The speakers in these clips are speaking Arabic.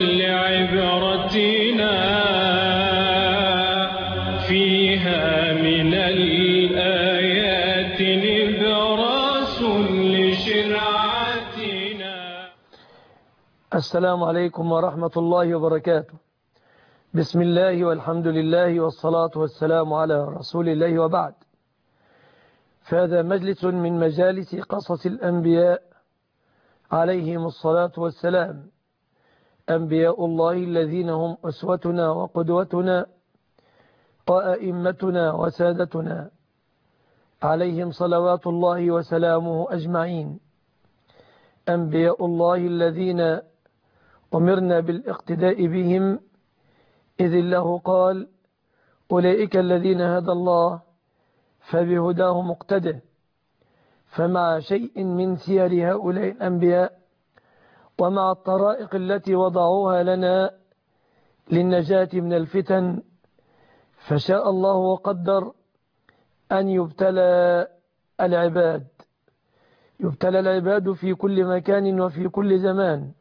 لعبرتنا فيها من الآيات نبراس لشرعتنا. السلام عليكم ورحمة الله وبركاته. بسم الله والحمد لله والصلاة والسلام على رسول الله وبعد. فهذا مجلس من مجالس قصص الأنبياء عليهم الصلاة والسلام، أنبياء الله الذين هم أسوتنا وقدوتنا وأئمتنا وسادتنا، عليهم صلوات الله وسلامه أجمعين. أنبياء الله الذين أمرنا بالاقتداء بهم، إذ الله قال: أولئك الذين هدى الله فبهداه مقتده. فمع شيء من سير هؤلاء الأنبياء ومع الطرائق التي وضعوها لنا للنجاة من الفتن، فشاء الله وقدر أن يبتلى العباد في كل مكان وفي كل زمان.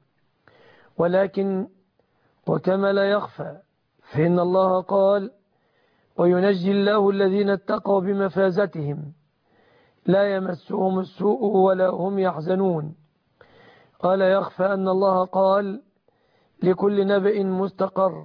ولكن وكما لا يخفى، فإن الله قال: وينجي الله الذين اتقوا بمفازتهم لا يمسهم السوء ولا هم يحزنون. قال: يخفى أن الله قال: لكل نبأ مستقر.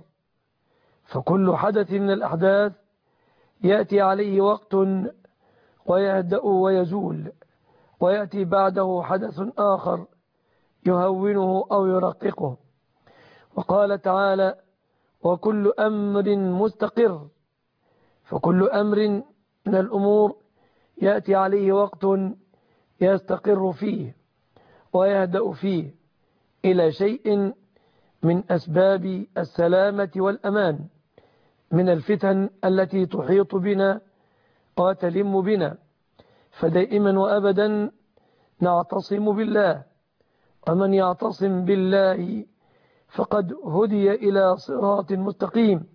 فكل حدث من الأحداث يأتي عليه وقت ويهدأ ويزول، ويأتي بعده حدث آخر يهونه أو يرققه. وقال تعالى: وكل أمر مستقر. فكل أمر من الأمور يأتي عليه وقت يستقر فيه ويهدأ فيه إلى شيء من أسباب السلامة والأمان من الفتن التي تحيط بنا وتلم بنا. فدائما وأبدا نعتصم بالله، ومن يعتصم بالله فقد هدي إلى صراط مستقيم.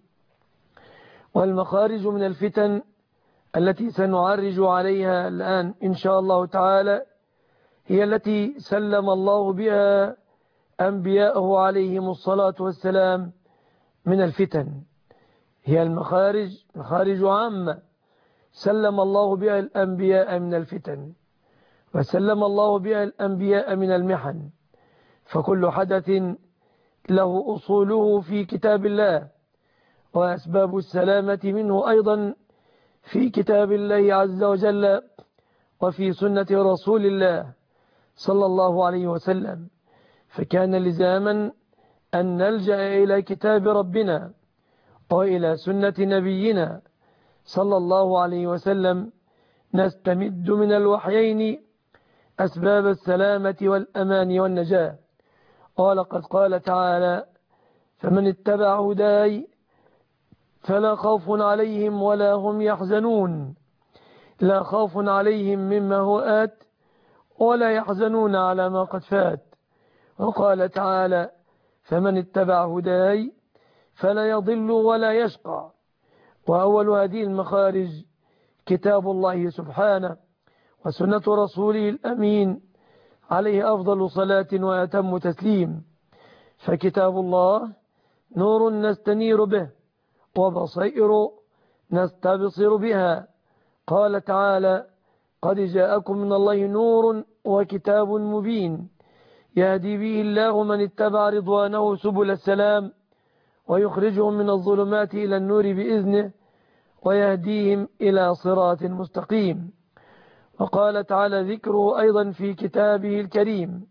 والمخارج من الفتن التي سنعرج عليها الآن إن شاء الله تعالى هي التي سلم الله بها أنبياءه عليهم الصلاة والسلام من الفتن. هي مخارج عامة سلم الله بها الأنبياء من الفتن، وسلم الله بها الأنبياء من المحن. فكل حدث له أصوله في كتاب الله، وأسباب السلامة منه أيضا في كتاب الله عز وجل وفي سنة رسول الله صلى الله عليه وسلم. فكان لزاما أن نلجأ إلى كتاب ربنا وإلى سنة نبينا صلى الله عليه وسلم، نستمد من الوحيين أسباب السلامة والأمان والنجاة. ولقد قال تعالى: فمن اتبع هداي فلا خوف عليهم ولا هم يحزنون. لا خوف عليهم مما هو آت ولا يحزنون على ما قد فات. وقال تعالى: فمن اتبع هداي فلا يضل ولا يشقى. وأول هذه المخارج كتاب الله سبحانه وسنة رسوله الأمين عليه أفضل صلاة وأتم تسليم. فكتاب الله نور نستنير به، وبصائر نستبصر بها. قال تعالى: قد جاءكم من الله نور وكتاب مبين يهدي به الله من اتبع رضوانه سبل السلام ويخرجهم من الظلمات إلى النور بإذنه ويهديهم إلى صراط مستقيم. وقال تعالى ذكره أيضا في كتابه الكريم.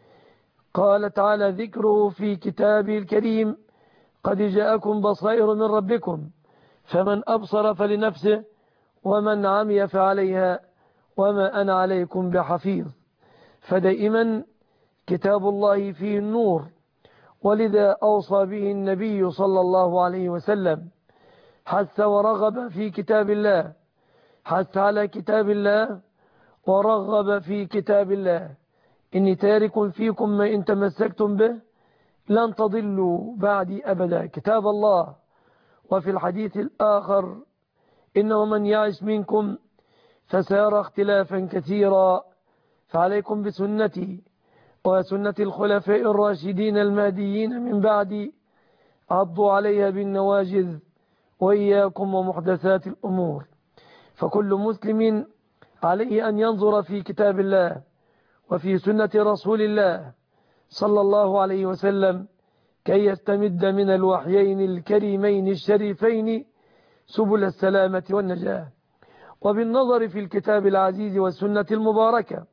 قال تعالى ذكره في كتابه الكريم: قد جاءكم بصائر من ربكم فمن أبصر فلنفسه ومن عمي فعليها وما أنا عليكم بحفيظ. فدائما كتاب الله فيه النور، ولذا أوصى به النبي صلى الله عليه وسلم، حث ورغب في كتاب الله، حث على كتاب الله ورغب في كتاب الله. إني تارك فيكم ما إن تمسكتم به لن تضلوا بعدي أبدا، كتاب الله. وفي الحديث الآخر: إنه من يعش منكم فسيرى اختلافا كثيرا، فعليكم بسنتي وسنة الخلفاء الراشدين المهديين من بعد عضوا عليها بالنواجذ، وإياكم ومحدثات الأمور. فكل مسلم عليه أن ينظر في كتاب الله وفي سنة رسول الله صلى الله عليه وسلم كي يستمد من الوحيين الكريمين الشريفين سبل السلامة والنجاة. وبالنظر في الكتاب العزيز والسنة المباركة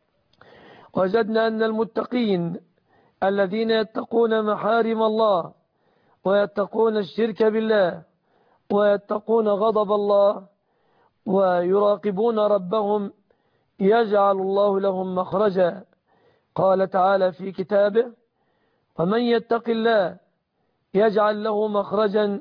وجدنا أن المتقين الذين يتقون محارم الله ويتقون الشرك بالله ويتقون غضب الله ويراقبون ربهم يجعل الله لهم مخرجا. قال تعالى في كتابه: ومن يتق الله يجعل له مخرجا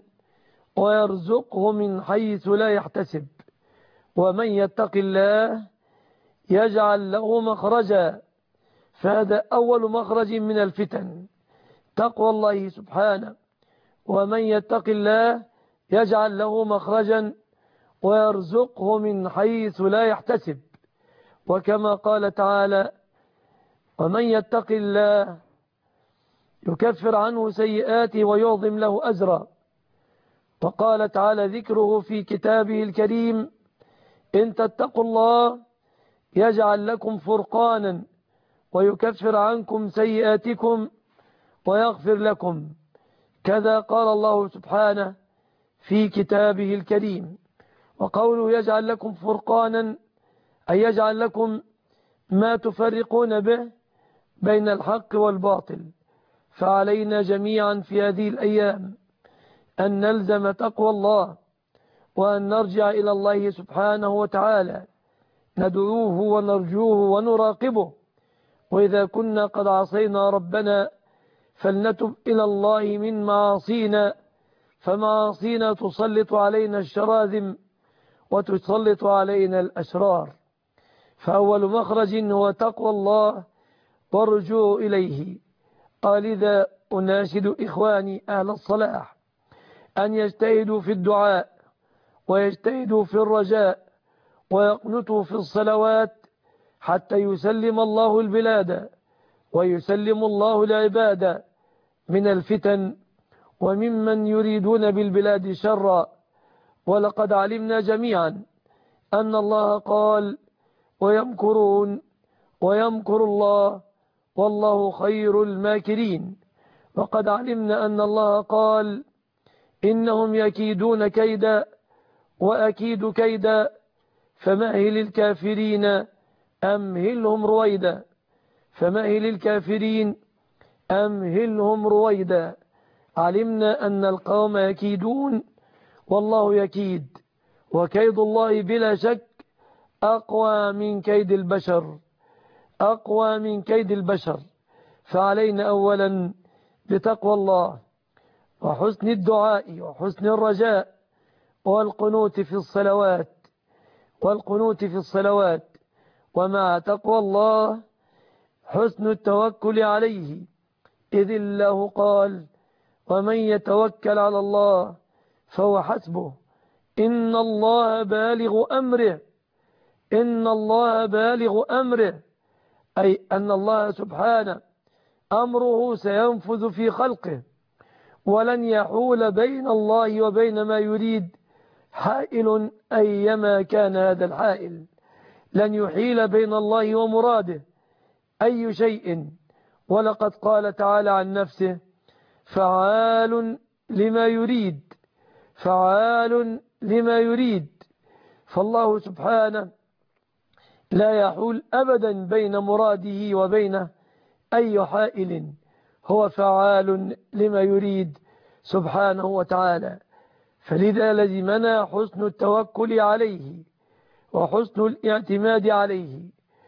ويرزقه من حيث لا يحتسب. ومن يتق الله يجعل له مخرجا، فهذا أول مخرج من الفتن، تقوى الله سبحانه. ومن يتق الله يجعل له مخرجا ويرزقه من حيث لا يحتسب. وكما قال تعالى: ومن يتق الله يكفر عنه سيئاته ويعظم له أجرا. وقال تعالى ذكره في كتابه الكريم: إن تتقوا الله يجعل لكم فرقانا ويكفر عنكم سيئاتكم ويغفر لكم. كذا قال الله سبحانه في كتابه الكريم. وقوله يجعل لكم فرقانا أي يجعل لكم ما تفرقون به بين الحق والباطل. فعلينا جميعا في هذه الأيام أن نلزم تقوى الله وأن نرجع إلى الله سبحانه وتعالى، ندعوه ونرجوه ونراقبه. وإذا كنا قد عصينا ربنا فلنتب إلى الله من معاصينا، فمعاصينا تسلط علينا الشراذم وتسلط علينا الأشرار. فأول مخرج هو تقوى الله والرجوع إليه. قال: إذا أناشد إخواني أهل الصلاح أن يجتهدوا في الدعاء ويجتهدوا في الرجاء ويقنطوا في الصلوات حتى يسلم الله البلاد ويسلم الله العباد من الفتن وممن يريدون بالبلاد شرا. ولقد علمنا جميعا أن الله قال: ويمكرون ويمكر الله والله خير الماكرين. وقد علمنا أن الله قال: إنهم يكيدون كيدا وأكيد كيدا فمهل الكافرين أمهلهم رويدا. فمهل الكافرين أمهلهم رويدا. علمنا أن القوم يكيدون والله يكيد، وكيد الله بلا شك أقوى من كيد البشر، أقوى من كيد البشر. فعلينا أولا بتقوى الله وحسن الدعاء وحسن الرجاء والقنوت في الصلوات، والقنوت في الصلوات. ومع تقوى الله حسن التوكل عليه، إذ الله قال: ومن يتوكل على الله فهو حسبه إن الله بالغ أمره. إن الله بالغ أمره، أي أن الله سبحانه أمره سينفذ في خلقه، ولن يحول بين الله وبين ما يريد حائل أيما كان هذا الحائل. لن يحيل بين الله ومراده أي شيء. ولقد قال تعالى عن نفسه: فعال لما يريد، فعال لما يريد. فالله سبحانه لا يحول أبدا بين مراده وبين أي حائل، هو فعال لما يريد سبحانه وتعالى. فلذا لزمنا حسن التوكل عليه وحسن الاعتماد عليه.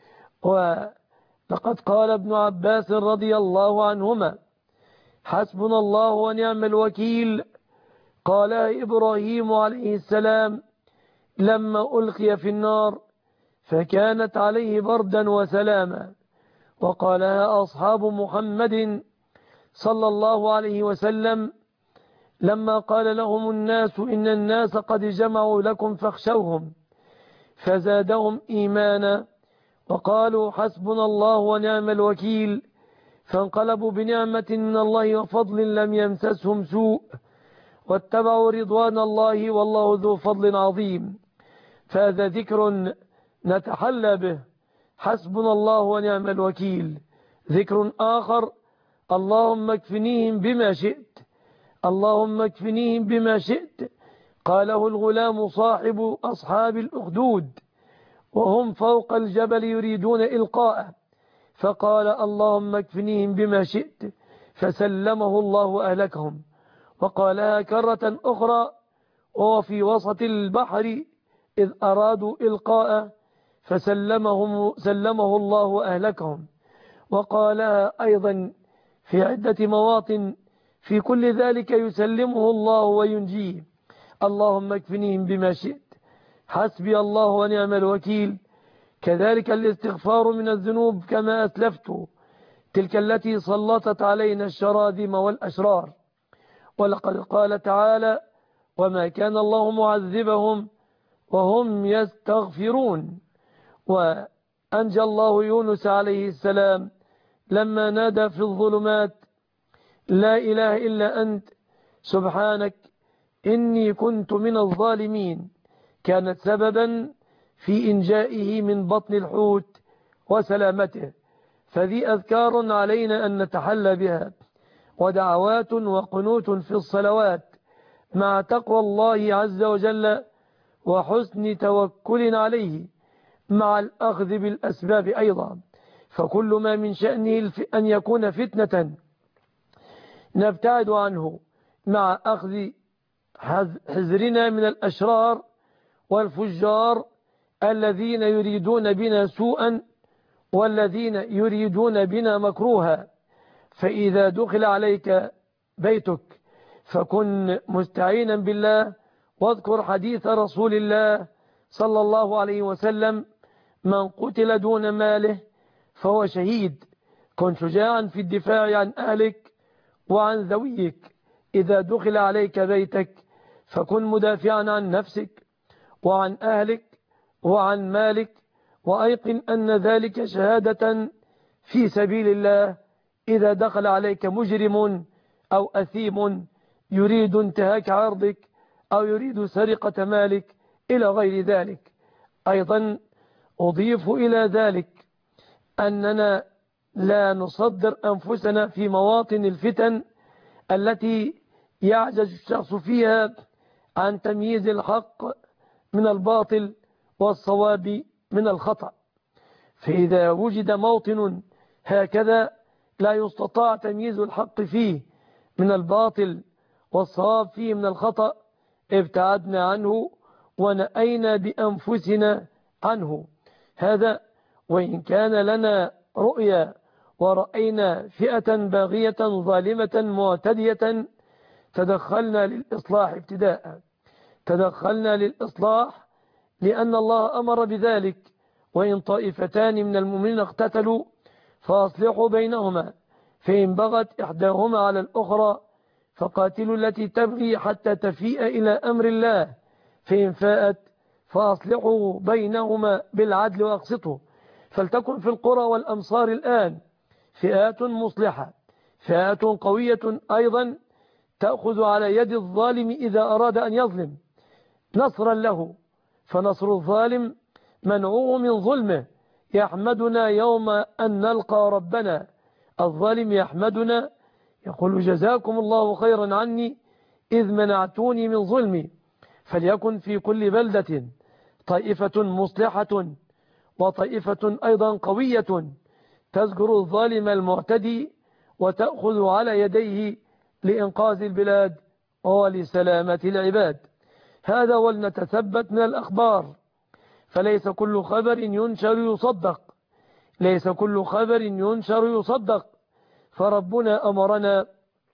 ولقد قال ابن عباس رضي الله عنهما: حسبنا الله ونعم الوكيل. قالها إبراهيم عليه السلام لما ألقي في النار فكانت عليه بردا وسلاما. وقالها أصحاب محمد صلى الله عليه وسلم لما قال لهم الناس: إن الناس قد جمعوا لكم فاخشوهم، فزادهم إيمانا وقالوا: حسبنا الله ونعم الوكيل. فانقلبوا بنعمة من الله وفضل لم يمسسهم سوء واتبعوا رضوان الله والله ذو فضل عظيم. فهذا ذكر نتحلى به، حسبنا الله ونعم الوكيل. ذكر آخر: اللهم اكفنيهم بما شئت، اللهم اكفنيهم بما شئت. قاله الغلام صاحب أصحاب الأخدود وهم فوق الجبل يريدون إلقاءه، فقال اللهم اكفنيهم بما شئت، فسلمه الله أهلكهم. وقالها كرة أخرى وهو في وسط البحر إذ أرادوا إلقاءه، سلمه الله أهلكهم. وقالها أيضا في عدة مواطن، في كل ذلك يسلمه الله وينجيه. اللهم اكفنيهم بما شئت، حسبي الله ونعم الوكيل. كذلك الاستغفار من الذنوب كما أسلفت، تلك التي سلطت علينا الشراذم والأشرار. ولقد قال تعالى: وما كان الله معذبهم وهم يستغفرون. وأنجى الله يونس عليه السلام لما نادى في الظلمات: لا إله إلا أنت سبحانك إني كنت من الظالمين، كانت سببا في إنجائه من بطن الحوت وسلامته. فذي أذكار علينا أن نتحلى بها، ودعوات وقنوت في الصلوات، مع تقوى الله عز وجل وحسن توكل عليه، مع الأخذ بالأسباب أيضا. فكل ما من شأنه أن يكون فتنة نبتعد عنه، مع أخذ حذرنا من الأشرار والفجار الذين يريدون بنا سوءا والذين يريدون بنا مكروها. فإذا دخل عليك بيتك فكن مستعينا بالله، واذكر حديث رسول الله صلى الله عليه وسلم: من قتل دون ماله فهو شهيد. كن شجاعا في الدفاع عن أهلك وعن ذويك. إذا دخل عليك بيتك فكن مدافعا عن نفسك وعن أهلك وعن مالك، وأيقن أن ذلك شهادة في سبيل الله. إذا دخل عليك مجرم أو أثيم يريد انتهاك عرضك أو يريد سرقة مالك إلى غير ذلك. أيضا أضيف إلى ذلك أننا لا نصدر أنفسنا في مواطن الفتن التي يعجز الشخص فيها عن تمييز الحق من الباطل والصواب من الخطأ. فإذا وجد موطن هكذا لا يستطاع تمييز الحق فيه من الباطل والصواب فيه من الخطأ، ابتعدنا عنه ونأينا بأنفسنا عنه. هذا وإن كان لنا رؤيا ورأينا فئة باغية ظالمة معتدية، تدخلنا للإصلاح ابتداء، تدخلنا للإصلاح لأن الله أمر بذلك: وإن طائفتان من المؤمنين اقتتلوا فأصلحوا بينهما، فإن بغت إحداهما على الأخرى فقاتلوا التي تبغي حتى تفيء إلى أمر الله، فإن فاءت فأصلحوا بينهما بالعدل وأقسطوا. فلتكن في القرى والأمصار الآن فئات مصلحة، فئات قوية أيضا تأخذ على يد الظالم إذا أراد أن يظلم نصرا له. فنصر الظالم منعوه من ظلمه، يحمدنا يوم أن نلقى ربنا. الظالم يحمدنا يقول: جزاكم الله خيرا عني إذ منعتوني من ظلمي. فليكن في كل بلدة طائفة مصلحة وطائفة أيضا قوية تذكر الظالم المعتدي وتأخذ على يديه لإنقاذ البلاد ولسلامة العباد. هذا ولنتثبت من الأخبار، فليس كل خبر ينشر يصدق، ليس كل خبر ينشر يصدق. فربنا أمرنا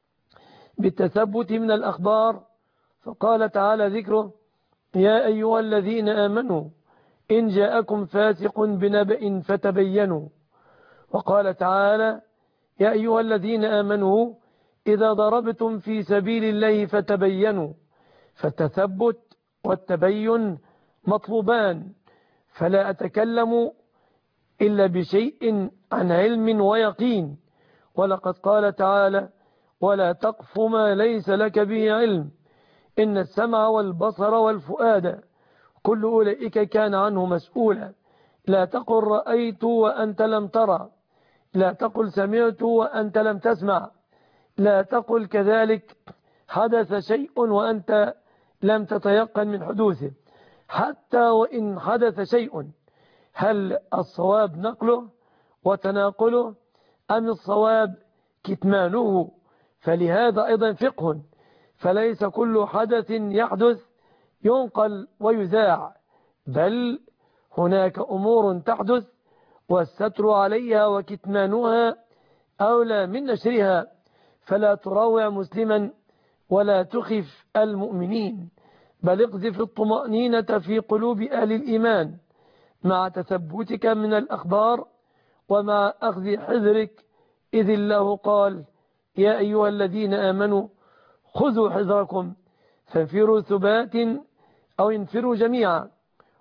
بالتثبت من الأخبار، فقال تعالى ذكره: يا أيها الذين آمنوا إن جاءكم فاسق بنبأ فتبينوا. وقال تعالى: يا أيها الذين آمنوا إذا ضربتم في سبيل الله فتبينوا. فالتثبت والتبين مطلوبان، فلا أتكلم إلا بشيء عن علم ويقين، ولقد قال تعالى: ولا تقف ما ليس لك به علم إن السمع والبصر والفؤاد كل أولئك كان عنه مسؤولا. لا تقل رأيت وأنت لم ترى، لا تقل سمعت وأنت لم تسمع، لا تقل كذلك حدث شيء وأنت لم تتيقن من حدوثه. حتى وإن حدث شيء، هل الصواب نقله وتناقله أم الصواب كتمانه؟ فلهذا أيضا فقه، فليس كل حدث يحدث ينقل ويذاع، بل هناك أمور تحدث والستر عليها وكتمانها أولى من نشرها. فلا تروع مسلما ولا تخف المؤمنين، بل اقذف الطمأنينة في قلوب أهل الإيمان مع تثبتك من الأخبار ومع أخذ حذرك، إذ الله قال: يا أيها الذين آمنوا خذوا حذركم فانفروا ثبات أو انفروا جميعا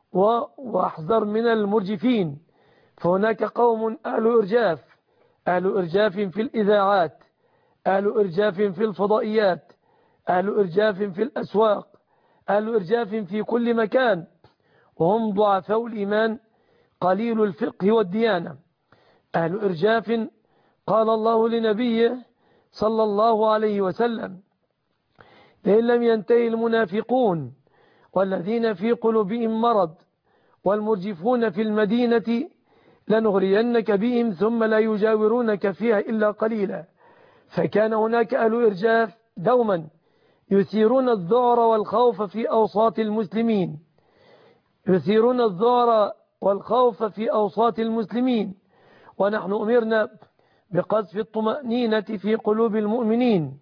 واحذر من المرجفين. فهناك قوم أهل إرجاف، أهل إرجاف في الإذاعات، أهل إرجاف في الفضائيات، أهل إرجاف في الأسواق، أهل إرجاف في كل مكان، وهم ضعفاء الإيمان قليل الفقه والديانة. أهل إرجاف قال الله لنبيه صلى الله عليه وسلم: لئن لم ينتهي المنافقون والذين في قلوبهم مرض والمرجفون في المدينة لنغرينك بهم ثم لا يجاورونك فيها إلا قليلا. فكان هناك أهل إرجاف دوما يثيرون الذعر والخوف في أوساط المسلمين، يثيرون الذعر والخوف في أوساط المسلمين، ونحن أمرنا بقذف الطمأنينة في قلوب المؤمنين.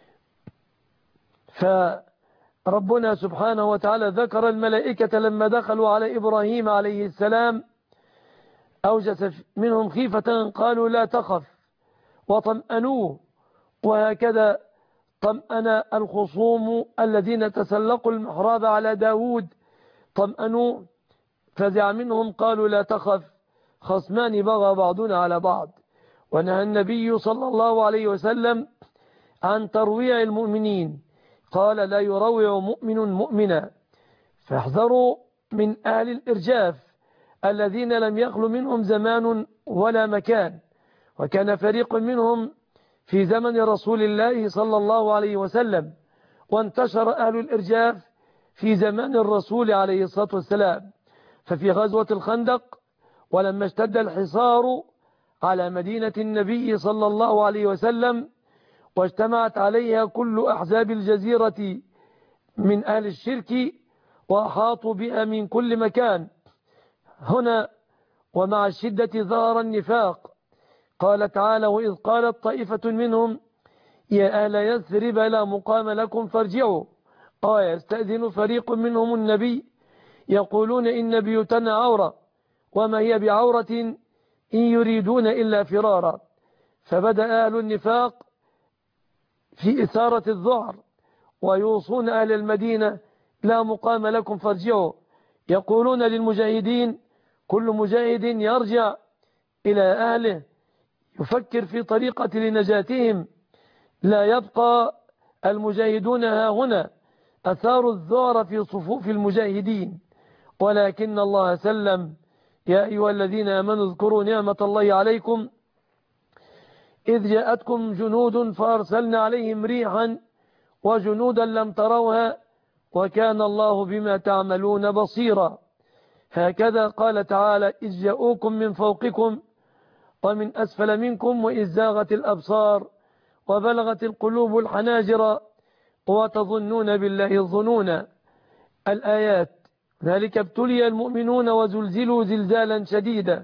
فربنا سبحانه وتعالى ذكر الملائكة لما دخلوا على إبراهيم عليه السلام أوجس منهم خيفة قالوا لا تخف وطمأنوه. وهكذا طمأن الخصوم الذين تسلقوا المحراب على داود، طمأنوا فزع منهم قالوا لا تخف خصمان بغى بعضنا على بعض. ونهى النبي صلى الله عليه وسلم عن ترويع المؤمنين، قال: لا يروع مؤمن مؤمنا. فاحذروا من أهل الإرجاف الذين لم يخل منهم زمان ولا مكان، وكان فريق منهم في زمن رسول الله صلى الله عليه وسلم، وانتشر أهل الإرجاف في زمان الرسول عليه الصلاة والسلام. ففي غزوة الخندق ولما اشتد الحصار على مدينة النبي صلى الله عليه وسلم واجتمعت عليها كل أحزاب الجزيرة من أهل الشرك وأحاطوا بها من كل مكان، هنا ومع الشدة ظهر النفاق. قال تعالى: وإذ قالت طائفة منهم يا أهل يثرب لا مقام لكم فارجعوا. يستأذن فريق منهم النبي يقولون إن بيوتنا عورة وما هي بعورة إن يريدون إلا فرارا. فبدأ أهل النفاق في إثارة الذعر ويوصون أهل المدينة لا مقام لكم فارجعوا، يقولون للمجاهدين كل مجاهد يرجع إلى أهله يفكر في طريقة لنجاتهم، لا يبقى المجاهدون ها هنا. أثاروا الذعر في صفوف المجاهدين، ولكن الله سلم: يا أيها الذين آمنوا اذكروا نعمة الله عليكم إذ جاءتكم جنود فأرسلنا عليهم ريحا وجنودا لم تروها وكان الله بما تعملون بصيرا. هكذا قال تعالى: إذ جاءوكم من فوقكم ومن أسفل منكم وإذ زاغت الأبصار وبلغت القلوب الحناجر وتظنون بالله الظنون. الآيات: ذلك ابتلي المؤمنون وزلزلوا زلزالا شديدا.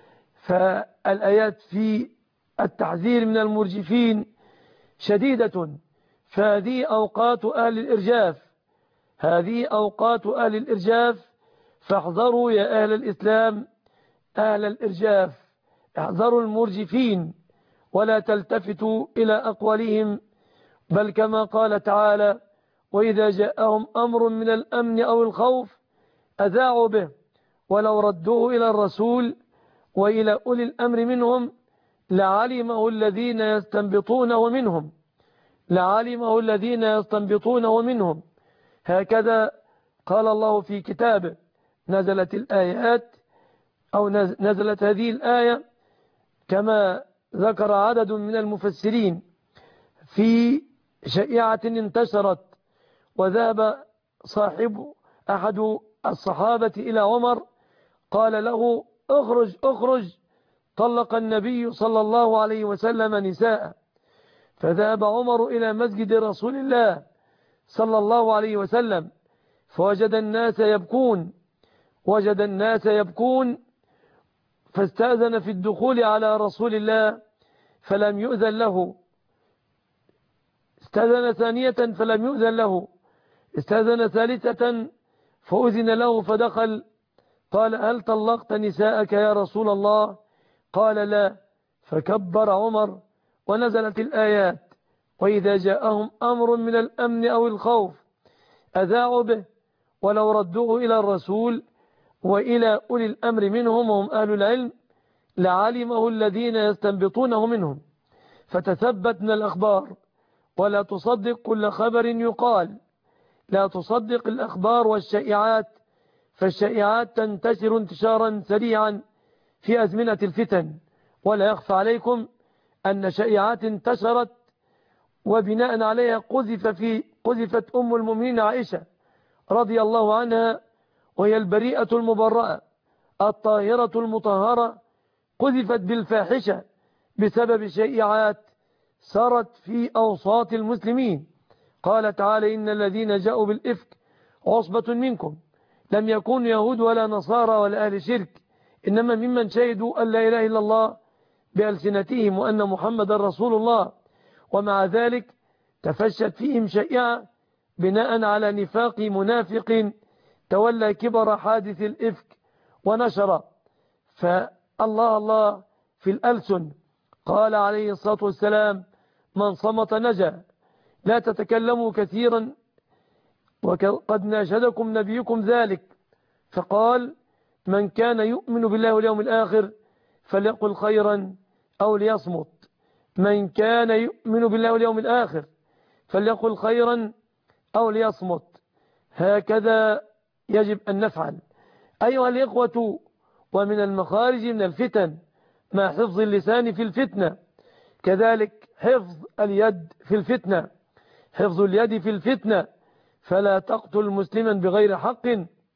فالآيات في التحذير من المرجفين شديدة. فهذه أوقات أهل الإرجاف، هذه أوقات أهل الإرجاف، فاحذروا يا أهل الإسلام أهل الإرجاف، احذروا المرجفين ولا تلتفتوا إلى أقوالهم، بل كما قال تعالى: وإذا جاءهم أمر من الأمن أو الخوف أذاعوا به ولو ردوه إلى الرسول وإلى أولي الأمر منهم لعلمه الذين يستنبطونه منهم، لعلمه الذين يستنبطونه منهم. هكذا قال الله في كتابه. نزلت الآيات أو نزلت هذه الآية كما ذكر عدد من المفسرين في شائعة انتشرت، وذهب أحد الصحابة إلى عمر قال له اخرج اخرج، طلق النبي صلى الله عليه وسلم نساء. فذهب عمر إلى مسجد رسول الله صلى الله عليه وسلم فوجد الناس يبكون، وجد الناس يبكون، فاستأذن في الدخول على رسول الله فلم يؤذن له. استأذن ثانية فلم يؤذن له، استأذن ثالثة فأذن له فدخل. قال هل طلقت نساءك يا رسول الله؟ قال لا. فكبر عمر ونزلت الآيات وإذا جاءهم أمر من الأمن أو الخوف أذاعوا به ولو ردوه إلى الرسول وإلى أولي الأمر منهم وهم أهل العلم لعلمه الذين يستنبطونه منهم. فتثبت من الأخبار ولا تصدق كل خبر يقال، لا تصدق الأخبار والشائعات، فالشائعات تنتشر انتشارا سريعا في أزمنة الفتن. ولا يخفى عليكم أن شائعات انتشرت وبناء عليها قذفت أم المؤمنين عائشة رضي الله عنها، وهي البريئة المبرأة الطاهرة المطهرة، قذفت بالفاحشة بسبب شائعات سرت في أوساط المسلمين. قال تعالى إن الذين جاءوا بالإفك عصبة منكم لم يكونوا يهود ولا نصارى ولا أهل شرك، إنما ممن شهدوا أن لا إله إلا الله بألسنتهم وأن محمد رسول الله. ومع ذلك تفشت فيهم شائعة بناء على نفاق منافق تولى كبر حادث الإفك ونشر. فالله الله في الألسن. قال عليه الصلاة والسلام من صمت نجا. لا تتكلموا كثيرا وقد ناشدكم نبيكم ذلك، فقال من كان يؤمن بالله واليوم الآخر فليقل خيرا أو ليصمت. من كان يؤمن بالله واليوم الآخر فليقل خيرا أو ليصمت. هكذا يجب أن نفعل أيها الإخوة. ومن المخارج من الفتن مع حفظ اللسان في الفتنة، كذلك حفظ اليد في الفتنة، حفظ اليد في الفتنة. فلا تقتل مسلما بغير حق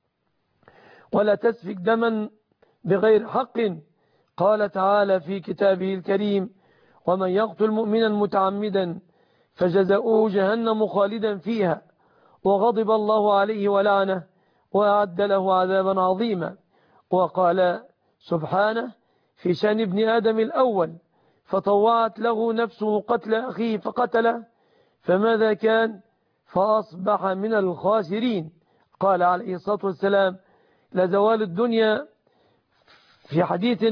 ولا تسفك دما بغير حق. قال تعالى في كتابه الكريم ومن يقتل مؤمنا متعمدا فجزاؤه جهنم خالدا فيها وغضب الله عليه ولعنه وأعد له عذابا عظيما. وقال سبحانه في شأن ابن آدم الأول فطوعت له نفسه قتل أخيه فقتله فماذا كان؟ فأصبح من الخاسرين. قال عليه الصلاة والسلام لزوال الدنيا في حديث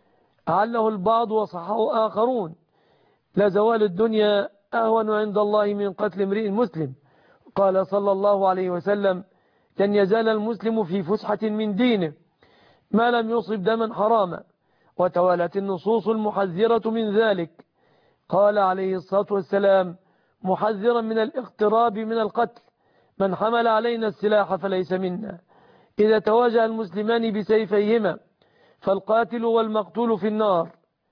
عله البعض وصححه آخرون لزوال الدنيا أهون عند الله من قتل امرئ مسلم. قال صلى الله عليه وسلم لن يزال المسلم في فسحة من دينه ما لم يصب دما حراما. وتوالت النصوص المحذرة من ذلك. قال عليه الصلاة والسلام محذرا من الاقتراب من القتل من حمل علينا السلاح فليس منا. إذا تواجه المسلمان بسيفيهما فالقاتل والمقتول في النار.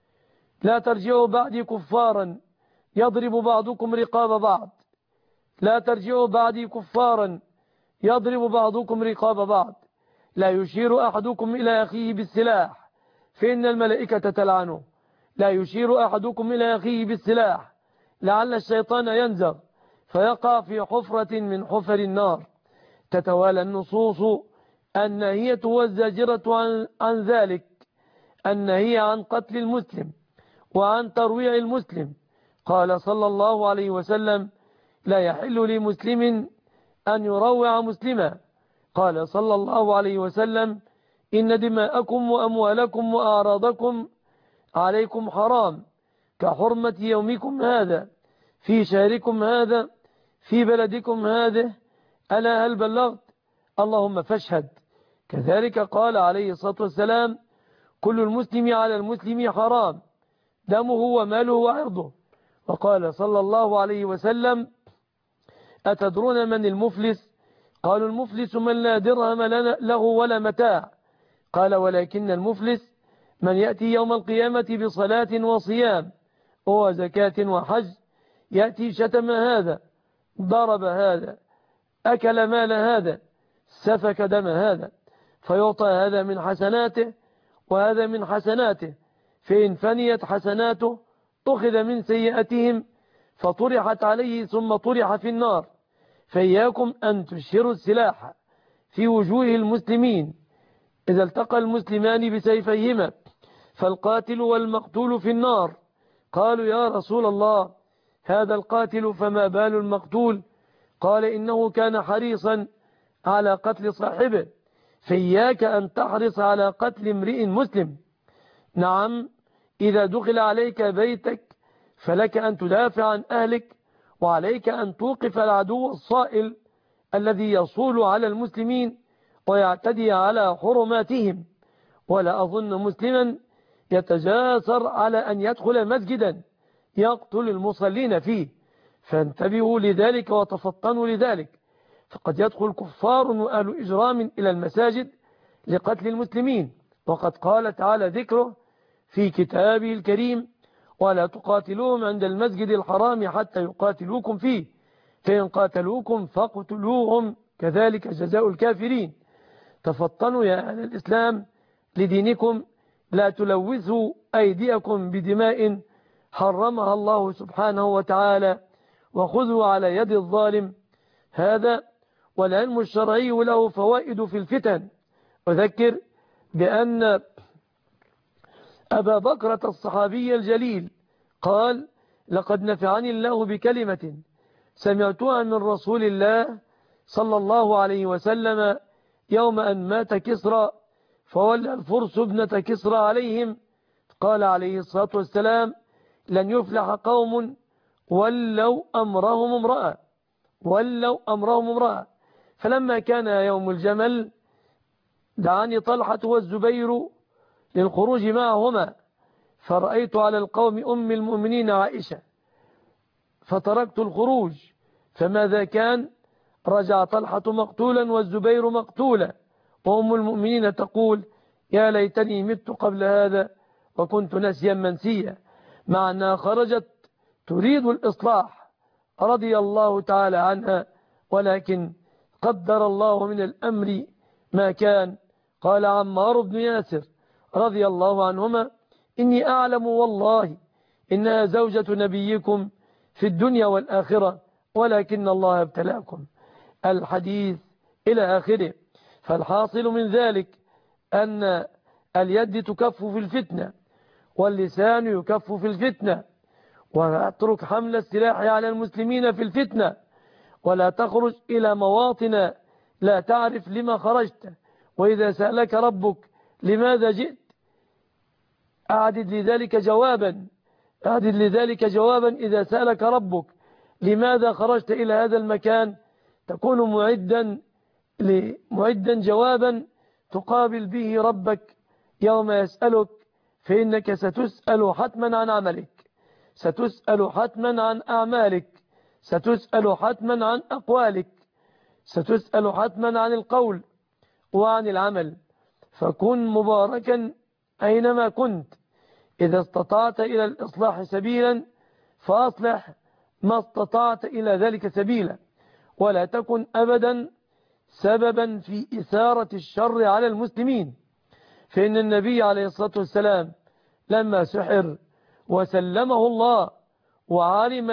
لا ترجعوا بعدي كفارا يضرب بعضكم رقاب بعض. لا ترجعوا بعدي كفارا يضرب بعضكم رقاب بعض. لا يشير أحدكم إلى أخيه بالسلاح فإن الملائكة تلعنه. لا يشير أحدكم إلى أخيه بالسلاح لعل الشيطان ينزغ فيقع في حفرة من حفر النار. تتوالى النصوص الناهية والزاجرة عن ذلك، الناهية عن قتل المسلم وعن ترويع المسلم. قال صلى الله عليه وسلم لا يحل لمسلم أن يروع مسلما. قال صلى الله عليه وسلم إن دماءكم وأموالكم وأعراضكم عليكم حرام كحرمة يومكم هذا في شهركم هذا في بلدكم هذا. ألا هل بلغت؟ اللهم فاشهد. كذلك قال عليه الصلاة والسلام كل المسلم على المسلم حرام دمه وماله وعرضه. وقال صلى الله عليه وسلم: أتدرون من المفلس؟ قالوا: المفلس من لا درهم له ولا متاع. قال: ولكن المفلس من يأتي يوم القيامة بصلاة وصيام وزكاة وحج، يأتي شتم هذا، ضرب هذا، أكل مال هذا، سفك دم هذا، فيعطى هذا من حسناته وهذا من حسناته، فإن فنيت حسناته أخذ من سيئتهم فطرحت عليه ثم طرح في النار. فإياكم أن تشهروا السلاح في وجوه المسلمين إذا التقى المسلمان بسيفيهما، فالقاتل والمقتول في النار. قالوا: يا رسول الله، هذا القاتل فما بال المقتول؟ قال: إنه كان حريصا على قتل صاحبه، فإياك أن تحرص على قتل امرئ مسلم. نعم، إذا دخل عليك بيتك فلك أن تدافع عن أهلك، وعليك أن توقف العدو الصائل الذي يصول على المسلمين ويعتدي على حرماتهم. ولا أظن مسلما يتجاسر على أن يدخل مسجدا يقتل المصلين فيه، فانتبهوا لذلك وتفطنوا لذلك، فقد يدخل كفار وأهل إجرام إلى المساجد لقتل المسلمين، وقد قال تعالى ذكره في كتابه الكريم: ولا تقاتلوهم عند المسجد الحرام حتى يقاتلوكم فيه، فإن قاتلوكم فاقتلوهم كذلك جزاء الكافرين. تفطنوا يا أهل الإسلام لدينكم، لا تلوثوا أيديكم بدماء حرمها الله سبحانه وتعالى، وخذوا على يد الظالم. هذا والعلم الشرعي له فوائد في الفتن. أذكر بأن أبا بكرة الصحابي الجليل قال: لقد نفعني الله بكلمة سمعتها من رسول الله صلى الله عليه وسلم يوم أن مات كسرى فولى الفرس ابنة كسرى عليهم، قال عليه الصلاة والسلام: لن يفلح قوم ولوا أمرهم امرأة. فلما كان يوم الجمل دعاني طلحة والزبير للخروج معهما، فرأيت على القوم أم المؤمنين عائشة فتركت الخروج، فماذا كان؟ رجع طلحة مقتولا والزبير مقتولا، وأم المؤمنين تقول: يا ليتني مت قبل هذا وكنت نسيا منسيا، مع أنها خرجت تريد الإصلاح رضي الله تعالى عنها، ولكن قدر الله من الأمر ما كان. قال عمار بن ياسر رضي الله عنهما: إني أعلم والله إنها زوجة نبيكم في الدنيا والآخرة، ولكن الله ابتلاكم. الحديث إلى آخره. فالحاصل من ذلك أن اليد تكف في الفتنة، واللسان يكف في الفتنة، واترك حمل السلاح على المسلمين في الفتنة، ولا تخرج إلى مواطن لا تعرف لما خرجت. وإذا سألك ربك لماذا جئت أعدد لذلك جوابا. إذا سألك ربك لماذا خرجت إلى هذا المكان تكون معدا جوابا تقابل به ربك يوم يسألك، فإنك ستسأل حتما عن عملك، ستسأل حتما عن أعمالك، ستسأل حتما عن أقوالك، ستسأل حتما عن القول وعن العمل. فكن مباركا أينما كنت. إذا استطعت إلى الإصلاح سبيلا فأصلح ما استطعت إلى ذلك سبيلا، ولا تكن أبدا سببا في إثارة الشر على المسلمين. فإن النبي عليه الصلاة والسلام لما سحر وسلمه الله وعلم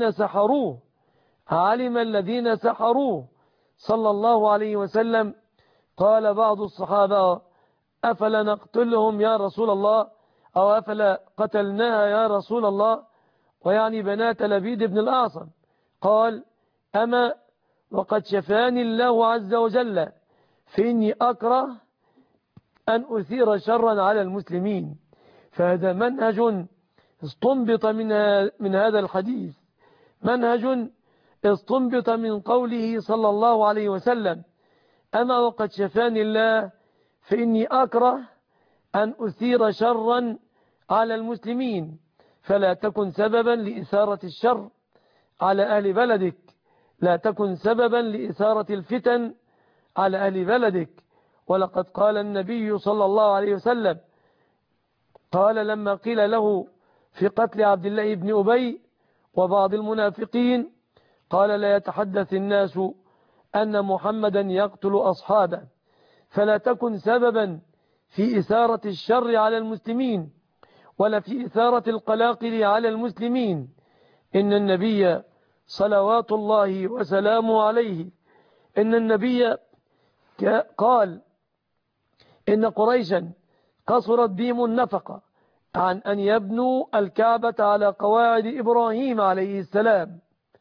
الذين سحروه صلى الله عليه وسلم، قال بعض الصحابة: أفلا نقتلهم يا رسول الله، أو أفلا قتلناها يا رسول الله، ويعني بنات لبيد بن الأعصم. قال: أما وقد شفاني الله عز وجل، فإني أكره أن أثير شرا على المسلمين. فهذا منهج استنبط من هذا الحديث، منهج استنبط من قوله صلى الله عليه وسلم: أما وقد شفاني الله فإني أكره أن أثير شرا على المسلمين. فلا تكن سببا لإثارة الشر على أهل بلدك، لا تكن سببا لإثارة الفتن على أهل بلدك. ولقد قال النبي صلى الله عليه وسلم، قال لما قيل له في قتل عبد الله بن أبي وبعض المنافقين، قال لا يتحدث الناس أن محمدا يقتل أصحابه، فلا تكن سببا في إثارة الشر على المسلمين ولا في إثارة القلاقل على المسلمين. إن النبي صلوات الله وسلامه عليه، إن النبي قال إن قريشا قصرت بهم النفقة عن أن يبنوا الكعبة على قواعد إبراهيم عليه السلام،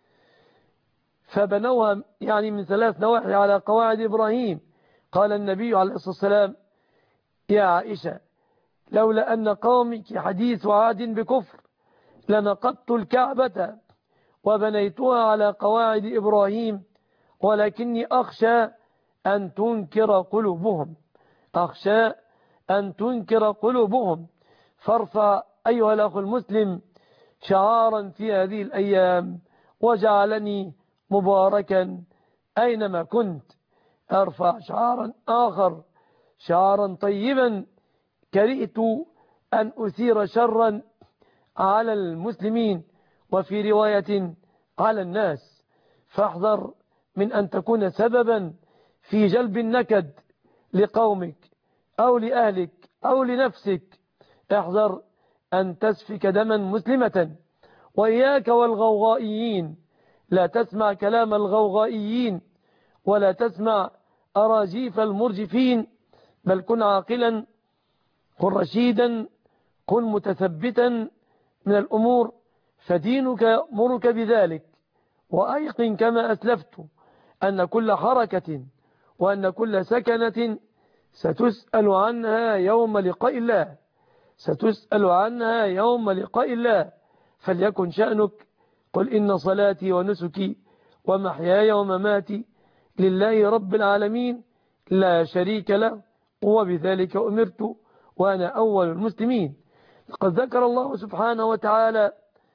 فبنوها يعني من 3 نواحي على قواعد إبراهيم. قال النبي عليه الصلاة والسلام يا عائشة لولا أن قومك حديث عهد بكفر لنقضت الكعبة وبنيتها على قواعد إبراهيم، ولكني أخشى أن تنكر قلوبهم، أخشى أن تنكر قلوبهم. فارفع أيها الأخ المسلم شعارا في هذه الأيام وجعلني مباركا أينما كنت. أرفع شعارا آخر، شعارا طيبا، كرهت أن أثير شرا على المسلمين، وفي رواية على الناس. فاحذر من أن تكون سببا في جلب النكد لقومك أو لأهلك أو لنفسك. احذر أن تسفك دما مسلمة، وإياك والغوغائيين، لا تسمع كلام الغوغائيين ولا تسمع أراجيف المرجفين، بل كن عاقلا، كن رشيدا، كن متثبتا من الأمور، فدينك يأمرك بذلك. وأيقن كما أسلفت أن كل حركة وأن كل سكنة ستسأل عنها يوم لقاء الله، ستسأل عنها يوم لقاء الله. فليكن شأنك قل إن صلاتي ونسكي ومحياي ومماتي لله رب العالمين لا شريك له وبذلك أمرت وأنا أول المسلمين. قد ذكر الله سبحانه وتعالى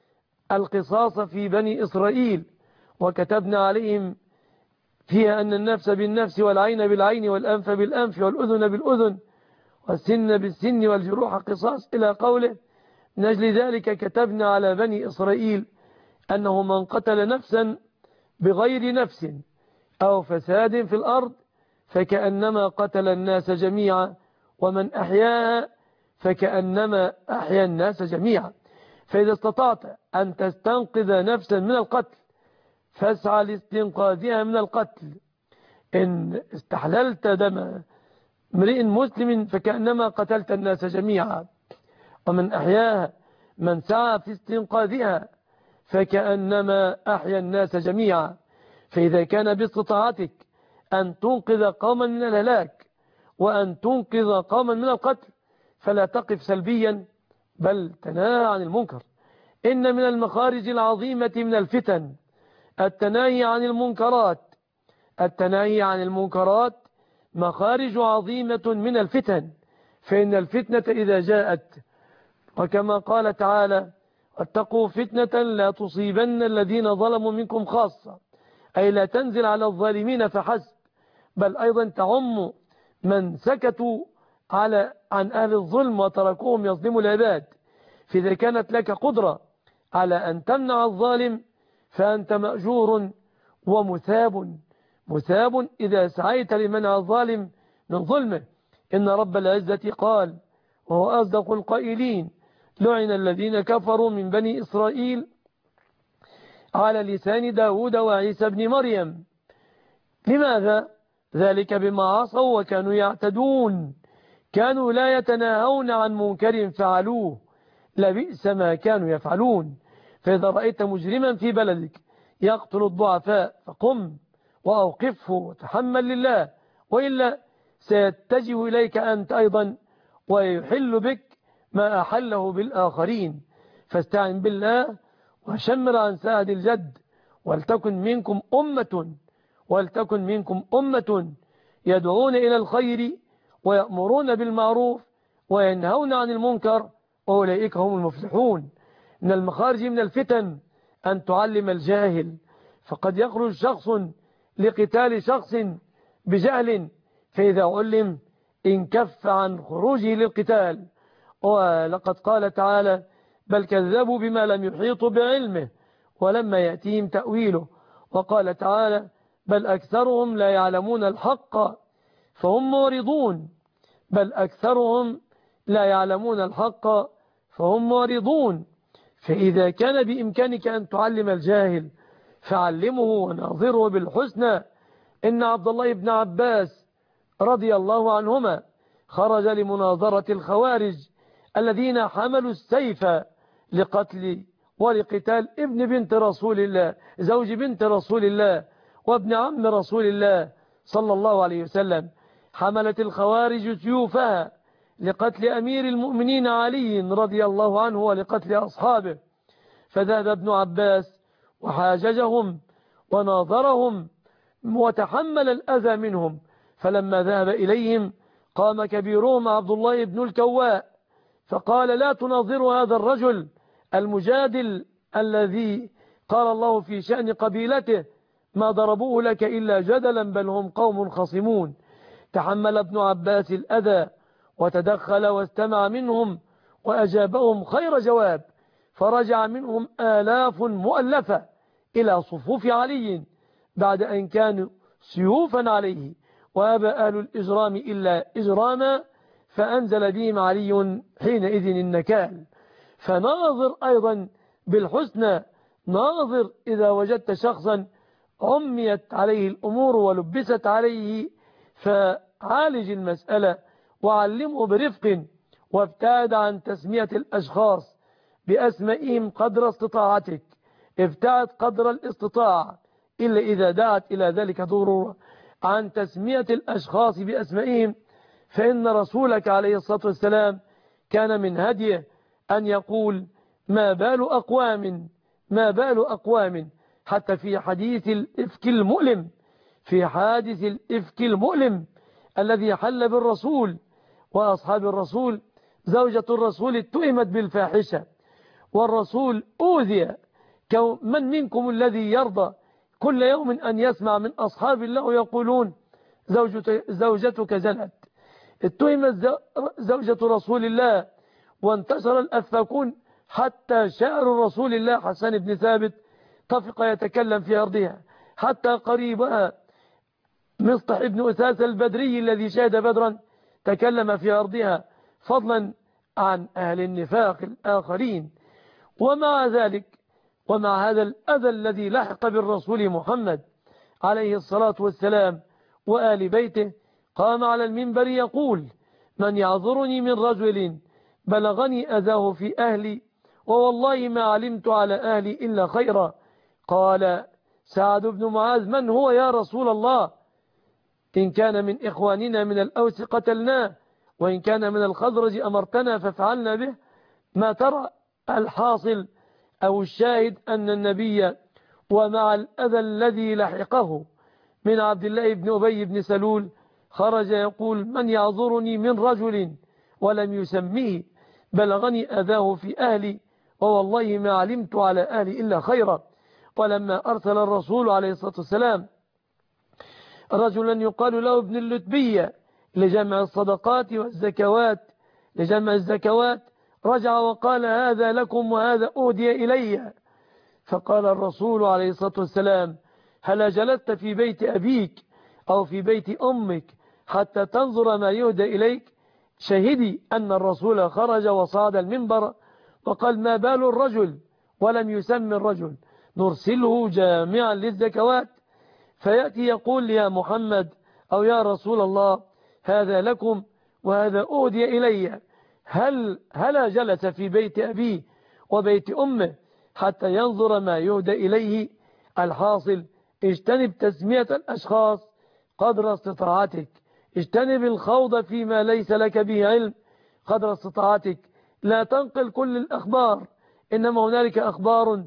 القصاص في بني إسرائيل، وكتبنا عليهم فيها أن النفس بالنفس والعين بالعين والأنف بالأنف والأذن بالأذن والسن بالسن والجروح قصاص إلى قوله. من أجل ذلك كتبنا على بني إسرائيل أنه من قتل نفسا بغير نفس أو فساد في الأرض فكأنما قتل الناس جميعا، ومن أحياها فكأنما أحيا الناس جميعا. فإذا استطعت أن تستنقذ نفسا من القتل فاسعى لاستنقاذها من القتل. إن استحللت دم امرئ مسلم فكأنما قتلت الناس جميعا، ومن أحياها من سعى في استنقاذها فكأنما أحيا الناس جميعا. فإذا كان باستطاعتك أن تنقذ قوما من الهلاك وأن تنقذ قوما من القتل فلا تقف سلبيا، بل تناهى عن المنكر. إن من المخارج العظيمة من الفتن التناهي عن المنكرات. التناهي عن المنكرات مخارج عظيمة من الفتن، فإن الفتنة إذا جاءت، وكما قال تعالى واتقوا فتنة لا تصيبن الذين ظلموا منكم خاصة، أي لا تنزل على الظالمين فحسب، بل أيضا تعم من سكتوا عن أهل الظلم وتركوهم يظلموا العباد. فإذا كانت لك قدرة على أن تمنع الظالم فأنت مأجور مثاب إذا سعيت لمنع الظالم من ظلمه. إن رب العزة قال وهو أصدق القائلين لعن الذين كفروا من بني إسرائيل على لسان داود وعيسى بن مريم. لماذا؟ ذلك بما عصوا وكانوا يعتدون، كانوا لا يتناهون عن منكر فعلوه، لبئس ما كانوا يفعلون. فإذا رأيت مجرما في بلدك يقتل الضعفاء فقم وأوقفه وتحمل لله، وإلا سيتجه إليك أنت أيضا ويحل بك ما أحله بالآخرين. فاستعن بالله وشمر عن ساعد الجد، ولتكن منكم أمة يدعون إلى الخير ويأمرون بالمعروف وينهون عن المنكر وأولئك هم المفلحون. من المخارج من الفتن أن تعلم الجاهل، فقد يخرج شخص لقتال شخص بجهل، فإذا علم انكف عن خروجه للقتال. ولقد قال تعالى: بل كذبوا بما لم يحيطوا بعلمه ولما يأتيهم تأويله. وقال تعالى: بل أكثرهم لا يعلمون الحق فهم معرضون. بل أكثرهم لا يعلمون الحق فهم معرضون. فإذا كان بإمكانك أن تعلم الجاهل فعلمه وناظره بالحسنى. إن عبد الله بن عباس رضي الله عنهما خرج لمناظرة الخوارج الذين حملوا السيف لقتل ولقتال ابن بنت رسول الله، زوج بنت رسول الله وابن عم رسول الله صلى الله عليه وسلم. حملت الخوارج سيوفها لقتل أمير المؤمنين علي رضي الله عنه ولقتل أصحابه. فذهب ابن عباس وحاججهم وناظرهم وتحمل الأذى منهم. فلما ذهب إليهم قام كبيرهم عبد الله بن الكواء فقال: لا تناظروا هذا الرجل المجادل الذي قال الله في شأن قبيلته: ما ضربوه لك إلا جدلا بل هم قوم خصمون. تحمل ابن عباس الأذى وتدخل واستمع منهم وأجابهم خير جواب، فرجع منهم آلاف مؤلفة إلى صفوف علي بعد أن كانوا سيوفا عليه، وأبى أهل الإجرام إلا إجراما، فأنزل بهم علي حينئذ النكال. فناظر أيضا بالحسنى، ناظر إذا وجدت شخصا عميت عليه الأمور ولبست عليه فعالج المسألة وعلمه برفق، وابتعد عن تسمية الأشخاص بأسمائهم قدر استطاعتك. ابتعد قدر الاستطاعة إلا إذا دعت إلى ذلك ضرورة عن تسمية الأشخاص بأسمائهم، فإن رسولك عليه الصلاة والسلام كان من هديه أن يقول: ما بال أقوام، ما بال أقوام. حتى في حديث الإفك المؤلم، في حادث الإفك المؤلم الذي حل بالرسول وأصحاب الرسول، زوجة الرسول اتهمت بالفاحشة والرسول أوذي. من منكم الذي يرضى كل يوم أن يسمع من أصحاب الله يقولون زوجتك زنت؟ اتهمت زوجة رسول الله، وانتشر الأفاكون حتى شاعر رسول الله حسن بن ثابت طفق يتكلم في أرضها، حتى قريبها مصطح بن أساس البدري الذي شهد بدرا تكلم في أرضها، فضلا عن أهل النفاق الآخرين. ومع ذلك، ومع هذا الأذى الذي لحق بالرسول محمد عليه الصلاة والسلام وآل بيته، قام على المنبر يقول: من يعذرني من رجل بلغني أذاه في أهلي ووالله ما علمت على أهلي إلا خيرا. قال سعد بن معاذ: من هو يا رسول الله؟ إن كان من إخواننا من الأوس قتلناه، وإن كان من الخزرج أمرتنا ففعلنا به. ما ترى الحاصل أو الشاهد أن النبي ومع الأذى الذي لحقه من عبد الله بن أبي بن سلول خرج يقول: من يعذرني من رجل، ولم يسميه، بلغني أذاه في أهلي ووالله ما علمت على أهلي إلا خيرا. ولما أرسل الرسول عليه الصلاة والسلام رجلا يقال له ابن اللتبية لجمع الصدقات والزكوات، لجمع الزكوات، رجع وقال: هذا لكم وهذا أهدي إلي. فقال الرسول عليه الصلاة والسلام: هل جلست في بيت أبيك أو في بيت أمك حتى تنظر ما يهدى إليك؟ شهدي أن الرسول خرج وصعد المنبر وقال: ما بال الرجل، ولم يسمي الرجل، نرسله جامعا للزكوات، فيأتي يقول: يا محمد أو يا رسول الله هذا لكم وهذا أهدي إلي. هل جلس في بيت أبيه وبيت أمه حتى ينظر ما يهدى إليه؟ الحاصل: اجتنب تسمية الأشخاص قدر استطاعتك، اجتنب الخوض فيما ليس لك به علم قدر استطاعتك. لا تنقل كل الأخبار، إنما هنالك أخبار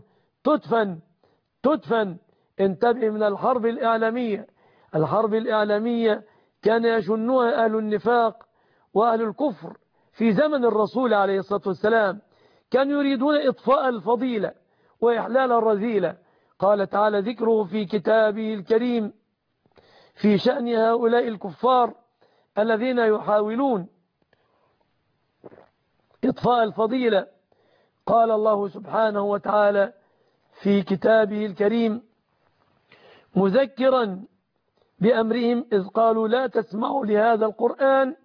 تدفن. انتبه من الحرب الإعلامية. الحرب الإعلامية كان يشنها أهل النفاق وأهل الكفر في زمن الرسول عليه الصلاة والسلام، كانوا يريدون إطفاء الفضيلة وإحلال الرذيلة. قال تعالى ذكره في كتابه الكريم في شأن هؤلاء الكفار الذين يحاولون إطفاء الفضيلة. قال الله سبحانه وتعالى في كتابه الكريم مذكرا بأمرهم إذ قالوا لا تسمعوا لهذا القرآن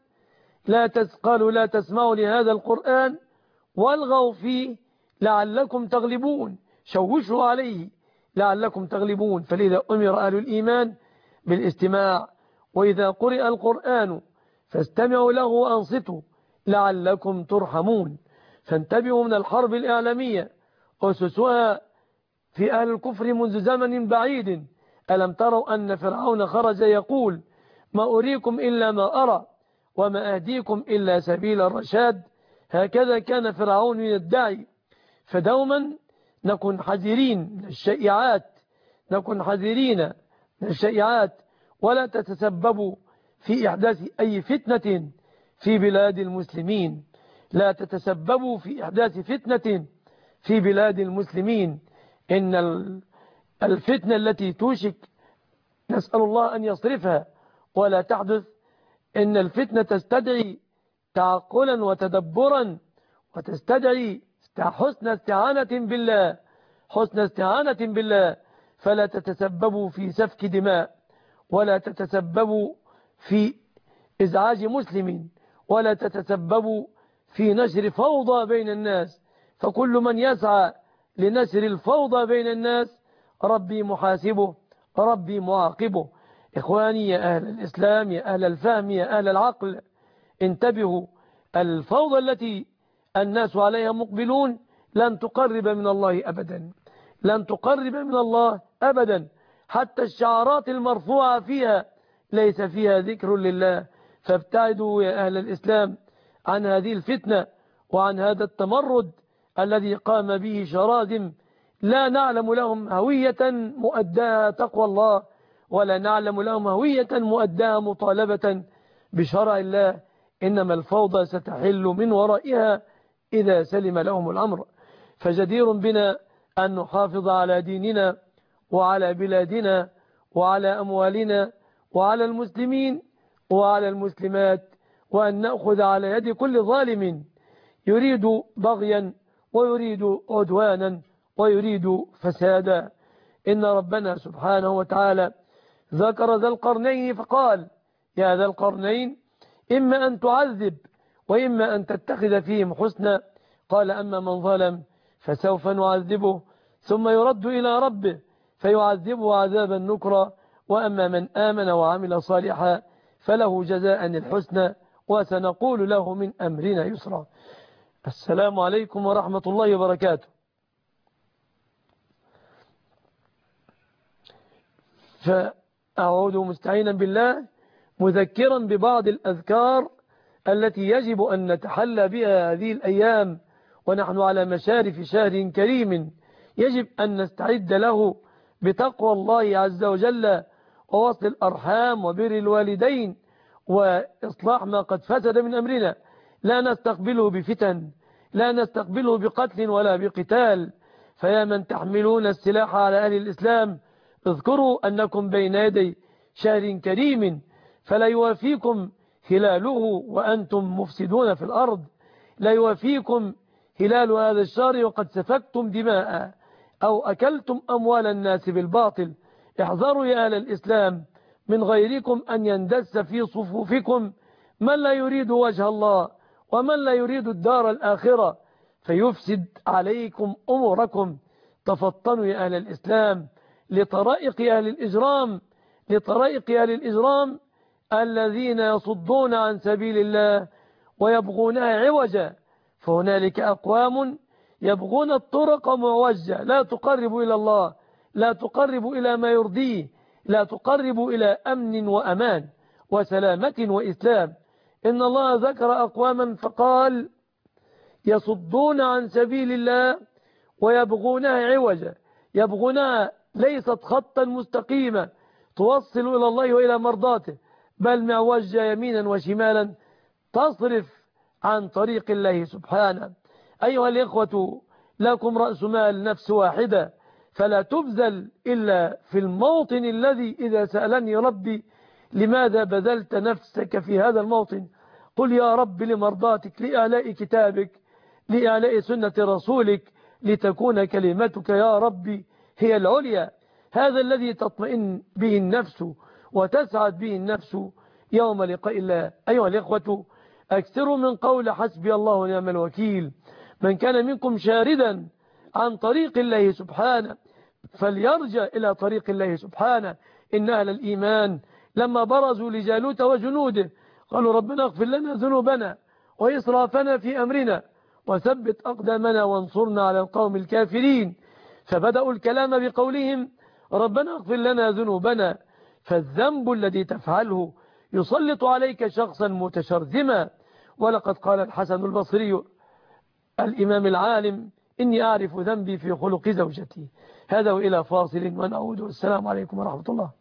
قالوا لا تسمعوا لهذا القرآن والغوا فيه لعلكم تغلبون، شوشوا عليه لعلكم تغلبون. فلذا أمر أهل الإيمان بالاستماع، وإذا قرئ القرآن فاستمعوا له وأنصتوا لعلكم ترحمون. فانتبهوا من الحرب الإعلامية أسسها في أهل الكفر منذ زمن بعيد. ألم تروا أن فرعون خرج يقول ما أريكم إلا ما أرى وما أهديكم إلا سبيل الرشاد؟ هكذا كان فرعون يدعي. فدوما نكون حذرين من الشائعات، نكون حذرين من الشائعات، ولا تتسببوا في إحداث أي فتنة في بلاد المسلمين، لا تتسببوا في إحداث فتنة في بلاد المسلمين. إن الفتنة التي توشك نسأل الله أن يصرفها ولا تحدث. إن الفتنة تستدعي تعقلا وتدبرا، وتستدعي حسن استعانة بالله، حسن استعانة بالله. فلا تتسببوا في سفك دماء، ولا تتسببوا في إزعاج مسلم، ولا تتسببوا في نشر فوضى بين الناس. فكل من يسعى لنشر الفوضى بين الناس ربي محاسبه، ربي معاقبه. إخواني يا أهل الإسلام، يا أهل الفهم، يا أهل العقل، انتبهوا. الفوضى التي الناس عليها مقبلون لن تقرب من الله أبدا، لن تقرب من الله أبدا. حتى الشعارات المرفوعة فيها ليس فيها ذكر لله. فابتعدوا يا أهل الإسلام عن هذه الفتنة وعن هذا التمرد الذي قام به شراذم لا نعلم لهم هوية مؤداها تقوى الله، ولا نعلم لهم هوية مؤداها مطالبة بشرع الله. إنما الفوضى ستحل من ورائها إذا سلم لهم الأمر. فجدير بنا أن نحافظ على ديننا وعلى بلادنا وعلى أموالنا وعلى المسلمين وعلى المسلمات، وأن نأخذ على يد كل ظالم يريد بغيا ويريد عدوانا ويريد فسادا. إن ربنا سبحانه وتعالى ذكر ذا القرنين فقال يا ذا القرنين إما أن تعذب وإما أن تتخذ فيهم حسنا. قال أما من ظلم فسوف نعذبه ثم يرد إلى ربه فيعذبه عذابا نكرا، وأما من آمن وعمل صالحا فله جزاء الحسنى وسنقول له من أمرنا يسرا. السلام عليكم ورحمة الله وبركاته. فأعود مستعينا بالله مذكرا ببعض الأذكار التي يجب أن نتحلى بها هذه الأيام ونحن على مشارف شهر كريم يجب أن نستعد له بتقوى الله عز وجل ووصل الأرحام وبر الوالدين وإصلاح ما قد فسد من أمرنا. لا نستقبله بفتن، لا نستقبله بقتل ولا بقتال. فيا من تحملون السلاح على أهل الإسلام اذكروا أنكم بين يدي شهر كريم فلا يوافيكم هلاله وأنتم مفسدون في الأرض، لا يوافيكم هلال هذا الشهر وقد سفكتم دماء أو أكلتم أموال الناس بالباطل. احذروا يا أهل الإسلام من غيركم أن يندس في صفوفكم من لا يريد وجه الله ومن لا يريد الدار الآخرة فيفسد عليكم أموركم. تفطنوا يا أهل الإسلام لطرائق أهل الإجرام، لطرائق أهل الإجرام الذين يصدون عن سبيل الله ويبغونها عوجا. فهنالك أقوام يبغون الطرق معوجة لا تقرب إلى الله، لا تقرب إلى ما يرضيه، لا تقرب إلى أمن وأمان وسلامة وإسلام. إن الله ذكر أقواما فقال يصدون عن سبيل الله ويبغونها عوجا، يبغونها ليست خطا مستقيما توصل إلى الله وإلى مرضاته، بل معوجة يمينا وشمالا تصرف عن طريق الله سبحانه. أيها الإخوة، لكم رأس مال نفس واحدة، فلا تبذل إلا في الموطن الذي إذا سألني ربي لماذا بذلت نفسك في هذا الموطن، قل يا رب لمرضاتك، لإعلاء كتابك، لإعلاء سنة رسولك، لتكون كلمتك يا ربي هي العليا. هذا الذي تطمئن به النفس وتسعد به النفس يوم لقاء الله. أيها الإخوة، أكثروا من قول حسبي الله ونعم الوكيل. من كان منكم شاردا عن طريق الله سبحانه فليرجع إلى طريق الله سبحانه. إن أهل الإيمان لما برزوا لجالوت وجنوده قالوا ربنا اغفر لنا ذنوبنا وإسرافنا في أمرنا وثبت أقدامنا وانصرنا على القوم الكافرين. فبدأوا الكلام بقولهم ربنا اغفر لنا ذنوبنا، فالذنب الذي تفعله يسلط عليك شخصا متشرذما. ولقد قال الحسن البصري الإمام العالم إني أعرف ذنبي في خلق زوجتي. هذا وإلى فاصل ونعود. السلام عليكم ورحمة الله.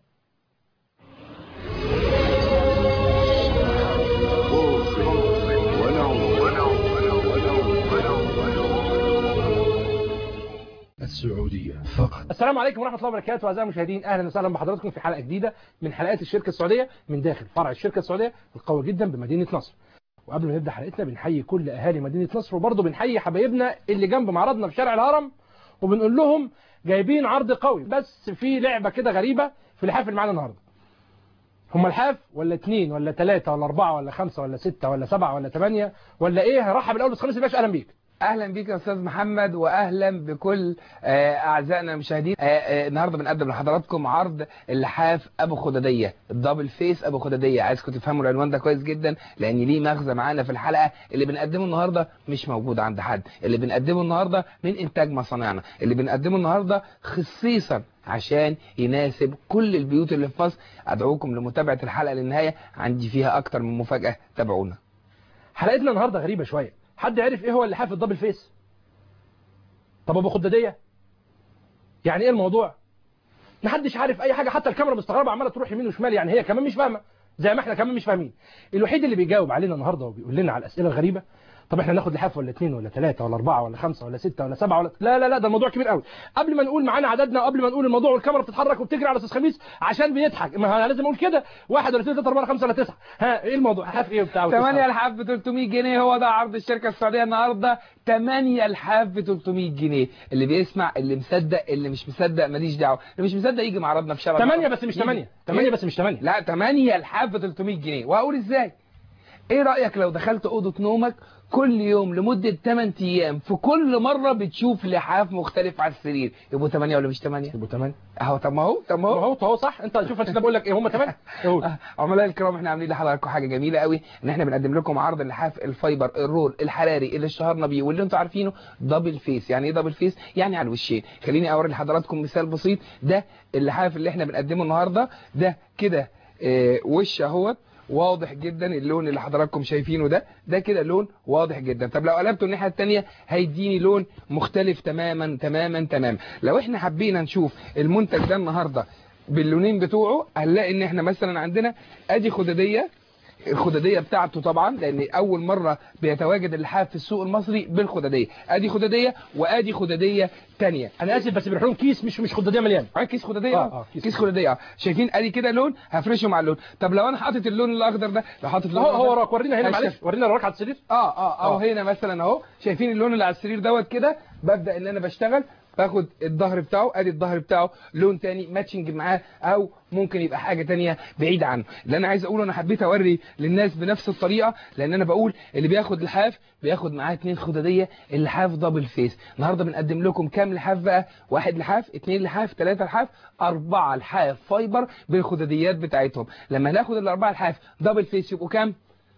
السعودية فقط. السلام عليكم ورحمة الله وبركاته. أعزائي المشاهدين، أهلا وسهلا بحضراتكم في حلقة جديدة من حلقات الشركة السعودية من داخل فرع الشركة السعودية القوي جدا بمدينة نصر. وقبل ما نبدأ حلقتنا بنحيي كل أهالي مدينة نصر، وبرضه بنحيي حبايبنا اللي جنب معرضنا في شارع الهرم، وبنقول لهم جايبين عرض قوي، بس في لعبة كده غريبة في الحاف اللي معانا النهارده. هم الحاف ولا 2 ولا 3 ولا 4 ولا 5 ولا 6 ولا 7 ولا 8 ولا ايه؟ هرحب الاول بس خميس الباشا، اهلا بيك. اهلا بيك يا استاذ محمد، واهلا بكل اعزائنا المشاهدين. النهارده بنقدم لحضراتكم عرض اللحاف ابو خداديه، الدبل فيس ابو خداديه. عايزكم تفهموا العنوان ده كويس جدا لان ليه مغزى معانا في الحلقه. اللي بنقدمه النهارده مش موجود عند حد، اللي بنقدمه النهارده من انتاج مصانعنا، اللي بنقدمه النهارده خصيصا عشان يناسب كل البيوت اللي في مصر. ادعوكم لمتابعه الحلقه للنهايه، عندي فيها اكتر من مفاجاه، تابعونا. حلقتنا النهارده غريبه شويه. حد عرف ايه هو اللحاف الدبل فيس؟ طب ابو خداديه يعني ايه الموضوع؟ محدش عارف اي حاجه، حتى الكاميرا مستغربه عماله تروح يمين وشمال، يعني هي كمان مش فاهمه زي ما احنا كمان مش فاهمين. الوحيد اللي بيجاوب علينا النهارده وبيقول لنا على الاسئله الغريبه، طب احنا ناخد لحاف ولا 2 ولا 3 ولا 4 ولا 5 ولا 6 ولا 7 ولا لا ده الموضوع كبير قوي. قبل ما نقول معانا عددنا وقبل ما نقول الموضوع والكاميرا بتتحرك وبتجري على استاذ خميس عشان بيضحك، ما انا لازم اقول كده 1 ولا 2 3 4 5 ولا 9. ها ايه الموضوع؟ لحاف ايه وبتاع؟ 8 لحاف ب 300 جنيه، هو ده عرض الشركه السعوديه النهارده. 8 لحاف ب 300 جنيه. اللي بيسمع، اللي مصدق، اللي مش مصدق ماليش دعوه، اللي مش مصدق يجي معرضنا في شارع 8 بس مش 8 بس مش 8. لا 8 لحاف ب 300 جنيه. وهقول ازاي. ايه رايك لو دخلت اوضه نومك كل يوم لمده 8 ايام، في كل مره بتشوف لحاف مختلف على السرير؟ يبقوا 8 ولا مش 8؟ يبقوا 8 اهو. طب ما هو صح. انت شوف انت بقول لك ايه، هم 8 عملاء الكرام، احنا عاملين لحضراتكم حاجه جميله قوي، ان احنا بنقدم لكم عرض اللحاف الفايبر الرول الحراري اللي اشتهرنا بيه واللي انتوا عارفينه، دبل فيس. يعني ايه دبل فيس؟ يعني على الوشين. خليني اوري لحضراتكم مثال بسيط. ده اللحاف اللي احنا بنقدمه النهارده، ده كده وش اهوت واضح جدا. اللون اللي حضراتكم شايفينه ده كده لون واضح جدا. طب لو قلبته الناحيه الثانيه هيديني لون مختلف تماما تماما تماما. لو احنا حبينا نشوف المنتج ده النهارده باللونين بتوعه، هنلاقي ان احنا مثلا عندنا ادي خداديه، الخداديه بتاعته طبعا لان اول مره بيتواجد اللحاف في السوق المصري بالخداديه. ادي خداديه وادي خداديه ثانيه. انا اسف بس بيروحوا كيس مش خداديه مليان. كيس خداديه. كيس خداديه. شايفين ادي كده لون هفرشه مع اللون. طب لو انا حاطط اللون الاخضر ده، لو حاطط اللون هو وراك، ورينا هنا معلش، ورينا وراك على السرير. او هنا مثلا اهو، شايفين اللون اللي على السرير دوت كده. ببدا ان انا بشتغل، باخد الظهر بتاعه، ادي الظهر بتاعه لون تاني ماتشنج معاه، او ممكن يبقى حاجه تانية بعيده عنه. اللي انا عايز اقوله، انا حبيت اوري للناس بنفس الطريقه، لان انا بقول اللي بياخد لحاف بياخد معاه 2 خداديه، اللحاف دبل فيس. النهارده بنقدم لكم كام لحاف بقى؟ 1 لحاف، 2 لحاف، 3 لحاف، 4 لحاف فايبر بالخداديات بتاعتهم. لما ناخد ال4 لحاف دبل فيس يبقوا كام؟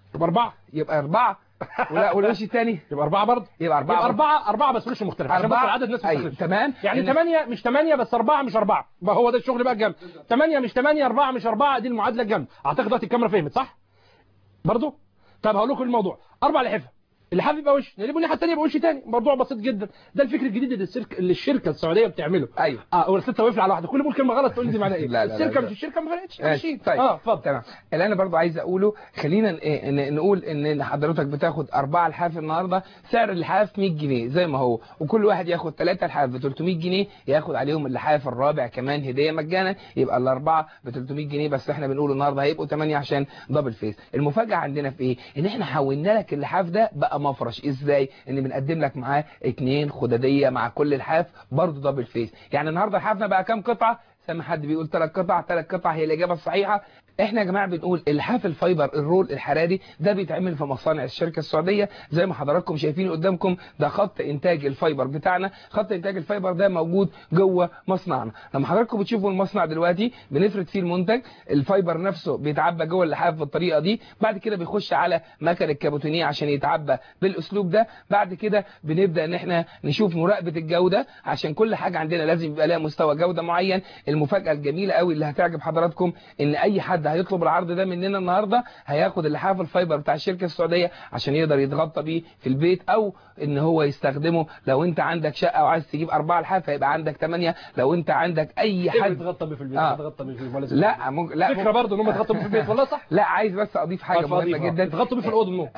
يبقى 4 ولا والوش الثاني يبقى 4 برضه. يبقى 4 بس وش مختلف عشان بس العدد الناس مختلف. أيوة. تمام. يعني 8 مش 8 بس 4 مش 4. هو ده الشغل بقى الجامد. 8 مش 8، 4 مش 4، دي المعادله الجامده. اعتقد دلوقتي الكاميرا فهمت صح؟ برضه؟ طب هقول لكم الموضوع. 4 لحفه اللحاف يبقى وش، نقلبه الناحيه الثانيه يبقى وش ثاني. موضوع بسيط جدا. ده الفكر الجديد اللي الشركه السعوديه بتعمله. ايوه ولا ستة واقف على واحده، كل ما اقول كلمه غلط تقول لي دي معناها ايه. لا الشركه مش الشركه ما فرقتش ماشي. طيب اتفضل. تمام. اللي انا برضو عايز اقوله، خلينا نقول ان حضرتك بتاخد 4 لحاف النهارده، سعر اللحاف 100 جنيه زي ما هو، وكل واحد ياخد 3 لحاف ب 300 جنيه، ياخد عليهم اللحاف الرابع كمان هديه مجانا، يبقى الاربعه ب 300 جنيه بس. احنا بنقول النهارده هيبقوا 8 عشان دبل فيس. المفاجاه عندنا في ايه؟ ان احنا حولنا لك اللحاف ده بقى مفرش. ازاي؟ ان بنقدم لك معاه 2 خداديه مع كل لحاف برضه دبل فيس. يعني النهارده لحافنا بقى كام قطعه؟ سامع حد بيقول 3 قطع. 3 قطع هي الاجابه الصحيحه. احنا يا جماعه بنقول اللحاف الفايبر الرول الحراري ده بيتعمل في مصانع الشركه السعوديه زي ما حضراتكم شايفين قدامكم. ده خط انتاج الفايبر بتاعنا. خط انتاج الفايبر ده موجود جوه مصنعنا. لما حضراتكم بتشوفوا المصنع دلوقتي بنفرد فيه المنتج، الفايبر نفسه بيتعبى جوه اللحاف بالطريقه دي، بعد كده بيخش على مكن الكابوتينيه عشان يتعبى بالاسلوب ده. بعد كده بنبدا ان احنا نشوف مراقبه الجوده، عشان كل حاجه عندنا لازم يبقى لها مستوى جوده معين. المفاجاه الجميله قوي اللي هتعجب حضراتكم ان اي حد هيطلب العرض ده مننا النهارده هياخد اللحاف الفايبر بتاع الشركه السعوديه عشان يقدر يتغطى بيه في البيت، او ان هو يستخدمه لو انت عندك شقه وعايز تجيب 4 لحاف هيبقى عندك 8. لو انت عندك اي حد يتغطى بيه في البيت يتغطى بيه في البيت. لا ممكن. لا فكره برضه ان هم يتغطوا بيه في البيت. والله صح. لا عايز بس اضيف حاجه مهمه جدا. يتغطوا بيه في الاوضه النوم.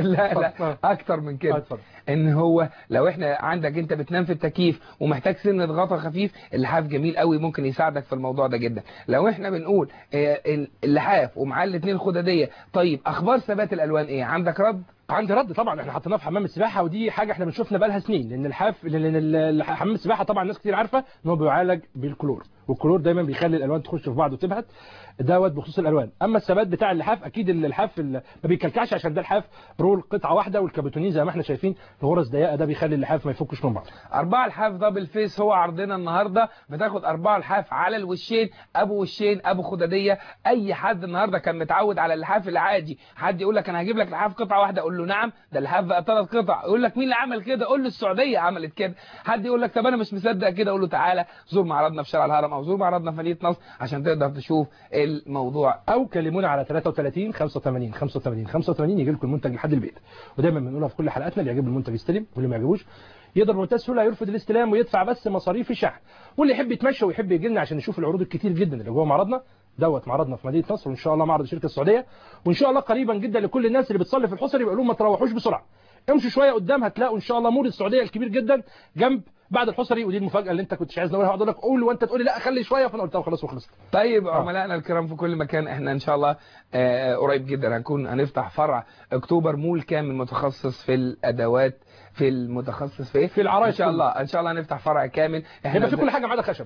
لا اكتر من كده. ان هو لو احنا عندك انت بتنام في التكييف ومحتاج سنه غطا خفيف، اللحاف جميل قوي ممكن يساعدك في الموضوع ده جدا. لو احنا بنقول اللحاف ومعاه الاثنين خداديه، طيب اخبار ثبات الالوان ايه؟ عندك رد؟ عندي رد طبعا. احنا حطيناه في حمام السباحه، ودي حاجه احنا بنشوفنا بقى لها سنين، لان حمام السباحه طبعا ناس كتير عارفه ان هو بيعالج بالكلور، والكلور دايما بيخلي الالوان تخش في بعض وتبهت دوت بخصوص الالوان. اما الثبات بتاع اللحاف اكيد اللحاف ما بيكلكعش عشان ده الحاف رول قطعه واحده، والكابوتونين زي ما احنا شايفين الغرز ضيقه ده بيخلي اللحاف ما يفكش من بعض. 4 لحاف دبل فيس هو عرضنا النهارده. بتاخد 4 لحاف على الوشين، ابو وشين ابو خداديه. اي حد النهارده كان متعود على اللحاف العادي، حد يقول لك انا هجيب لك لحاف قطعه واحده، اقول له نعم ده اللحاف بقى 3 قطع. يقول لك مين اللي عمل كده؟ قول له السعوديه عملت كده. حد يقول لك طب انا مش مصدق كده، اقول له تعالى زور معرضنا في شارع الهرم او زور معرضنا في مدينه نصر عشان تقدر تشوف الموضوع، او كلمونا على 33 85 85 85 يجي لكم المنتج لحد البيت. ودايما بنقولها في كل حلقاتنا، اللي يعجبه المنتج يستلم، واللي ما يعجبوش يقدر بمنتهى السهوله يرفض الاستلام ويدفع بس مصاريف الشحن. واللي يحب يتمشى ويحب يجي لنا عشان يشوف العروض الكتير جدا اللي جوه معرضنا دوت، معرضنا في مدينه نصر، وان شاء الله معرض الشركه السعوديه، وان شاء الله قريبا جدا لكل الناس اللي بتصلي في الحصري بيقولوا ما تروحوش بسرعه، امشوا شويه قدام هتلاقوا ان شاء الله مول السعوديه الكبير جدا جنب بعد الحصري. ودي المفاجاه اللي انت كنتش عايز نقولها، هقعد اقول لك قول وانت تقول لي لا خلي شويه، فانا قلت خلاص وخلصت. طيب عملائنا الكرام في كل مكان، احنا ان شاء الله قريب جدا هنفتح فرع اكتوبر مول كامل متخصص في الادوات، في المتخصص في العرايس. ان شاء الله نفتح فرع كامل هيبقى في كل حاجه ما عدا خشب.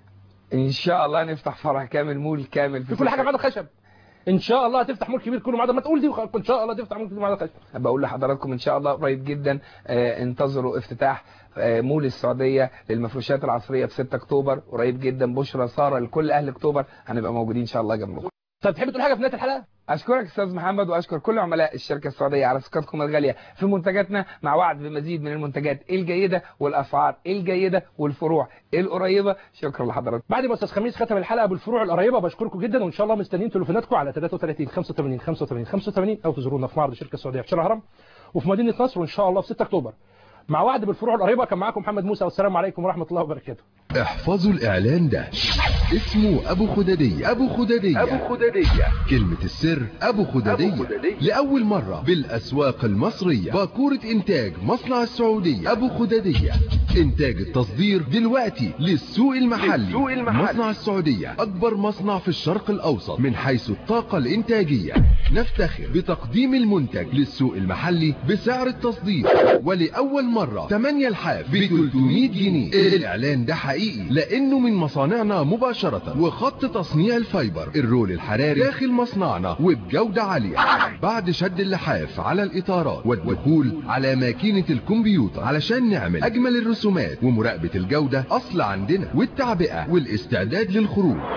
ان شاء الله نفتح فرع كامل مول كامل في كل حاجه ما عدا خشب. ان شاء الله هتفتح مول كبير كله ما عدا، ما تقول دي ان شاء الله تفتح مول كبير ما عدا خشب. بقول لحضراتكم ان شاء الله قريب جدا انتظروا افتتاح مول السعوديه للمفروشات العصريه في 6 اكتوبر قريب جدا. بشرى ساره لكل اهل اكتوبر، هنبقى موجودين ان شاء الله جنبكم. طب تحب تقول حاجه في نهايه الحلقه؟ اشكرك استاذ محمد، واشكر كل عملاء الشركه السعوديه على ثقتكم الغاليه في منتجاتنا، مع وعد بمزيد من المنتجات الجيده والاسعار الجيده والفروع القريبه. شكرا لحضراتكم. بعد ما استاذ خميس ختم الحلقه بالفروع القريبه، بشكركم جدا، وان شاء الله مستنيين تليفوناتكم على 33 85 85 85 او تزورونا في معرض الشركه السعوديه في شارع الهرم وفي مدينه نصر، وان شاء الله في 6 اكتوبر مع وعد بالفروع القريبه. كان معاكم محمد موسى، والسلام عليكم ورحمه الله وبركاته. احفظوا الإعلان ده، اسمه أبو خدادية. أبو خدادية، أبو خدادية، كلمة السر أبو خدادية. لأول مرة بالأسواق المصرية، باكورة إنتاج مصنع السعودية. أبو خدادية، إنتاج التصدير دلوقتي للسوق المحلي. مصنع السعودية أكبر مصنع في الشرق الأوسط من حيث الطاقة الإنتاجية. نفتخر بتقديم المنتج للسوق المحلي بسعر التصدير، ولأول مرة 8 لحاف ب 300 جنيه. الإعلان ده حقيقي لأنه من مصانعنا مباشرة، وخط تصنيع الفايبر الرول الحراري داخل مصنعنا وبجودة عالية. بعد شد اللحاف على الإطارات والدخول على ماكينة الكمبيوتر علشان نعمل أجمل الرسومات ومراقبة الجودة، أصل عندنا والتعبئة والاستعداد للخروج.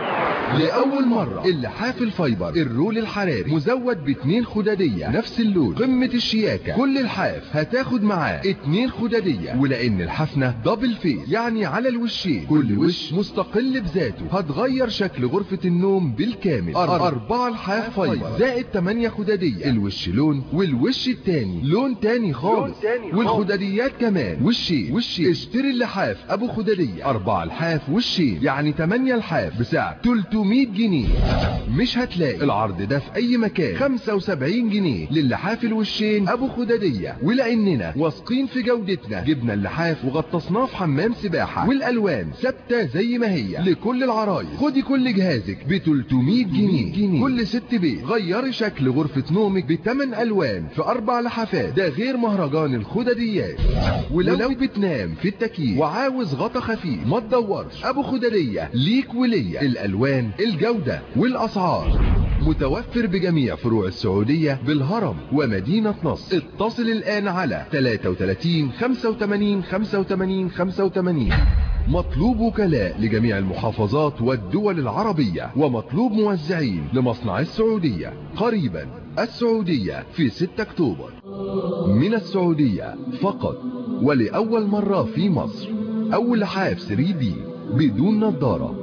لأول مرة اللحاف الفايبر الرول الحراري مزود ب2 خدادية نفس اللون قمة الشياكة. كل لحاف هتاخد معاه 2 خدادية، ولأن الحفنة دبل فيس يعني على الوشين، كل وش مستقل بذاته، هتغير شكل غرفة النوم بالكامل. 4 لحاف فايبر زائد 8 خدادية، الوش لون والوش التاني لون تاني خالص، والخداديات كمان وشين. اشتري اللحاف ابو خدادية 4 لحاف وشين يعني 8 لحاف بسعر 300 جنيه. مش هتلاقي العرض ده في اي مكان. 75 جنيه للحاف الوشين ابو خدادية، ولاننا واثقين في جودتنا جبنا اللحاف وغطسناه في حمام سباحة، والالوان ثابتة زي ما هي لكل العرايس. خدي كل جهازك ب 300 جنيه. كل ست بيت غيري شكل غرفة نومك ب8 الوان في 4 لحافات، ده غير مهرجان الخداديات. ولو بتنام في التكييف وعاوز غطا خفيف ما تدورش، ابو خدادية ليك وليا. الالوان، الجودة، والاسعار متوفر بجميع فروع السعودية بالهرم ومدينة نصر. اتصل الآن على 33 85 85 85. مطلوب وكلاء لجميع المحافظات والدول العربية، ومطلوب موزعين لمصنع السعودية. قريبا السعودية في 6 أكتوبر. من السعودية فقط، ولأول مرة في مصر أول لحاف 3D بدون نظارة.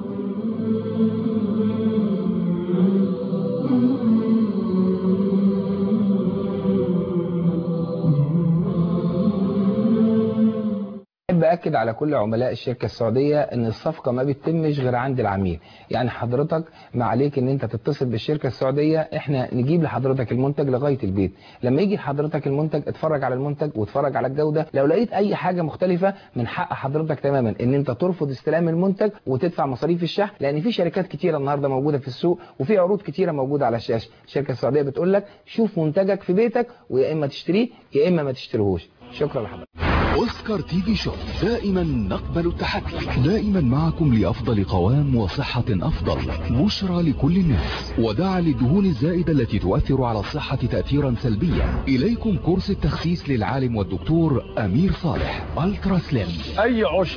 بأكد على كل عملاء الشركة السعودية ان الصفقة ما بتتمش غير عند العميل. يعني حضرتك ما عليك ان انت تتصل بالشركة السعودية، احنا نجيب لحضرتك المنتج لغاية البيت. لما يجي لحضرتك المنتج اتفرج على المنتج واتفرج على الجودة. لو لقيت اي حاجة مختلفة من حق حضرتك تماما ان انت ترفض استلام المنتج وتدفع مصاريف الشحن، لان في شركات كتيرة النهاردة موجودة في السوق وفي عروض كتيرة موجودة على الشاشة. الشركة السعودية بتقول لك شوف منتجك في بيتك، ويا اما تشتريه يا اما ما تشتريهوش. شكرا لحضرتك. أوسكار تي في شوب دائما نقبل التحدي، دائما معكم لأفضل قوام وصحة أفضل. بشرى لكل الناس، ودع للدهون الزائدة التي تؤثر على الصحة تأثيرا سلبيا. إليكم كورس التخسيس للعالم والدكتور أمير صالح. ألترا سليم. أي عشب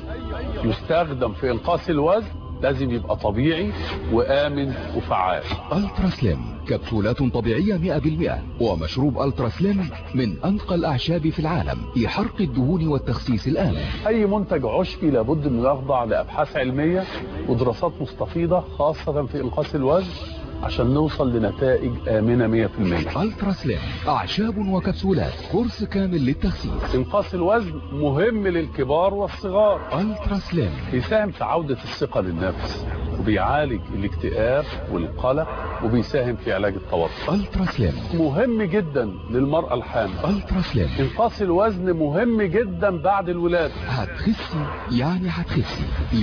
يستخدم في إنقاص الوزن لازم يبقى طبيعي وآمن وفعال. ألترا سليم كبسولات طبيعية 100%، ومشروب ألترا سليم من أنقى الأعشاب في العالم لحرق الدهون والتخسيس الآمن. أي منتج عشبي لابد أنه يخضع لأبحاث علمية ودراسات مستفيضة خاصة في إنقاص الوزن عشان نوصل لنتائج آمنة 100%. ألترا سليم أعشاب وكبسولات، كورس كامل للتخسيس. إنقاص الوزن مهم للكبار والصغار. ألترا سليم بيساهم في عودة الثقة للنفس، وبيعالج الاكتئاب والقلق، وبيساهم في علاج التوتر. ألترا سليم مهم جدا للمرأة الحامل. ألترا سليم إنقاص الوزن مهم جدا بعد الولادة. هتخسي يعني هتخسي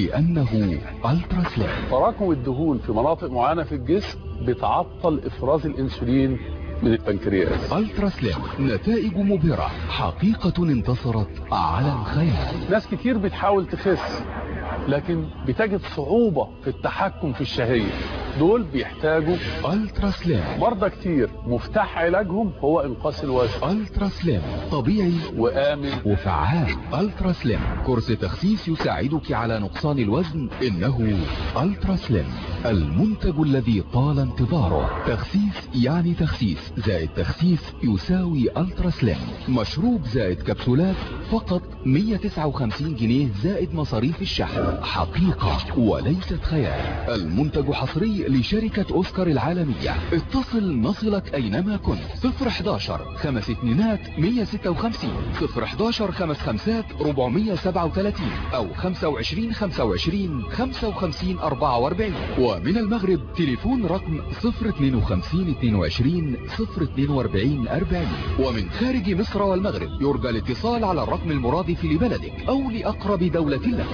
لأنه ألترا سليم. تراكم الدهون في مناطق معينة في الجسم بتعطل إفراز الأنسولين من البنكرياس. ألترا سليم نتائج مبهرة، حقيقة انتصرت على الخيال. ناس كتير بتحاول تخس لكن بتجد صعوبة في التحكم في الشهية، دول بيحتاجوا ألترا سليم. مرضى كتير مفتاح علاجهم هو إنقاص الوزن. ألترا سليم طبيعي وآمن وفعال. ألترا سليم كورس تخسيس يساعدك على نقصان الوزن. إنه ألترا سليم المنتج الذي طال انتظاره. تخسيس يعني تخسيس زائد تخسيس يساوي ألترا سليم. مشروب زائد كبسولات فقط 159 جنيه زائد مصاريف الشحن. حقيقة وليست خيال. المنتج حصري لشركة أوسكار العالمية. اتصل نصلك أينما كنت. 011 5 2 156 011 5 5 437 أو 25 25 55 44. ومن المغرب تليفون رقم 052 22 042 40. ومن خارج مصر والمغرب يرجى الاتصال على الرقم المرادف لبلدك أو لأقرب دولة لك.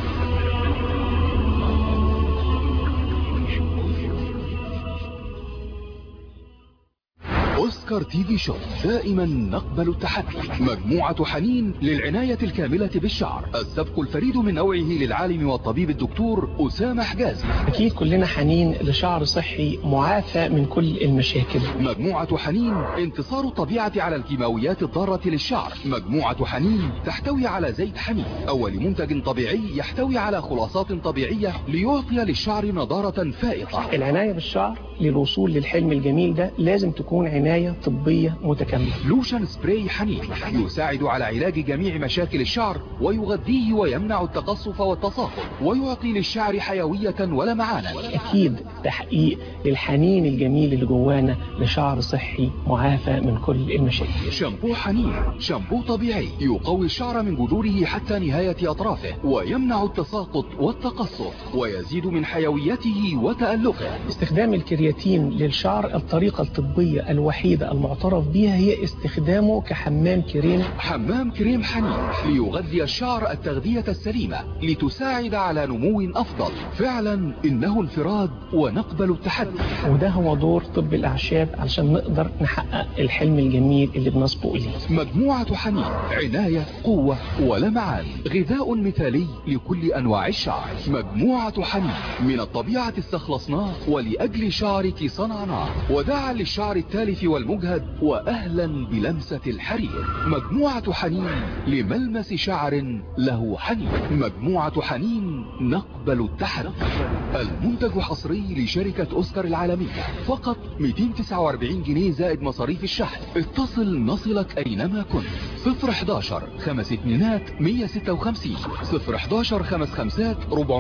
أوسكار تي في شو، دائما نقبل التحدي. مجموعة حنين للعناية الكاملة بالشعر، السبق الفريد من نوعه للعالم والطبيب الدكتور أسامة حجازي. أكيد كلنا حنين لشعر صحي معافى من كل المشاكل. مجموعة حنين انتصار الطبيعة على الكيماويات الضارة للشعر. مجموعة حنين تحتوي على زيت حنين، أول منتج طبيعي يحتوي على خلاصات طبيعية ليعطي للشعر نضارة فائقة. العناية بالشعر للوصول للحلم الجميل ده لازم تكون عناية طبية متكاملة. لوشن سبراي حنين يساعد على علاج جميع مشاكل الشعر ويغذيه ويمنع التقصف والتصاقل ويعطي للشعر حيوية ولمعانا. أكيد تحقيق للحنين الجميل اللي جوانا لشعر صحي معافى من كل المشاكل. شامبو حنين، شامبو طبيعي يقوي الشعر من جذوره حتى نهاية أطرافه ويمنع التساقط والتقصف ويزيد من حيويته وتألقه. استخدام الكرياتين للشعر الطريقة الطبية الوحيدة المعترف بها هي استخدامه كحمام كريم. حمام كريم حنين ليغذي الشعر التغذية السليمة لتساعد على نمو أفضل. فعلا إنه انفراد ونقبل التحدي، وده هو دور طب الأعشاب علشان نقدر نحقق الحلم الجميل اللي بنسبق إليه. مجموعة حنين عناية، قوة ولمعان، غذاء مثالي لكل أنواع الشعر. مجموعة حنين من الطبيعة استخلصناه ولأجل شعرك صنعناه، وداعا للشعر التالف والمجهد وأهلا بلمسة الحرير. مجموعة حنين لملمس شعر له حنين. مجموعة حنين نقبل التحدي. المنتج حصري لشركة أوسكار العالمية، فقط 249 جنيه زائد مصاريف الشحن. اتصل نصلك أينما كنت. 011 5 2 156 011 5 5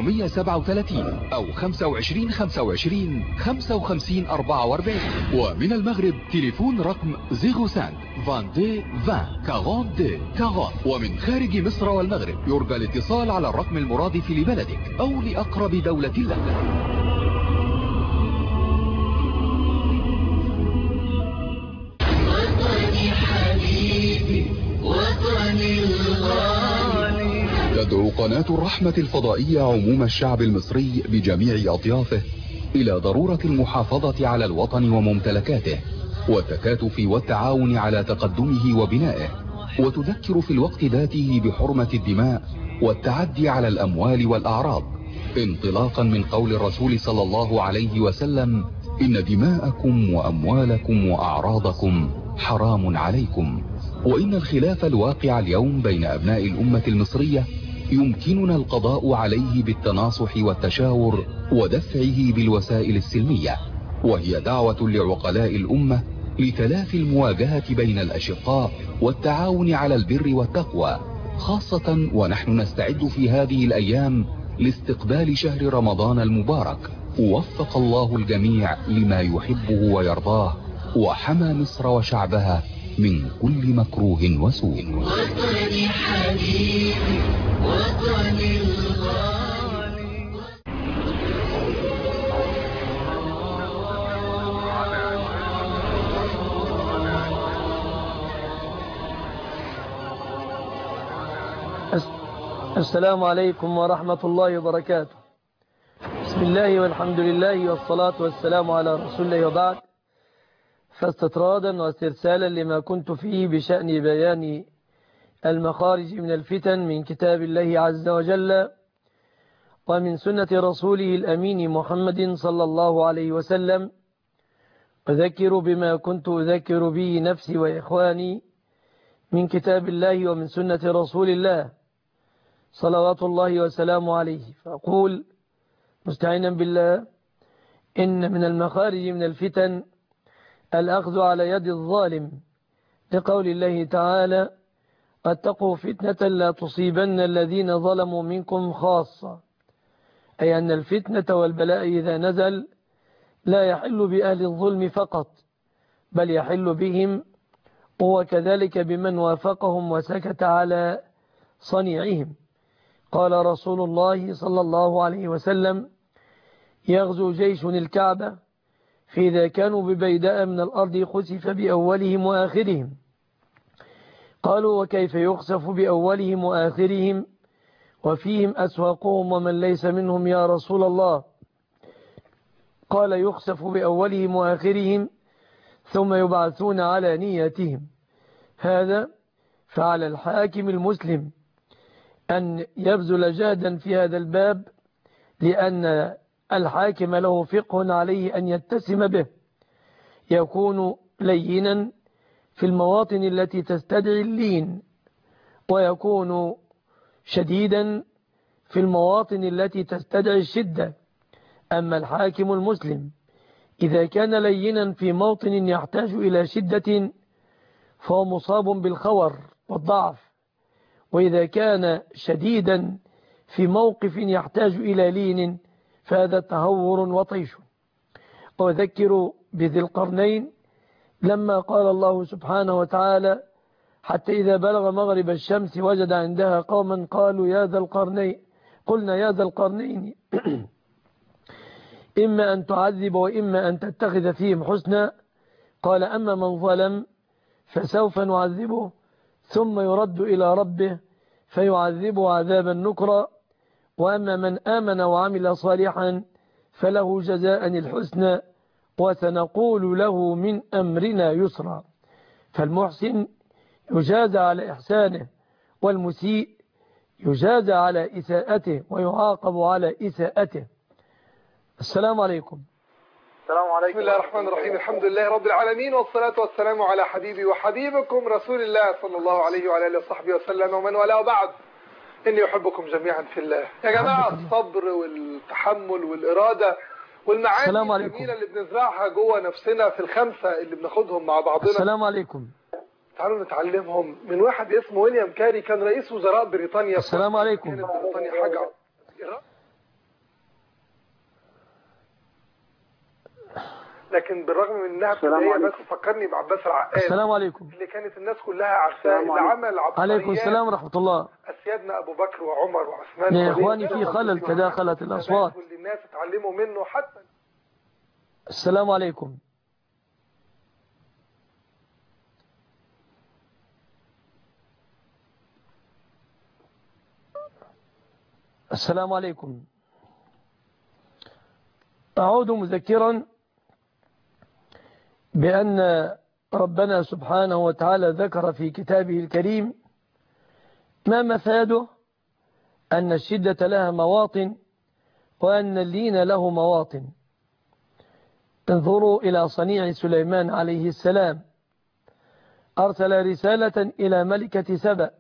437 أو 25 25 55 44. ومن المغرب تليفون رقم 05 22 20 42 40. ومن خارج مصر والمغرب يرجى الاتصال على الرقم المرادف لبلدك أو لأقرب دولة لك. وطني حبيبي وطني الغالي. تدعو قناة الرحمة الفضائية عموم الشعب المصري بجميع أطيافه إلى ضرورة المحافظة على الوطن وممتلكاته والتكاتف والتعاون على تقدمه وبنائه، وتذكر في الوقت ذاته بحرمة الدماء والتعدي على الأموال والأعراض، انطلاقا من قول الرسول صلى الله عليه وسلم: إن دماءكم وأموالكم وأعراضكم حرام عليكم. وإن الخلاف الواقع اليوم بين أبناء الأمة المصرية يمكننا القضاء عليه بالتناصح والتشاور ودفعه بالوسائل السلمية، وهي دعوة لعقلاء الأمة لتلافي المواجهة بين الأشقاء والتعاون على البر والتقوى، خاصة ونحن نستعد في هذه الأيام لاستقبال شهر رمضان المبارك. وفق الله الجميع لما يحبه ويرضاه، وحمى مصر وشعبها من كل مكروه وسوء. وطني حبيبي وطني الغالي. السلام عليكم ورحمة الله وبركاته. بسم الله والحمد لله والصلاة والسلام على رسول الله، وبعد. فاستطرادا واسترسالا لما كنت فيه بشأن بيان المخارج من الفتن من كتاب الله عز وجل ومن سنة رسوله الأمين محمد صلى الله عليه وسلم، أذكر بما كنت أذكر به نفسي وإخواني من كتاب الله ومن سنة رسول الله صلوات الله وسلامه عليه، فأقول مستعينا بالله: إن من المخارج من الفتن الأخذ على يد الظالم، لقول الله تعالى: اتقوا فتنة لا تصيبن الذين ظلموا منكم خاصة، أي أن الفتنة والبلاء إذا نزل لا يحل بأهل الظلم فقط، بل يحل بهم وكذلك بمن وافقهم وسكت على صنيعهم. قال رسول الله صلى الله عليه وسلم: يغزو جيش الكعبة، فإذا كانوا ببيداء من الأرض خسف بأولهم وآخرهم. قالوا: وكيف يخسف بأولهم وآخرهم وفيهم أسواقهم ومن ليس منهم يا رسول الله؟ قال: يخسف بأولهم وآخرهم ثم يبعثون على نيتهم. هذا فعلى الحاكم المسلم أن يبذل جهدا في هذا الباب، لأن الحاكم له فقه عليه أن يتسم به، يكون لينا في المواطن التي تستدعي اللين، ويكون شديدا في المواطن التي تستدعي الشدة. أما الحاكم المسلم إذا كان لينا في موطن يحتاج إلى شدة فهو مصاب بالخور والضعف، وإذا كان شديدا في موقف يحتاج إلى لين فهذا تهور وطيش. وذكر بذي القرنين لما قال الله سبحانه وتعالى: حتى إذا بلغ مغرب الشمس وجد عندها قوما قالوا يا ذا القرنين، قلنا يا ذا القرنين إما أن تعذب وإما أن تتخذ فيهم حسنا. قال: أما من ظلم فسوف نعذبه ثم يرد إلى ربه فيعذبه عذابا نكرا، وأما من آمن وعمل صالحا فله جزاء الحسنى وسنقول له من أمرنا يسرا. فالمحسن يجازى على إحسانه، والمسيء يجازى على إساءته ويعاقب على إساءته. السلام عليكم. السلام عليكم. بسم الله الرحمن الرحيم. الحمد لله رب العالمين، والصلاة والسلام على حبيبي وحبيبكم رسول الله صلى الله عليه وعلى آله وصحبه وسلم ومن والاه، بعد. إني أحبكم جميعا في الله. يا جماعة، الصبر والتحمل والإرادة والمعاني الجميلة اللي بنزرعها جوه نفسنا في الخمسة اللي بناخدهم مع بعضنا. السلام عليكم. تعالوا نتعلمهم من واحد اسمه ويليام كاري، كان رئيس وزراء بريطانيا. السلام عليكم. كانت بريطانيا حاجة. لكن بالرغم من انها بدايه بس فكرني بعباس العقاد. السلام عليكم. اللي كانت الناس كلها عارفاه، اللي عمل عبقريات. عليكم السلام ورحمه الله. اسيادنا ابو بكر وعمر وعثمان. يا اخواني في خلل تداخلت الاصوات. واللي الناس اتعلموا منه حتى. السلام عليكم. السلام عليكم. أعود مذكرا بأن ربنا سبحانه وتعالى ذكر في كتابه الكريم ما مفاده أن الشدة لها مواطن وأن اللين له مواطن. انظروا إلى صنيع سليمان عليه السلام، أرسل رسالة إلى ملكة سبأ.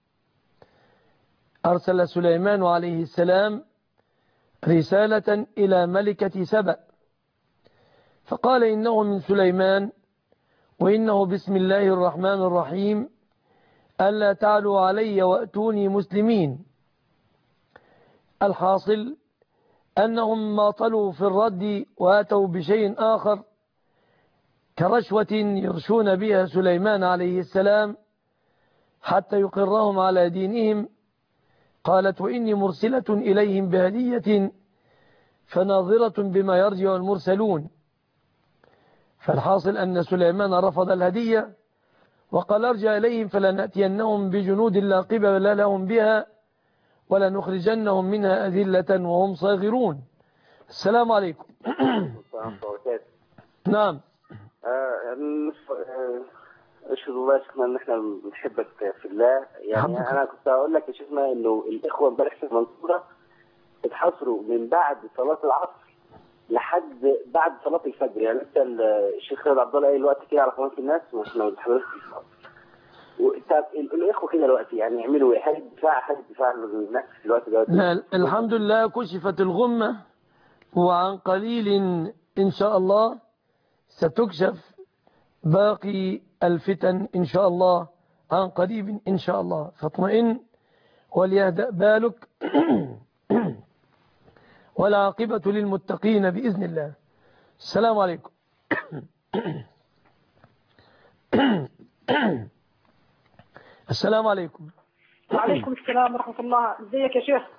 أرسل سليمان عليه السلام رسالة إلى ملكة سبأ، فقال: إنه من سليمان وإنه بسم الله الرحمن الرحيم، ألا تعلوا علي وأتوني مسلمين. الحاصل أنهم ماطلوا في الرد وأتوا بشيء آخر كرشوة يرشون بها سليمان عليه السلام حتى يقرهم على دينهم. قالت: وإني مرسلة إليهم بهدية فناظرة بما يرجع المرسلون. فالحاصل أن سليمان رفض الهدية وقال: ارجع إليهم فلنأتينهم بجنود لا قبل لهم بها ولنخرجنهم منها أذلة وهم صاغرون. السلام عليكم. نعم. اشهد الله يا شيخنا ان احنا بنحبك في الله. يعني انا كنت هقول لك يا شيخنا انه الاخوه امبارح في المنصوره اتحاصروا من بعد صلاه العصر لحد بعد صلاه الفجر. يعني انت الشيخ خالد عبد الله قايل الوقت كده على قناه الناس واحنا حضرتك. طب الاخوه كده دلوقتي يعني يعملوا ايه؟ هل الدفاع للناس في الوقت ده؟ لا، الحمد لله كشفت الغمه، وعن قليل ان شاء الله ستكشف باقي الفتن إن شاء الله عن قريب إن شاء الله، فاطمئن وليهدأ بالك والعاقبة للمتقين بإذن الله. السلام عليكم. السلام عليكم. وعليكم السلام ورحمة الله. ازيك يا شيخ؟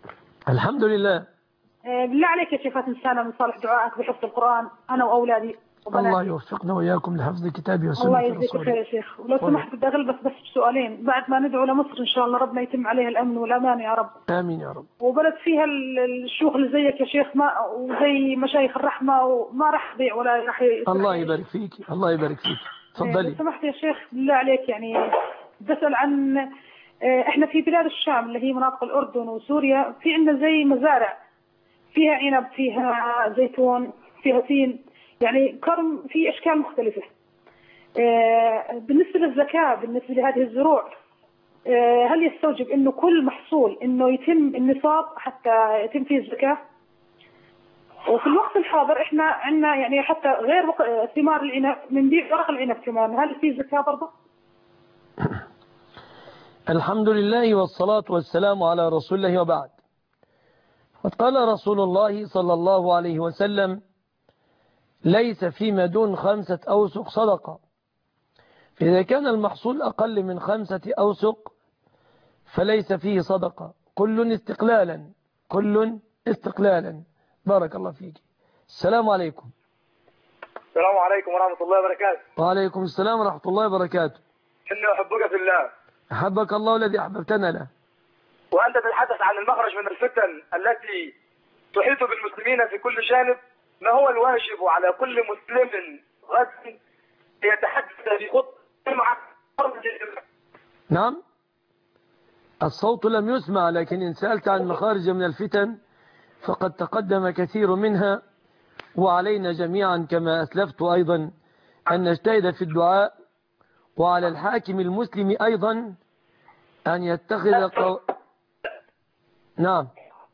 الحمد لله. بالله عليك يا شيخ، تنسانا من صالح دعائك بحفظ القرآن أنا وأولادي. الله يوفقنا وإياكم لحفظ كتابه وسنة الله يجزيك رسوله. خير يا شيخ. ولو سمحت بدي أغلبك بس بسؤالين بعد ما ندعو لمصر إن شاء الله ربنا يتم عليها الأمن والأمان يا رب. آمين يا رب. وبلد فيها الشيوخ اللي زيك يا شيخ ما وزي مشايخ الرحمة وما راح يضيع ولا راح الله يبارك فيك. الله يبارك فيك. تفضلي. لو سمحت يا شيخ بالله عليك يعني بسأل عن احنا في بلاد الشام اللي هي مناطق الأردن وسوريا في عندنا زي مزارع فيها عنب فيها زيتون فيها تين يعني كرم في أشكال مختلفة. بالنسبة للزكاة بالنسبة لهذه الزروع هل يستوجب إنه كل محصول إنه يتم النصاب حتى يتم فيه الزكاة؟ وفي الوقت الحاضر إحنا عندنا يعني حتى غير ثمار العنب بنبيع ورق العنب كمان هل في زكاة برضه؟ الحمد لله والصلاة والسلام على رسول الله وبعد. وقال رسول الله صلى الله عليه وسلم ليس فيما دون 5 أوسق صدقة. إذا كان المحصول أقل من 5 أوسق فليس فيه صدقة. كل استقلالا. بارك الله فيك. السلام عليكم. السلام عليكم ورحمة الله وبركاته. وعليكم السلام ورحمة الله وبركاته. إني أحبك في الله. أحبك الله الذي أحببتنا له. وأنت تتحدث عن المخرج من الفتن التي تحيط بالمسلمين في كل جانب. ما هو الواجب على كل مسلم غد يتحدث بخطة مع نعم الصوت لم يسمع لكن إن سألت عن مخارج من الفتن فقد تقدم كثير منها وعلينا جميعا كما أسلفت أيضا أن نجتهد في الدعاء وعلى الحاكم المسلم أيضا أن يتخذ نعم.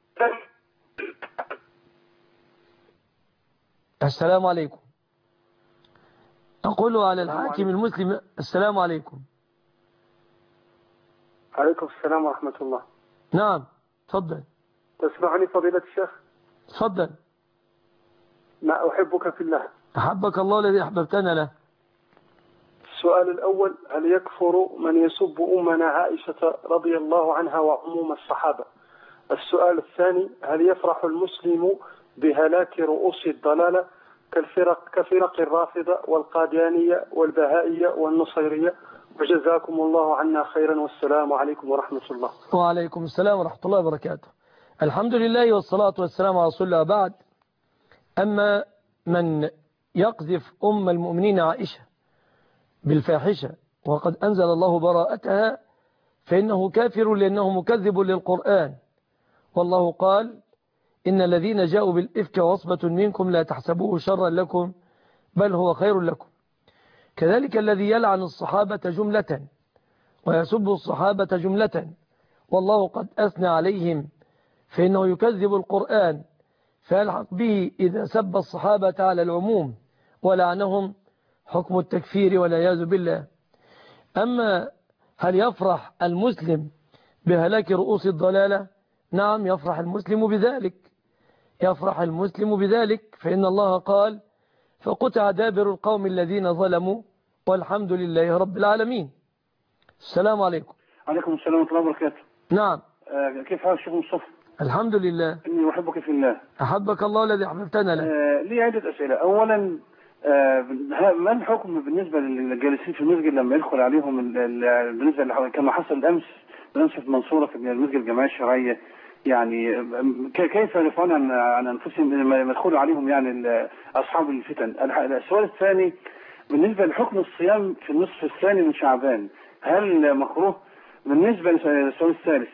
السلام عليكم. أقول على الحاكم المسلم. السلام عليكم. عليكم السلام ورحمة الله. نعم تفضل. تسمعني فضيلة الشيخ؟ تفضل. ما أحبك في الله. أحبك الله الذي أحببتنا له. السؤال الأول هل يكفر من يسب أمنا عائشة رضي الله عنها وعموم الصحابة؟ السؤال الثاني هل يفرح المسلم بهلاك رؤوس الضلالة كفرق الرافضة والقاديانية والبهائية والنصيرية؟ وجزاكم الله عنا خيرا والسلام عليكم ورحمة الله. وعليكم السلام ورحمة الله وبركاته. الحمد لله والصلاة والسلام على رسول الله. بعد أما من يقذف أم المؤمنين عائشة بالفاحشة وقد أنزل الله براءتها فإنه كافر لأنه مكذب للقرآن. والله قال إن الذين جاءوا بالإفك عصبة منكم لا تحسبوه شرا لكم بل هو خير لكم. كذلك الذي يلعن الصحابة جملة ويسب الصحابة جملة والله قد أثنى عليهم فإنه يكذب القرآن فيلحق به إذا سب الصحابة على العموم ولعنهم حكم التكفير والعياذ بالله. أما هل يفرح المسلم بهلاك رؤوس الضلالة؟ نعم يفرح المسلم بذلك. يفرح المسلم بذلك فإن الله قال فقطع دابر القوم الذين ظلموا والحمد لله رب العالمين. السلام عليكم. عليكم السلام ورحمة الله وبركاته. نعم. كيف حالك شيخ مصطفى؟ الحمد لله. إني أحبك في الله. أحبك الله الذي أحببتنا له. لي عدة أسئلة. أولا ما الحكم بالنسبة للجالسين في المسجد لما يدخل عليهم بالنسبة كما حصل أمس في المنصورة في المسجد الجماعية الشرعية يعني كيف يدافعون عن أنفسهم لما يدخلوا عليهم يعني أصحاب الفتن؟ السؤال الثاني بالنسبة لحكم الصيام في النصف الثاني من شعبان هل مكروه؟ بالنسبة للسؤال الثالث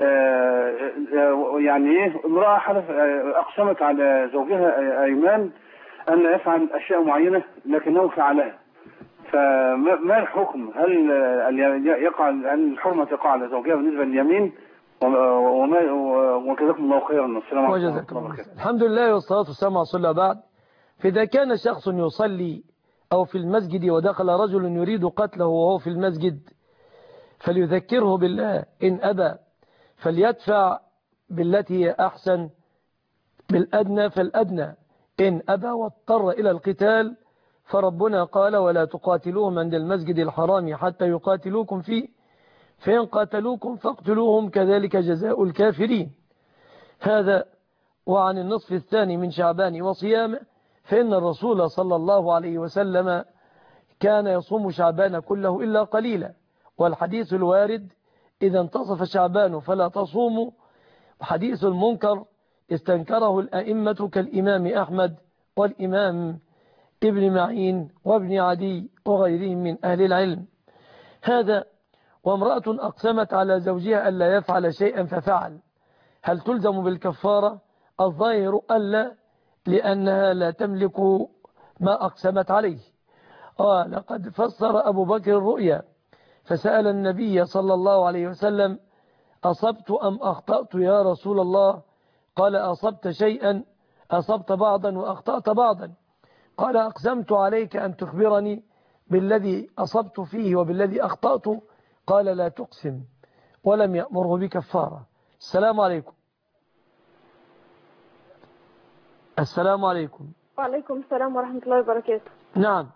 يعني ايه امرأة أقسمت على زوجها أيمان أن يفعل أشياء معينة لكنه فعلها فما الحكم؟ هل الحرمة تقع على زوجها بالنسبة لليمين؟ وجزاكم الله خيرا. السلام عليكم ورحمة الله وبركاته. الحمد لله والصلاة والسلام على رسول الله. بعد فإذا كان شخص يصلي أو في المسجد ودخل رجل يريد قتله وهو في المسجد فليذكره بالله إن أبى فليدفع بالتي هي أحسن بالأدنى فالأدنى إن أبى واضطر إلى القتال فربنا قال ولا تقاتلوهم عند المسجد الحرام حتى يقاتلوكم فيه فإن قاتلوكم فاقتلوهم كذلك جزاء الكافرين. هذا وعن النصف الثاني من شعبان وصيامه فإن الرسول صلى الله عليه وسلم كان يصوم شعبان كله إلا قليلا، والحديث الوارد إذا انتصف شعبان فلا تصوموا، حديث المنكر استنكره الأئمة كالإمام أحمد والإمام ابن معين وابن عدي وغيرهم من أهل العلم. هذا وامرأة أقسمت على زوجها ألا يفعل شيئا ففعل، هل تلزم بالكفارة؟ الظاهر ألا، لأنها لا تملك ما أقسمت عليه. لقد فسر أبو بكر الرؤيا فسأل النبي صلى الله عليه وسلم: أصبت أم أخطأت يا رسول الله؟ قال: أصبت شيئا، أصبت بعضا وأخطأت بعضا. قال: أقسمت عليك أن تخبرني بالذي أصبت فيه وبالذي أخطأت. قال: لا تقسم، ولم يأمره بكفارة. السلام عليكم. السلام عليكم. وعليكم السلام ورحمة الله وبركاته. نعم.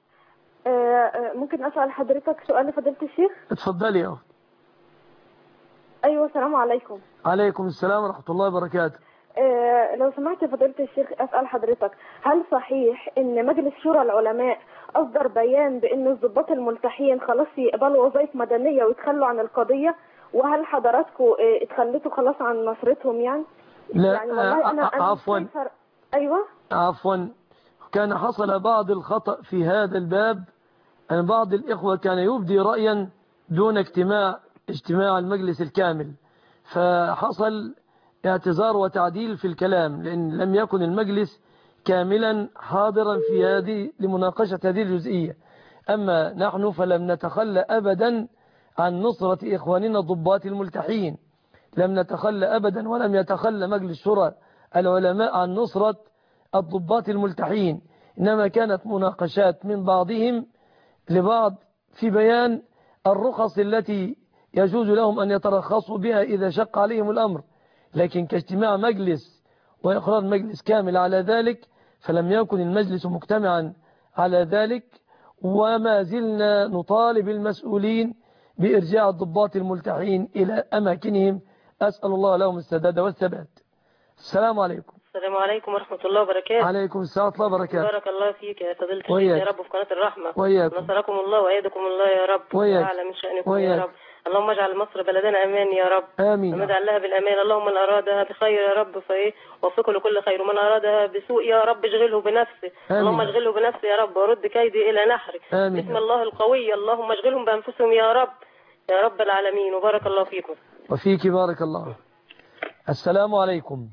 ممكن أسأل حضرتك سؤال لفضيلة الشيخ؟ اتفضلي يا أخت. أيوة، السلام عليكم. عليكم السلام ورحمة الله وبركاته. لو سمحت يا فضيلة الشيخ، أسأل حضرتك، هل صحيح إن مجلس شورى العلماء أصدر بيان بأن الضباط الملتحين خلاص يقبلوا وظائف مدنية ويتخلوا عن القضية؟ وهل حضراتكم اتخليتوا خلاص عن نصرتهم يعني؟ لا يعني والله أنا عفوا. أيوة. عفوا، كان حصل بعض الخطأ في هذا الباب، أن بعض الإخوة كان يبدي رأيا دون اجتماع المجلس الكامل، فحصل اعتذار وتعديل في الكلام، لأن لم يكن المجلس كاملا حاضرا في هذه لمناقشة هذه الجزئية. أما نحن فلم نتخلى أبدا عن نصرة إخواننا الضباط الملتحين، لم نتخلى أبدا، ولم يتخلى مجلس شورى العلماء عن نصرة الضباط الملتحين، إنما كانت مناقشات من بعضهم لبعض في بيان الرخص التي يجوز لهم أن يترخصوا بها إذا شق عليهم الأمر، لكن كاجتماع مجلس وإقرار مجلس كامل على ذلك فلم يكن المجلس مجتمعا على ذلك، وما زلنا نطالب المسؤولين بإرجاع الضباط الملتحين إلى أماكنهم. أسأل الله لهم السداد والثبات. السلام عليكم. السلام عليكم ورحمة الله وبركاته. عليكم السلام ورحمة الله وبركاته. بارك الله فيك يا فضيلة الشيخ يا رب في قناة الرحمة. وإياكم. نصركم الله وأيدكم الله يا رب. وأعلى من شأنكم يا رب. اللهم اجعل مصر بلدنا امان يا رب. آمين. واجعل لها بالامان. اللهم من ارادها بخير يا رب وفقه لكل خير، ومن ارادها بسوء يا رب اشغله بنفسه. اللهم اشغله بنفسه يا رب ورد كيدي الى نحره. آمين. بسم الله القوي. اللهم اشغلهم بانفسهم يا رب يا رب العالمين. وبارك الله فيكم. وفيك بارك الله. السلام عليكم.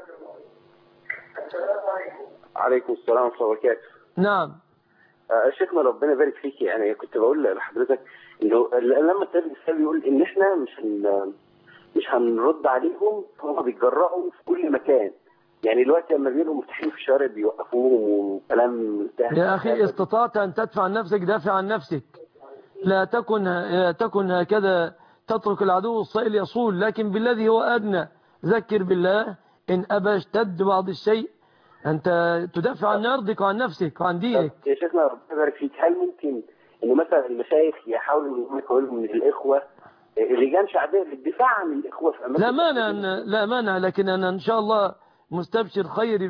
عليكم السلام ورحمة الله وبركاته. نعم. شيخنا ربنا يبارك فيك، يعني كنت بقول لحضرتك انه لما السيد السيد يقول ان احنا مش هنرد عليهم، هم بيتجرأوا في كل مكان. يعني دلوقتي لما بيبقوا مفتاحين في الشارع بيوقفوهم وكلام يا اخي استطعت ان تدفع عن نفسك دافع عن نفسك، لا تكن هكذا تترك العدو الصائل يصول، لكن بالذي هو ادنى ذكر بالله، ان ابى اشتد بعض الشيء انت تدافع عن عرضك وعن نفسك وعن دينك. يا شيخنا ربنا يبارك فيك، هل ممكن انه مثلا المشايخ يحاولوا يقولوا من الاخوه لجان شعبيه للدفاع عن الاخوه في اماكن لا مانع، لكن انا ان شاء الله مستبشر خير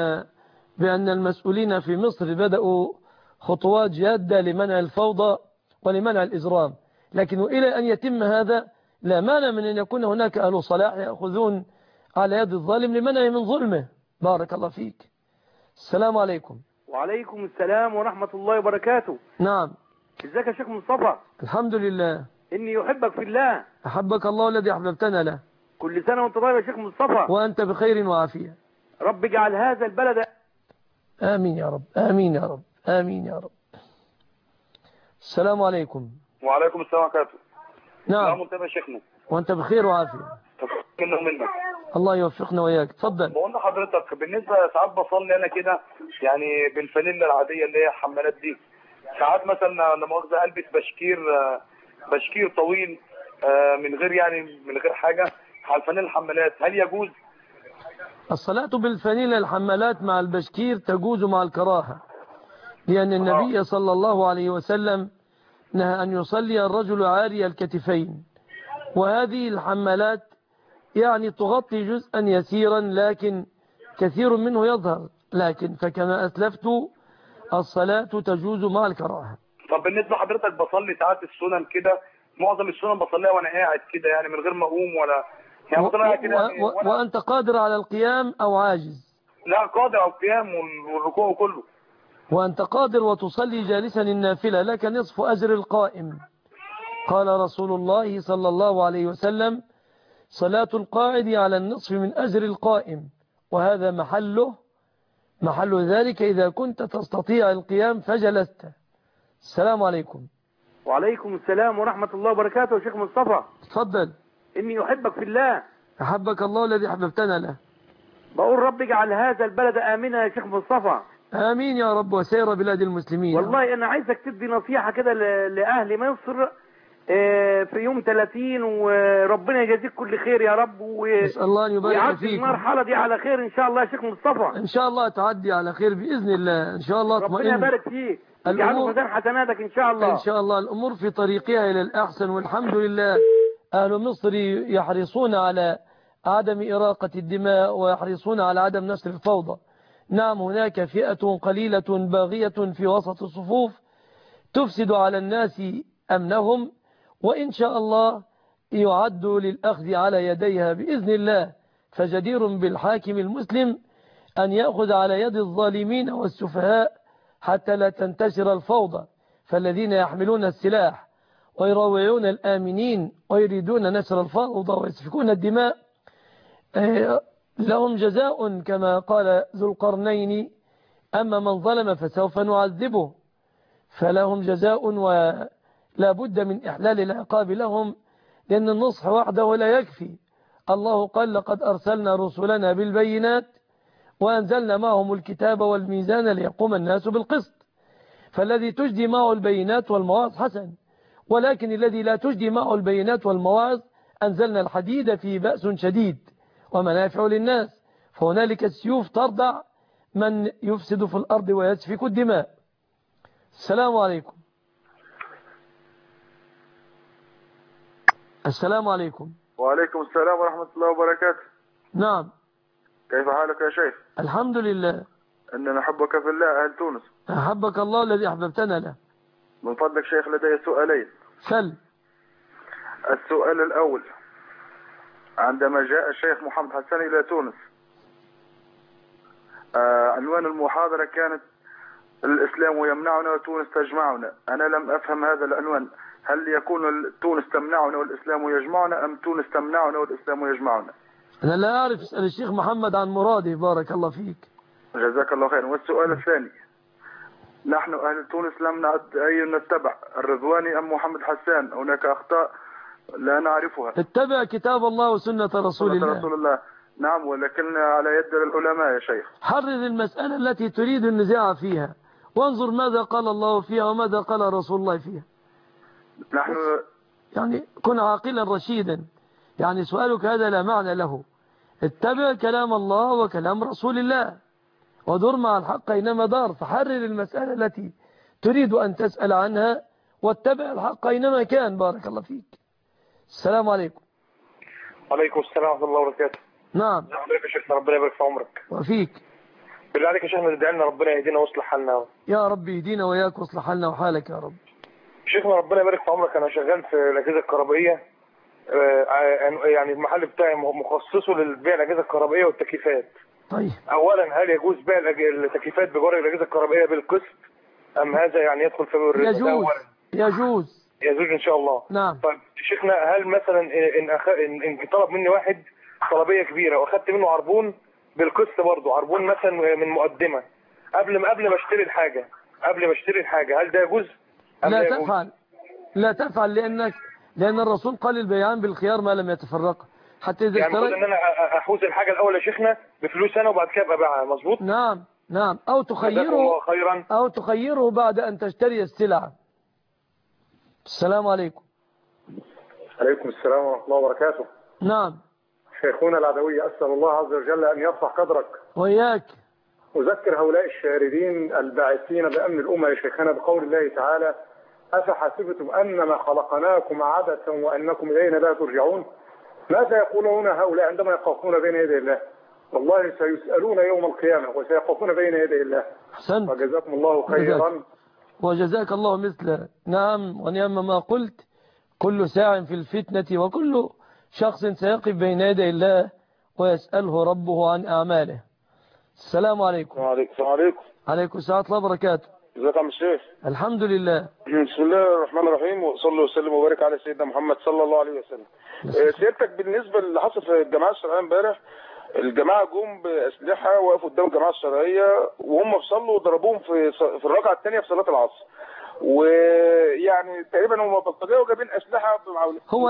بان المسؤولين في مصر بدأوا خطوات جادة لمنع الفوضى ولمنع الإجرام، لكن إلى أن يتم هذا لا مانع من أن يكون هناك أهل صلاح يأخذون على يد الظالم لمنعه من ظلمه. بارك الله فيك. السلام عليكم. وعليكم السلام ورحمة الله وبركاته. نعم. ازيك يا شيخ مصطفى؟ الحمد لله. إني أحبك في الله. أحبك الله الذي أحببتنا له. كل سنة وأنت طيب يا شيخ مصطفى. وأنت بخير وعافية. رب اجعل هذا البلد. آمين يا رب، آمين يا رب، آمين يا رب. السلام عليكم. وعليكم السلام ورحمة الله. نعم. وانت يا شيخنا. وأنت بخير وعافية. منك. الله يوفقنا وياك. اتفضل. بقول لحضرتك بالنسبة ساعات بصلي أنا كده يعني بالفانيلا العادية اللي هي الحمالات دي، ساعات مثلا لما مؤاخذة ألبس بشكير طويل من غير حاجة على الفانيلا الحمالات، هل يجوز؟ الصلاة بالفانيلا الحمالات مع البشكير تجوز مع الكراهة، لأن النبي صلى الله عليه وسلم نهى أن يصلي الرجل عاري الكتفين، وهذه الحمالات يعني تغطي جزءا يسيرا لكن كثير منه يظهر، لكن فكما أسلفت الصلاة تجوز مع الكراهة. طب بالنسبه لحضرتك بصلي ساعات السنن كده، معظم السنن بصليها وانا قاعد كده يعني من غير ما اقوم ولا يعني بصليها كده يعني وأنت قادر على القيام أو عاجز؟ لا قادر على القيام والركوع كله. وأنت قادر وتصلي جالسا النافلة لك نصف أجر القائم. قال رسول الله صلى الله عليه وسلم: صلاة القاعد على النصف من أجر القائم، وهذا محل ذلك إذا كنت تستطيع القيام فجلست. السلام عليكم. وعليكم السلام ورحمة الله وبركاته يا شيخ مصطفى. تفضل. إني أحبك في الله. أحبك الله الذي حببتنا له. بقول رب اجعل هذا البلد آمنا يا شيخ مصطفى. آمين يا رب، وسير بلاد المسلمين. والله أنا عايزك تدي نصيحة كده لأهل مصر في يوم 30، وربنا يجازيك كل خير يا رب، نسأل الله أن يبارك فيك. المرحلة دي على خير إن شاء الله يا شيخ مصطفى. إن شاء الله تعدي على خير بإذن الله. إن شاء الله ربنا يبارك فيك ويجعله ميزان حسناتك إن شاء الله. إن شاء الله الأمور في طريقها إلى الأحسن، والحمد لله. أهل مصر يحرصون على عدم إراقة الدماء ويحرصون على عدم نشر الفوضى. نعم، هناك فئة قليلة باغية في وسط الصفوف تفسد على الناس أمنهم، وإن شاء الله يعد للأخذ على يديها بإذن الله. فجدير بالحاكم المسلم أن يأخذ على يد الظالمين والسفهاء حتى لا تنتشر الفوضى. فالذين يحملون السلاح ويروعون الآمنين ويريدون نشر الفوضى ويسفكون الدماء لهم جزاء كما قال ذو القرنين: أما من ظلم فسوف نعذبه. فلهم جزاء ولا بد من إحلال العقاب لهم، لأن النصح وحده لا يكفي. الله قال: لقد أرسلنا رسلنا بالبينات وأنزلنا معهم الكتاب والميزان ليقوم الناس بالقسط. فالذي تجدي معه البينات والمواعظ حسن، ولكن الذي لا تجدي معه البينات والمواعظ أنزلنا الحديد فيه بأس شديد ومنافع للناس، فهنالك السيوف ترضع من يفسد في الأرض ويسفك الدماء. السلام عليكم. السلام عليكم. وعليكم السلام ورحمة الله وبركاته. نعم. كيف حالك يا شيخ؟ الحمد لله. إننا نحبك في الله أهل تونس. أحبك الله الذي أحببتنا له. من فضلك شيخ لدي سؤالين. سل. السؤال الأول: عندما جاء الشيخ محمد حسن إلى تونس عنوان المحاضرة كانت الإسلام يمنعنا وتونس تجمعنا. أنا لم أفهم هذا العنوان، هل يكون تونس تمنعنا والإسلام يجمعنا، أم تونس تمنعنا والإسلام يجمعنا؟ أنا لا أعرف، اسأل الشيخ محمد عن مراده. بارك الله فيك. جزاك الله خير. والسؤال الثاني: نحن أهل تونس لم نتبع الرضواني أم محمد حسان، هناك أخطاء لا نعرفها. اتبع كتاب الله وسنة رسول الله. نعم، ولكن على يد العلماء يا شيخ. حرر المسألة التي تريد النزاع فيها، وانظر ماذا قال الله فيها وماذا قال رسول الله فيها. نحن يعني كن عاقلا رشيدا، يعني سؤالك هذا لا معنى له. اتبع كلام الله وكلام رسول الله ودر مع الحق أينما دار. فحرر المسألة التي تريد أن تسأل عنها واتبع الحق أينما كان. بارك الله فيك. السلام عليكم. وعليكم السلام ورحمة الله وبركاته. نعم. حضرتك يا شيخنا ربنا يبارك في عمرك. وفيك. بالله عليك يا شيخنا ادعي لنا ربنا يهدينا ويصلح حالنا. يا رب يهدينا وياك ويصلح حالنا وحالك يا رب. شيخنا ربنا يبارك في عمرك، انا شغال في الاجهزه الكهربائيه، يعني المحل بتاعي مخصصه للبيع الاجهزه الكهربائيه والتكييفات. طيب. اولا هل يجوز بيع التكييفات بجوار الاجهزه الكهربائيه بالقسط، ام هذا يعني يدخل في الربا؟ يجوز ان شاء الله. نعم. طيب شيخنا، هل مثلا ان طلب مني واحد طلبيه كبيره واخدت منه عربون بالقسط، برضه عربون مثلا من مقدمه قبل ما اشتري الحاجه، هل ده يجوز؟ لا تفعل لأن الرسول قال البيعان بالخيار ما لم يتفرقا. حتى إذا يعني المفروض ان انا احوز الحاجه الاول يا شيخنا بفلوس انا وبعد كده ابقى ابيعها، مظبوط؟ نعم. او تخيره بعد ان تشتري السلعه. السلام عليكم. عليكم السلام ورحمه الله وبركاته. نعم. شيخنا العدوي، اسال الله عز وجل ان يرفع قدرك. وإياك. أذكر هؤلاء الشاردين الباعثين بأمن الأمة يا شيخنا بقول الله تعالى: أفحسبتم أنما خلقناكم عبثا وأنكم إلينا لا ترجعون. ماذا يقولون هؤلاء عندما يقفون بين يدي الله؟ والله سيسألون يوم القيامة وسيقفون بين يدي الله. أحسنت. وجزاكم الله خيرا. وجزاك الله مثله. نعم ونعم ما قلت. كل ساع في الفتنة وكل شخص سيقف بين يدي الله ويسأله ربه عن أعماله. السلام عليكم. السلام عليكم. عليكم السلام ورحمة الله وبركاته. ازيك يا عم الشيخ؟ الحمد لله. بسم الله الرحمن الرحيم، وصلي وسلم وبارك على سيدنا محمد صلى الله عليه وسلم. سيادتك بالنسبه اللي حصل في الجماعه الشرعيه امبارح، الجماعه جم باسلحه وقفوا قدام الجماعه الشرعيه وهم صلوا وضربوهم في الركعه الثانيه في صلاه العصر. ويعني تقريبا هم بلطجيه وجايبين اسلحه بمعاولين. هو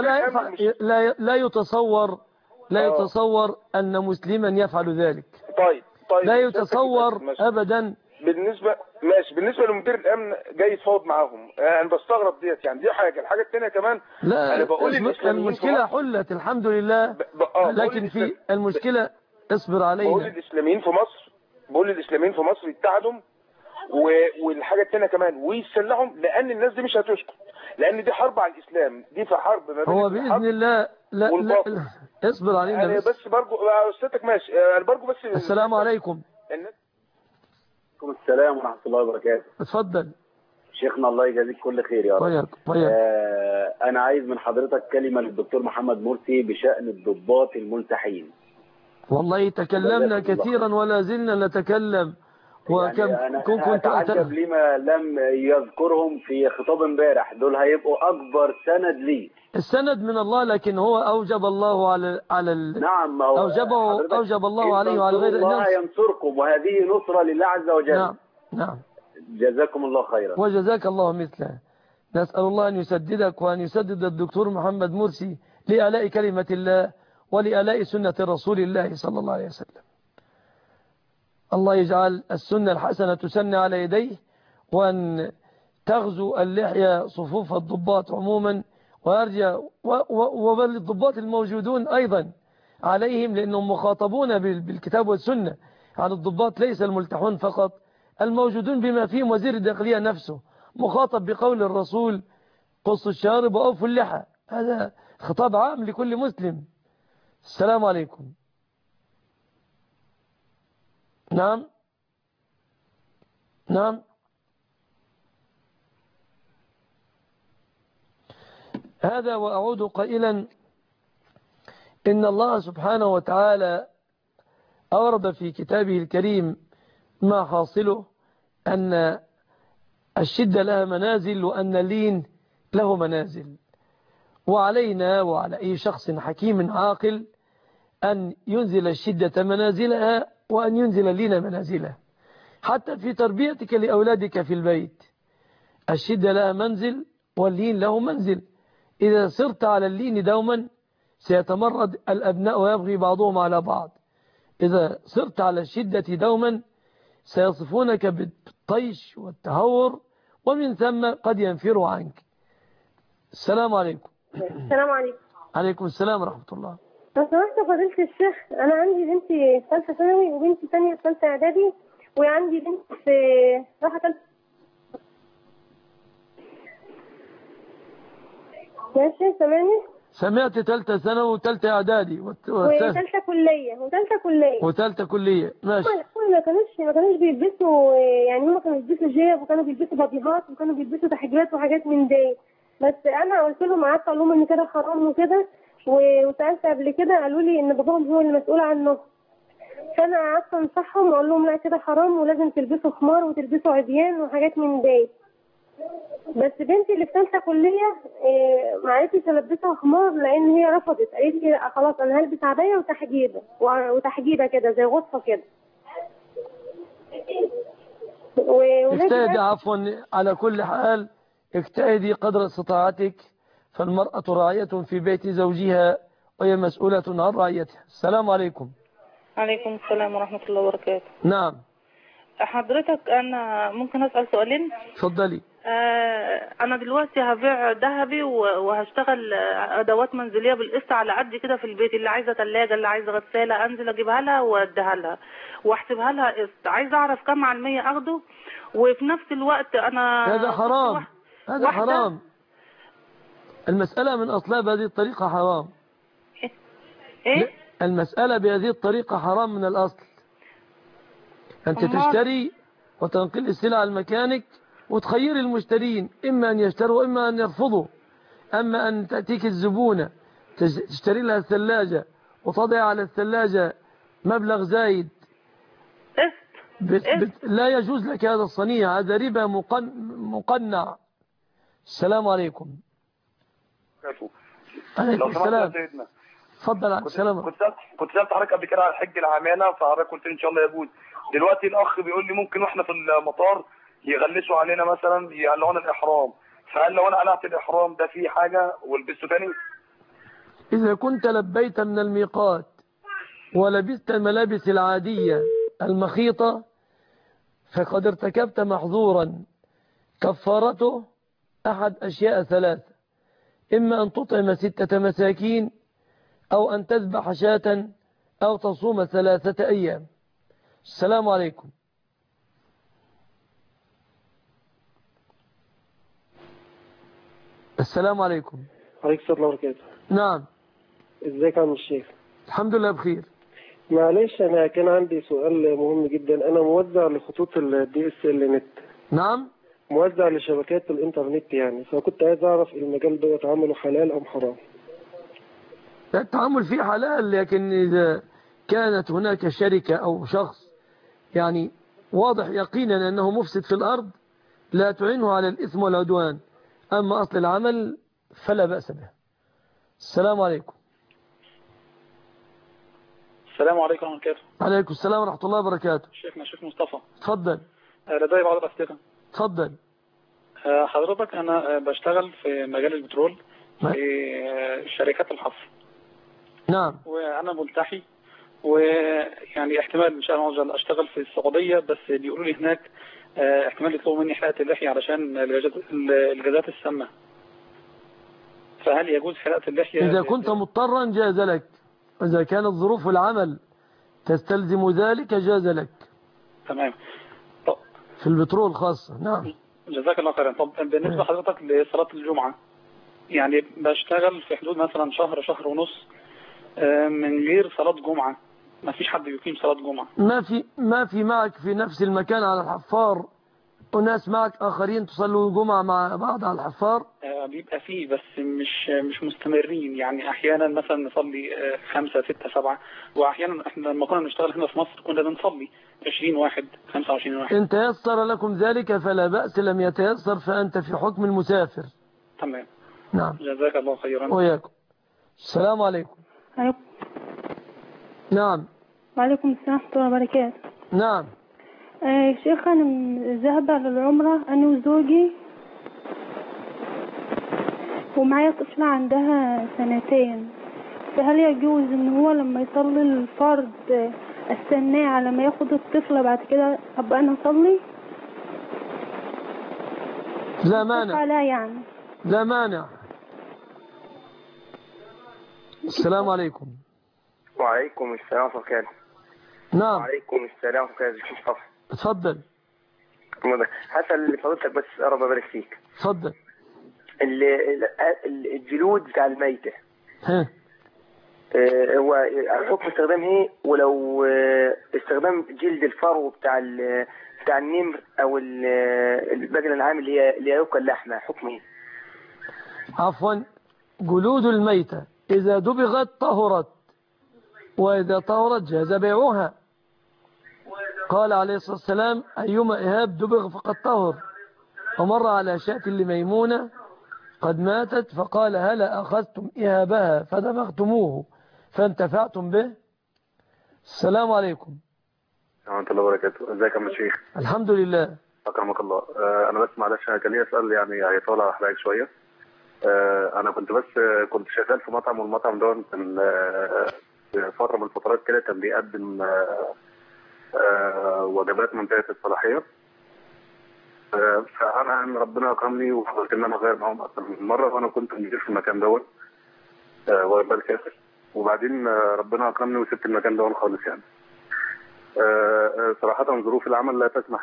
لا يتصور ان مسلما يفعل ذلك. طيب لا يتصور ابدا. بالنسبه لمدير الامن جاي يتفاوض معاهم، انا بستغرب ديت، يعني دي الحاجه الثانيه كمان. لا انا بقول المشكله حلت الحمد لله. لكن في المشكله اصبر علينا. بقول للاسلاميين في مصر يتحدوا، والحاجه الثانيه كمان ويسلحهم، لان الناس دي مش هتسكت، لان دي حرب على الاسلام، دي في حرب ما بين هو باذن الله. لا اصبر علينا. انا بس برجو استاذتك ماشي، انا برجو بس. السلام عليكم. عليكم السلام ورحمة الله وبركاته. اتفضل شيخنا، الله يجازيك كل خير يا رب. أنا عايز من حضرتك كلمة للدكتور محمد مرسي بشأن الضباط الملتحين. والله تكلمنا كثيرا ولا زلنا نتكلم. وكم يعني كنت أتعجب لما لم يذكرهم في خطاب امبارح. دول هيبقوا أكبر سند ليه. السند من الله، لكن هو أوجب الله على نعم، أوجب الله عليه وعلى غير الناس. الله ينصركم، وهذه نصرة لله عز وجل. نعم. جزاكم الله خيرا. وجزاك الله مثله. نسأل الله أن يسددك وأن يسدد الدكتور محمد مرسي لإعلاء كلمة الله ولإعلاء سنة رسول الله صلى الله عليه وسلم. الله يجعل السنة الحسنة تسن على يديه، وأن تغزو اللحية صفوف الضباط عموما، ويرجع وبل الضباط الموجودون أيضا عليهم، لأنهم مخاطبون بالكتاب والسنة. يعني الضباط ليس الملتحون فقط، الموجودون بما فيهم وزير الداخلية نفسه مخاطب بقول الرسول قصوا الشارب وأوفوا اللحى. هذا خطاب عام لكل مسلم. السلام عليكم. نعم هذا. وأعود قائلا إن الله سبحانه وتعالى أورد في كتابه الكريم ما حاصله أن الشدة لها منازل وأن اللين له منازل، وعلينا وعلى أي شخص حكيم عاقل أن ينزل الشدة منازلها وأن ينزل اللين منازله. حتى في تربيتك لأولادك في البيت الشدة لها منزل واللين له منزل. إذا صرت على اللين دوما سيتمرد الأبناء ويبغي بعضهم على بعض. إذا صرت على الشدة دوما سيصفونك بالطيش والتهور، ومن ثم قد ينفروا عنك. السلام عليكم. السلام عليكم. عليكم السلام ورحمة الله. لو سمحت فضيلة الشيخ، أنا عندي بنتي في ثالثة ثانوي وبنتي ثانية في ثالثة إعدادي، وعندي بنت في راحة ثالثة. ماشي سامعني؟ سمعت ثالثة ثانوي وثالثة إعدادي وثالثة كلية ماشي. ما كانوش بيلبسوا، يعني هم كانوا بيلبسوا جيب وكانوا بيلبسوا بطيخات وكانوا بيلبسوا تحجيبات وحاجات من دي. بس أنا قلت لهم، قعدت أقول لهم إن كده حرام وكده، وسألت قبل كده قالوا لي إن باباهم هو المسؤول عنه. فأنا قعدت أنصحهم وأقول لهم لا كده حرام ولازم تلبسوا خمار وتلبسوا عديان وحاجات من دي. بس بنتي اللي في ثالثه كليه ما عرفتش البسها خمار لان هي رفضت، قالت لي لا خلاص انا هلبس عبايه وتحجيبه كده زي غطفه كده. اجتهدي عفوا على كل حال، اجتهدي قدر استطاعتك، فالمرأة راعية في بيت زوجها وهي مسؤولة عن رعيتها. السلام عليكم. عليكم السلام ورحمة الله وبركاته. نعم حضرتك، أنا ممكن أسأل سؤالين؟ اتفضلي. أنا دلوقتي هبيع ذهبي وهشتغل أدوات منزلية بالقسط على قد كده في البيت، اللي عايزة ثلاجة اللي عايزة غسالة أنزل أجيبها لها وأديها لها وأحسبها لها قسط. عايزة أعرف كم على المية أخده، وفي نفس الوقت أنا هذا حرام. هذا حرام. المسألة من أصلها بهذه الطريقة حرام. إيه؟ المسألة بهذه الطريقة حرام من الأصل. أنت تشتري وتنقل السلعة المكانك وتخير المشترين إما أن يشتروا وإما أن يرفضوا. أما أن تأتيك الزبونة تشتري لها الثلاجة وتضع على الثلاجة مبلغ زايد لا يجوز لك هذا الصنيع، هذا ربا مقنع. السلام عليكم. عليكم السلام. اتفضل. على السلام. كنت سألت حضرتك قبل كده على الحج العمالة، فحضرتك قلت ان شاء الله يجوز. دلوقتي الاخ بيقول لي ممكن واحنا في المطار يغلسوا علينا مثلا يقلعونا الاحرام، فهل لو انا قلعت الاحرام ده فيه حاجة والبسه تاني؟ إذا كنت لبيت من الميقات ولبست الملابس العادية المخيطة فقد ارتكبت محظورا كفارته أحد أشياء ثلاثة: إما أن تطعم 6 مساكين، أو أن تذبح شاة، أو تصوم 3 أيام. السلام عليكم. السلام عليكم. عليكم السلام وبركاته. نعم. ازيك يا عم الشيخ؟ الحمد لله بخير. معلش انا كان عندي سؤال مهم جدا. انا موزع لخطوط الدي اس ال نت. نعم. موزع لشبكات الانترنت يعني، فكنت عايز اعرف المجال ده عمله حلال ام حرام؟ التعامل فيه حلال، لكن إذا كانت هناك شركة أو شخص يعني واضح يقينا أنه مفسد في الأرض لا تعينه على الإثم والعدوان. أما أصل العمل فلا بأس به. السلام عليكم. السلام عليكم ورحمة الله وبركاته. عليكم السلام ورحمة الله وبركاته. شيخنا الشيخ مصطفى. تفضل. لدي بعض الأسئلة. تفضل. حضرتك أنا بشتغل في مجال البترول في شركات الحفر. نعم. وأنا ملتحي، ويعني احتمال إن شاء الله أشتغل في السعودية، بس بيقولوا لي هناك احتمال يطلبوا مني حلاقة اللحية علشان الغازات السامة. فهل يجوز حلاقة اللحية؟ إذا كنت مضطرا جاز لك، إذا كانت ظروف العمل تستلزم ذلك جاز لك. تمام. في البترول خاصة. نعم. جزاك الله خيرا. طب بالنسبة لحضرتك لصلاة الجمعة، يعني بشتغل في حدود مثلا شهر ونص من غير صلاة جمعة، ما فيش حد يقيم صلاة جمعة. ما في معك في نفس المكان على الحفار وناس معك آخرين تصلوا جمعة مع بعض على الحفار؟ بيبقى فيه بس مش مستمرين، يعني أحيانا مثلا نصلي 5 6 7، وأحيانا احنا لما كنا نشتغل هنا في مصر كنا بنصلي 20 واحد 25 واحد. إن تيسر لكم ذلك فلا بأس، لم يتيسر فأنت في حكم المسافر. تمام. نعم. جزاك الله خيرا. وياكم. السلام عليكم. عليكم. نعم. وعليكم السلام ورحمة الله وبركاته. نعم. شيخ أنا ذهب للعمرة أنا وزوجي، ومعايا طفلة عندها 2 سنين، فهل يجوز إن هو لما يصلي الفرض استناه على ما ياخد الطفلة بعد كده أبقى أنا أصلي؟ لا مانع. لا يعني. لا مانع. السلام عليكم. وعليكم السلام ورحمة الله وبركاته. نعم. وعليكم السلام ورحمة الله وبركاته. اتفضل. هسأل حضرتك بس رب يبارك فيك. اتفضل. الجلود بتاع الميتة هو حكم استخدامه ايه؟ ولو استخدام جلد الفرو بتاع النمر او البقرة العام اللي يأكل لحمه حكمه ايه؟ عفوا، جلود الميتة إذا دبغت طهرت، وإذا طهرت جاز بيعها. قال عليه الصلاة والسلام: أيما إهاب دبغ فقد طهر. ومر على شاة لميمونة قد ماتت فقال: هلا أخذتم إهابها فدبغتموه فانتفعتم به. السلام عليكم. ورحمة الله وبركاته. ازيك يا شيخ؟ الحمد لله. أكرمك الله. أنا بس معلش كان لي سؤال يعني هيطول على حضرتك شوية. أنا كنت شغال في مطعم، والمطعم ده كان في فترة من الفترات كده كان بيقدم وجبات منتهية الصلاحية. فأنا ربنا أكرمني وحاولت إن أنا أغير معاهم أكثر من مرة، وأنا كنت مدير في المكان دوت وجبات كافر. وبعدين ربنا أكرمني وسبت المكان دوت خالص يعني. صراحة ظروف العمل لا تسمح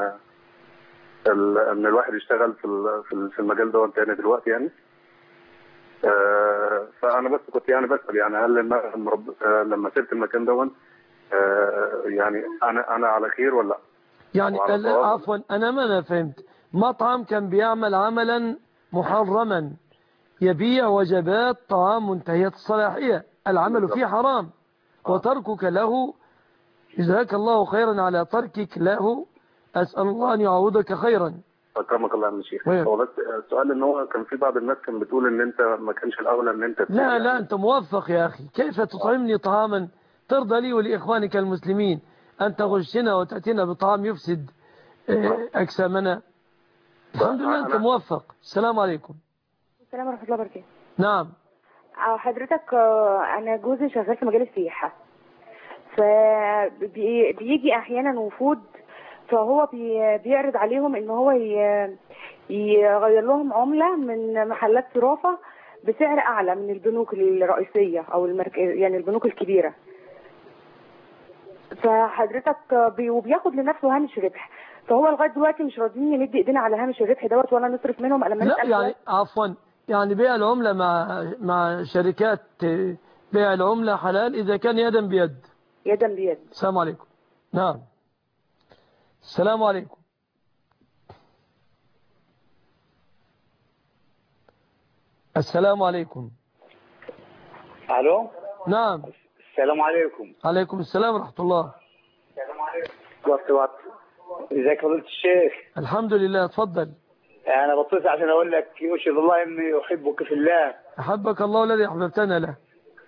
إن الواحد يشتغل في المجال دوت تاني دلوقتي يعني. انا بس كنت يعني بسال يعني هل لما سبت المكان ده يعني انا على خير ولا لا؟ يعني عفوا انا ما فهمت. مطعم كان بيعمل عملا محرما، يبيع وجبات طعام منتهية الصلاحية، العمل فيه حرام، وتركك له، جزاك الله خيرا على تركك له، أسأل الله أن يعوضك خيرا. اكرمك الله يا شيخ. هو بس السؤال ان هو كان في بعض الناس كان بتقول ان انت ما كانش الاولى ان انت لا انت موفق يا اخي. كيف تطعمني طعاما ترضى لي ولاخوانك المسلمين ان تغشنا وتاتينا بطعام يفسد اجسامنا؟ الحمد لله انت موفق. السلام عليكم. السلام ورحمه الله وبركاته. نعم. حضرتك انا جوزي شغال في مجال السياحه، فبيجي احيانا وفود، فهو بيعرض عليهم ان هو يغير لهم عملة من محلات صرافة بسعر اعلى من البنوك الرئيسية او يعني البنوك الكبيرة. فحضرتك وبياخد لنفسه هامش ربح، فهو لغاية دلوقتي مش راضيين نمد ايدينا على هامش الربح دوت ولا نصرف منهم. لا يعني عفوا، يعني بيع العملة مع شركات بيع العملة حلال إذا كان يدا بيد. يدا بيد. السلام عليكم. نعم. السلام عليكم. السلام عليكم. الو. نعم. السلام عليكم. عليكم السلام ورحمة الله. السلام عليكم. وقت ازيك فضيلة الشيخ؟ الحمد لله. اتفضل. انا بتصل عشان اقول لك يشهد الله اني احبك في الله. احبك الله الذي احببتنا له.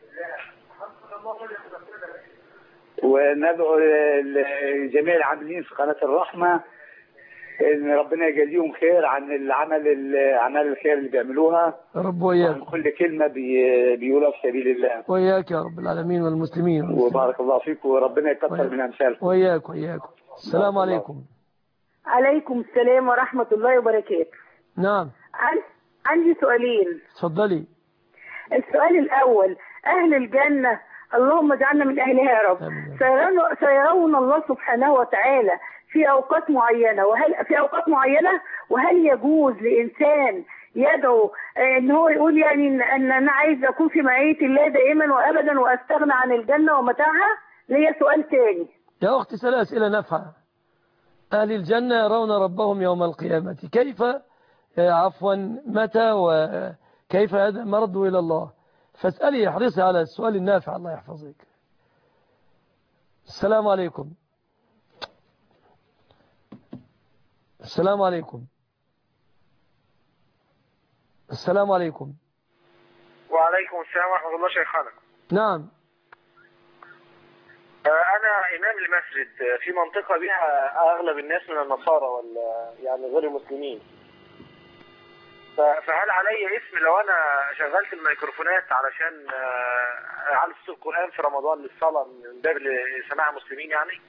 وندعو لجميع العاملين في قناة الرحمة ان ربنا يجازيهم خير عن الاعمال الخير اللي بيعملوها. رب وإياك. وعن كل كلمة بيقولها في سبيل الله. وإياك يا رب العالمين والمسلمين. وبارك الله فيك وربنا يكثر من امثالكم. وإياك. السلام عليكم. عليكم السلام ورحمة الله وبركاته. نعم. عندي سؤالين. اتفضلي. السؤال الأول، أهل الجنة اللهم اجعلنا من أهلها يا رب، سيرون الله سبحانه وتعالى في أوقات معينة، وهل يجوز لإنسان يدعو ان هو يقول يعني ان انا عايز اكون في معية الله دائما وابدا واستغنى عن الجنة ومتاعها؟ ليا سؤال تاني. يا اختي سأل اسئلة نافعة. اهل الجنة يرون ربهم يوم القيامة، كيف عفوا متى وكيف هذا مرض الى الله؟ فاسألي، احرصي على السؤال النافع. الله يحفظك. السلام عليكم. السلام عليكم. السلام عليكم. وعليكم السلام ورحمة الله شيخنا. نعم. أنا إمام لمسجد في منطقة بها أغلب الناس من النصارى يعني غير المسلمين. فهل علي اسم لو أنا شغلت الميكروفونات علشان أعلى صوت القرآن في رمضان للصلاة من باب سماع المسلمين يعني؟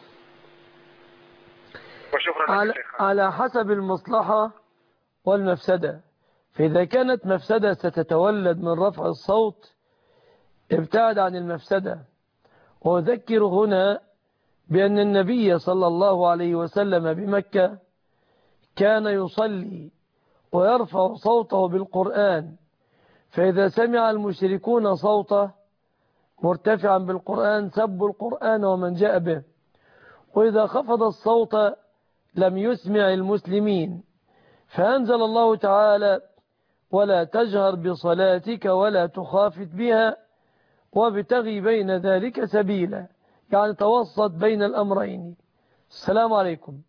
وشكرا لك شيخنا. على حسب المصلحة والمفسدة. فإذا كانت مفسدة ستتولد من رفع الصوت ابتعد عن المفسدة. وأذكر هنا بأن النبي صلى الله عليه وسلم بمكة كان يصلي ويرفع صوته بالقرآن، فإذا سمع المشركون صوته مرتفعا بالقرآن سبوا القرآن ومن جاء به، وإذا خفض الصوت لم يسمع المسلمين، فأنزل الله تعالى: ولا تجهر بصلاتك ولا تخافت بها وابتغي بين ذلك سبيلا، يعني توسط بين الأمرين. السلام عليكم.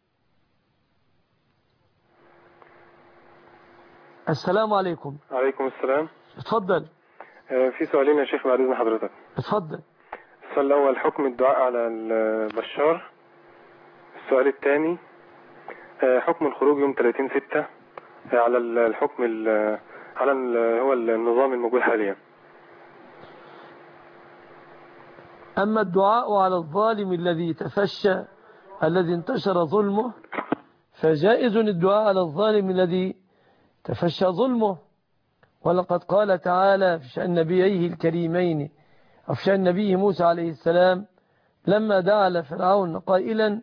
السلام عليكم. عليكم السلام. اتفضل. في سؤالين يا شيخ بعد إذن حضرتك. اتفضل. السؤال الأول حكم الدعاء على البشار. السؤال الثاني حكم الخروج يوم 30/6 على الحكم على هو النظام الموجود حاليا. أما الدعاء على الظالم الذي انتشر ظلمه فجائز الدعاء على الظالم الذي تفشى ظلمه. ولقد قال تعالى في شأن نبيه الكريمين أو في شأن نبيه موسى عليه السلام لما دعا لفرعون قائلا: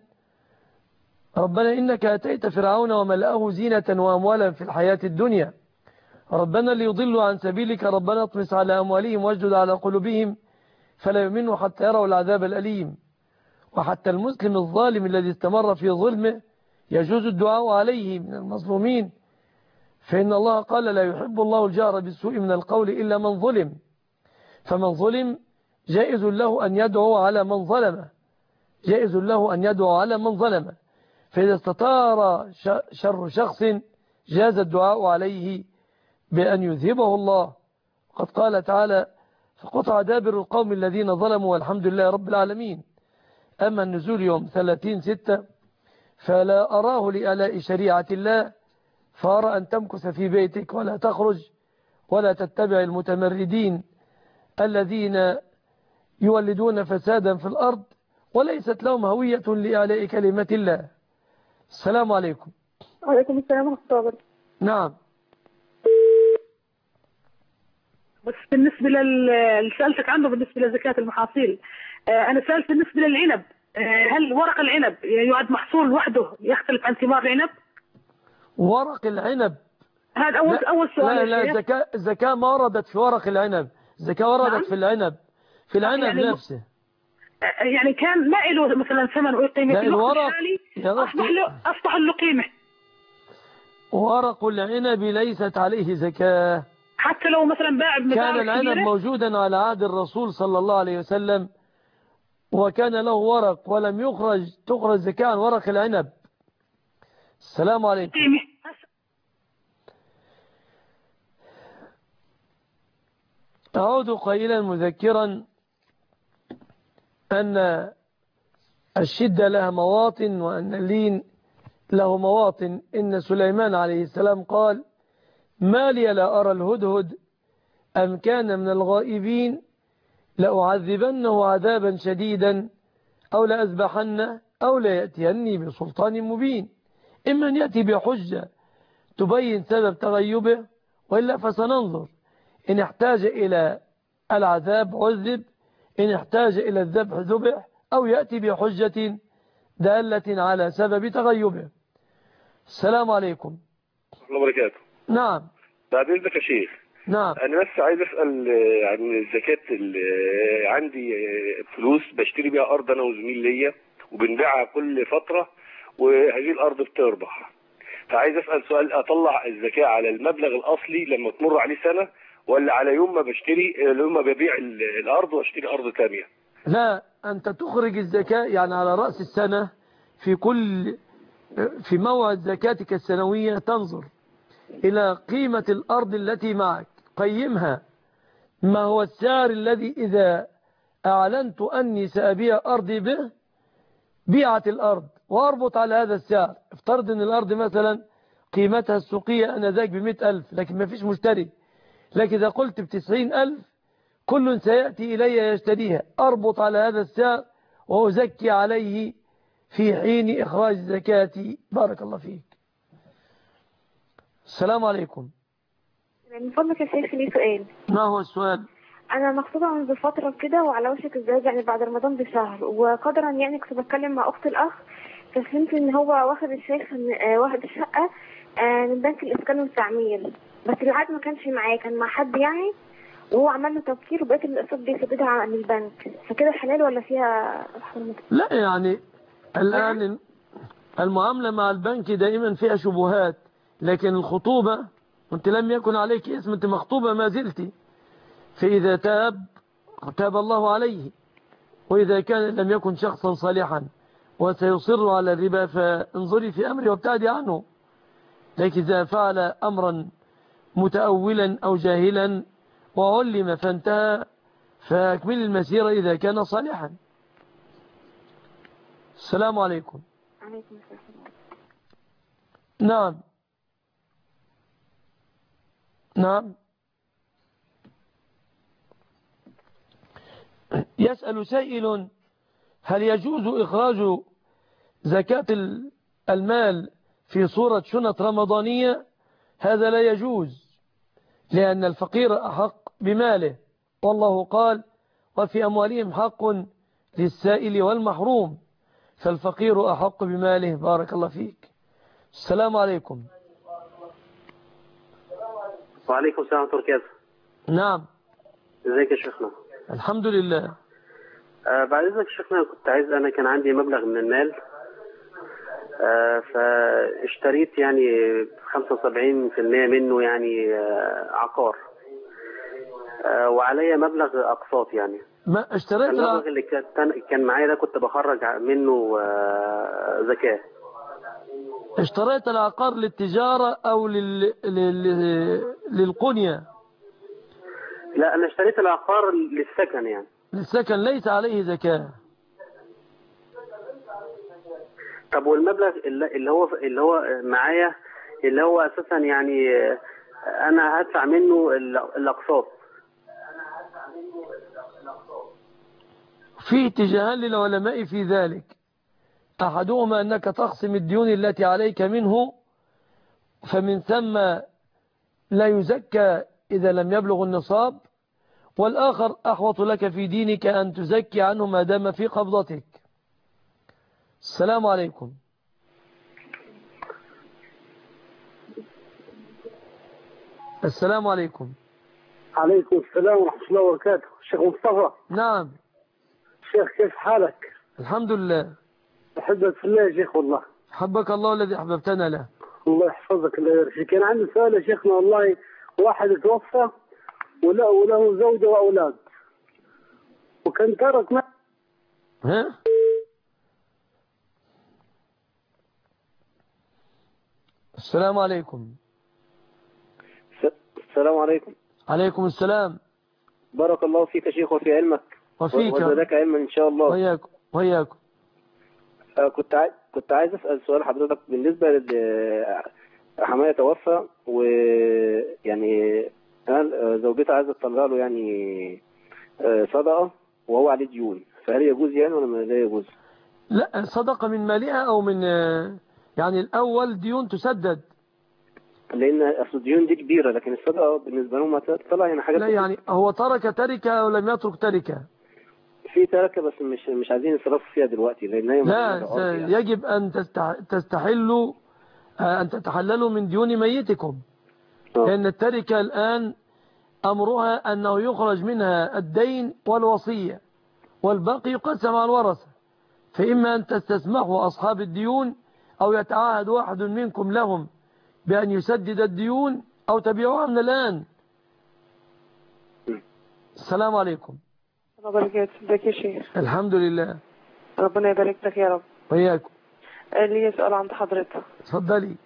ربنا إنك أتيت فرعون وملأه زينة وأموالا في الحياة الدنيا ربنا ليضلوا عن سبيلك ربنا اطمس على أموالهم واجدد على قلوبهم فلا يؤمنوا حتى يروا العذاب الأليم. وحتى المسلم الظالم الذي استمر في ظلمه يجوز الدعاء عليه من المظلومين، فإن الله قال لا يحب الله الجهر بالسوء من القول إلا من ظلم، فمن ظلم جائز له أن يدعو على من ظلمه، جائز له أن يدعو على من ظلمه. فإذا استطار شر شخص جاز الدعاء عليه بأن يذهبه الله. قد قال تعالى فقطع دابر القوم الذين ظلموا والحمد لله رب العالمين. أما النزول يوم 30/6 فلا أراه لألاء شريعة الله، فأرى أن تمكث في بيتك ولا تخرج ولا تتبع المتمردين الذين يولدون فسادا في الأرض وليست لهم هوية لإعلاء كلمة الله. السلام عليكم. وعليكم السلام ورحمة الله وبركاته. نعم. بس بالنسبة اللي سألتك عنه بالنسبة لزكاة المحاصيل، أنا سألت بالنسبة للعنب، هل ورق العنب يعد محصول وحده يختلف عن ثمار العنب؟ ورق العنب هذا أول سؤال. لا الزكاة ما وردت في ورق العنب، الزكاة وردت نعم؟ في العنب، في العنب يعني نفسه. يعني كان ما له مثلا ثمن وقيمة في الوقت الحالي أصبح له قيمة. ورق العنب ليست عليه زكاة، حتى لو مثلا باع بمبالغ كان العنب كبيرة. موجودا على عهد الرسول صلى الله عليه وسلم وكان له ورق ولم تخرج زكاة عن ورق العنب. السلام عليكم. أعود قائلا مذكرا أن الشدة لها مواطن وأن اللين له مواطن. إن سليمان عليه السلام قال ما لي لا أرى الهدهد أم كان من الغائبين لأعذبنه عذابا شديدا أو لأذبحنه أو ليأتيني بسلطان مبين. إما أن يأتي بحجة تبين سبب تغيبه وإلا فسننظر، إن احتاج إلى العذاب عذب، إن احتاج إلى الذبح ذبح، أو يأتي بحجة دالة على سبب تغيبه. السلام عليكم. ورحمة الله وبركاته. نعم. بعد إذنك يا شيخ. نعم. أنا بس عايز أسأل عن الزكاة. عندي فلوس بشتري بيها أرض أنا وزميل ليا وبنبيعها كل فترة وهذه الأرض بتربح، فعايز أسأل سؤال، أطلع الزكاة على المبلغ الأصلي لما تمر عليه سنة ولا على يوم ما ببيع الأرض واشتري أرض ثانية؟ لا، أنت تخرج الزكاة يعني على رأس السنة في موعد زكاتك السنوية تنظر إلى قيمة الأرض التي معك، قيمها ما هو السعر الذي إذا أعلنت أني سأبيع أرضي به بيعت الأرض، وأربط على هذا السعر. افترض أن الأرض مثلا قيمتها السوقية أنذاك ب100,000 لكن ما فيش مشتري، لكن إذا قلت ب90,000 كل سيأتي إلي يشتريها، أربط على هذا السعر وأزكي عليه في حين إخراج زكاتي. بارك الله فيك. السلام عليكم. من فضلك يا شيخ لي سؤال. ما هو السؤال؟ أنا مخطوبة منذ فترة كده وعلى وشك الزواج يعني بعد رمضان بشهر، وقدرا يعني كنت بتكلم مع أخت الأخ ففهمت إن هو واخد الشيخ واخد الشقة من بنك الإسكان والتعمير، بس العقد ما كانش معاه، كان مع حد يعني، وهو عمل له توكيل وبقيت الأقساط دي سددها عن البنك، فكده حلال ولا فيها حرمة؟ لا يعني الآن المعاملة مع البنك دائما فيها شبهات، لكن الخطوبة وانت لم يكن عليك اسم، انت مخطوبة ما زلت، فإذا تاب الله عليه، وإذا كان لم يكن شخصا صالحا وسيصر على الربا فانظري في أمره وابتعدي عنه. لكن إذا فعل أمرا متأولا أو جاهلا وعلم فانتهى فأكمل المسيرة إذا كان صالحا. السلام عليكم. عليكم السلام. نعم. نعم. يسأل سائل هل يجوز إخراج زكاة المال في صورة شنط رمضانية؟ هذا لا يجوز، لأن الفقير أحق بماله، والله قال وفي أموالهم حق للسائل والمحروم، فالفقير أحق بماله. بارك الله فيك. السلام عليكم. وعليكم السلام ورحمة الله وبركاته. نعم. ازيك يا شيخنا؟ الحمد لله. بعد إذنك يا شيخنا، أنا كان عندي مبلغ من المال، فاشتريت يعني 75% منه يعني عقار، وعليا مبلغ أقساط يعني. ما اشتريت المبلغ اللي كان معايا ده كنت بخرج منه زكاة. اشتريت العقار للتجارة أو للقنية؟ لا، أنا اشتريت العقار للسكن يعني. للسكن ليس عليه زكاة. طب والمبلغ اللي هو معايا، اللي هو أساسا يعني أنا هدفع منه الأقساط. في اتجاهان للعلماء في ذلك. أحدهما أنك تقسم الديون التي عليك منه، فمن ثم لا يزكى إذا لم يبلغ النصاب، والآخر أحوط لك في دينك أن تزكي عنه ما دام في قبضتك. السلام عليكم. السلام عليكم. عليكم السلام ورحمة الله وبركاته. شيخ مصطفى. نعم. شيخ كيف حالك؟ الحمد لله. أحبك في الله يا شيخ والله. حبك الله الذي أحببتنا له. الله يحفظك الله يرحمك. كان عندي سؤال يا شيخنا والله. واحد توفى وله زوجة وأولاد، وكان ترك ها؟ السلام عليكم. السلام عليكم. عليكم السلام. بارك الله فيك يا شيخ وفي علمك وفيك وزادك علما إن شاء الله. وياكم. كنت عايز أسأل سؤال حضرتك بالنسبة حماية توفى، ويعني أنا زوجتي عايزة تطلع له يعني صدقة وهو عليه ديون، فهل يجوز يعني ولا لا يجوز؟ لا، صدقة من مالها أو من يعني الأول ديون تسدد، لأن أصل الديون دي كبيرة، لكن الصدقة بالنسبة لهم هتطلع يعني حاجات. لا يعني هو ترك تركة أو لم يترك تركة؟ في تركة بس مش عايزين يصرفوا فيها دلوقتي، لأن هي لا يعني. يجب أن تستحلوا أن تتحللوا من ديون ميتكم، لأن التركة الآن أمرها أنه يخرج منها الدين والوصية، والباقي يقسم على الورثة، فإما أن تستسمحوا أصحاب الديون أو يتعاهد واحد منكم لهم بأن يسدد الديون أو تبيعوها من الآن. السلام عليكم. وبركاته. ازيك يا شيخ؟ الحمد لله. ربنا يبارك لك يا رب. وياكم. لي سؤال عند حضرتك. اتفضلي.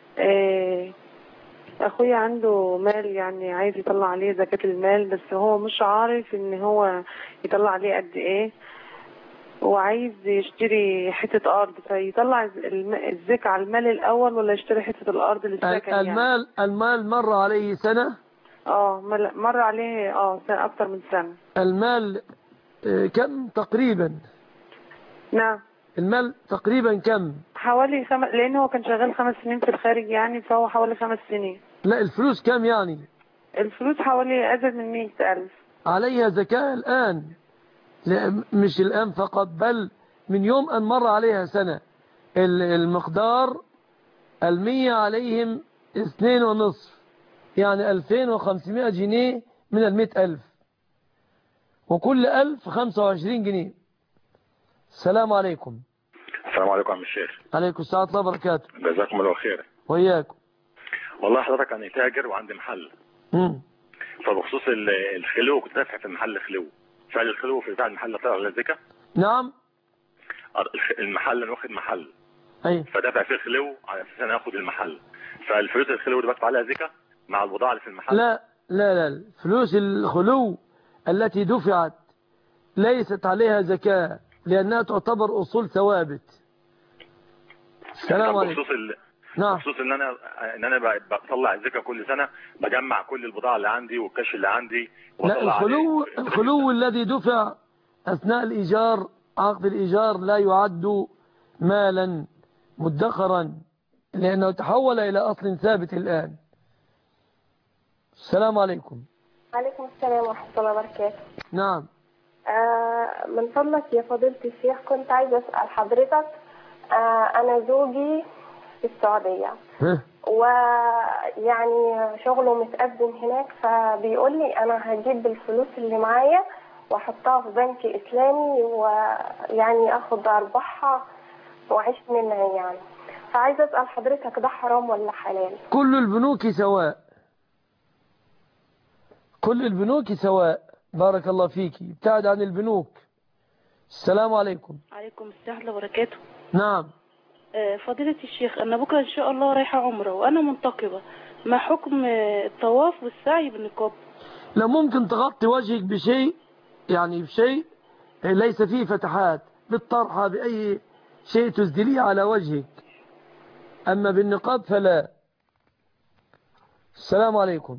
اخويا عنده مال يعني عايز يطلع عليه زكاة المال، بس هو مش عارف ان هو يطلع عليه قد ايه، وعايز يشتري حتة ارض، فيطلع الزكاة على المال الاول ولا يشتري حتة الارض للسكن؟ يعني المال مر عليه سنة. مر عليه سنة، اكتر من سنة. المال كم تقريبا؟ نعم. المال تقريبا كم؟ حوالي لأن هو كان شغال 5 سنين في الخارج يعني، فهو حوالي 5 سنين. لا، الفلوس كم يعني؟ الفلوس حوالي أزيد من 100,000. عليها زكاة الآن، لا مش الآن فقط، بل من يوم أن مر عليها سنة. المقدار 100 عليهم 2.5، يعني 2500 جنيه من 100,000، وكل 1000 25 جنيه. السلام عليكم. السلام عليكم يا عم الشيخ. عليكم السلام ورحمة الله وبركاته. جزاكم الله خير. وإياكم. والله حضرتك أنا تاجر وعندي محل. فبخصوص الخلو كنت دافع في المحل خلو، فعل الخلو في بتاع المحل طلع على زكاة؟ نعم. المحل أنا واخد محل. أيوة. فدافع فيه خلو على أساس أنا آخد المحل، فالفلوس الخلو دي بدفع عليها زكاة مع البضاعة اللي في المحل؟ لا، فلوس الخلو التي دفعت ليست عليها زكاة، لأنها تعتبر أصول ثوابت. السلام عليكم. نعم. بخصوص ان انا بطلع الزكاة كل سنة، بجمع كل البضاعة اللي عندي والكاش اللي عندي لا، الخلو الذي دفع أثناء الإيجار، عقد الإيجار، لا يعد مالا مدخرا، لأنه تحول إلى أصل ثابت الآن. السلام عليكم. عليكم السلام ورحمة الله وبركاته. نعم. من فضلك يا فضيلة الشيخ، كنت عايزة أسأل حضرتك، أنا زوجي في السعودية، ويعني شغله متقدم هناك، فبيقول لي أنا هجيب الفلوس اللي معايا وأحطها في بنك إسلامي ويعني أخد أرباحها وأعيش منها يعني. فعايزة أسأل حضرتك ده حرام ولا حلال؟ كل البنوك سواء، كل البنوك سواء. بارك الله فيك. ابتعد عن البنوك. السلام عليكم. عليكم السلام ورحمة الله وبركاته. نعم. فضيلة الشيخ، أنا بكرة إن شاء الله رايحة عمرة وأنا منتقبة، ما حكم الطواف والسعي بالنقاب؟ لا، ممكن تغطي وجهك بشيء، يعني بشيء ليس فيه فتحات، بالطرحة، بأي شيء تسدليه على وجهك، أما بالنقاب فلا. السلام عليكم.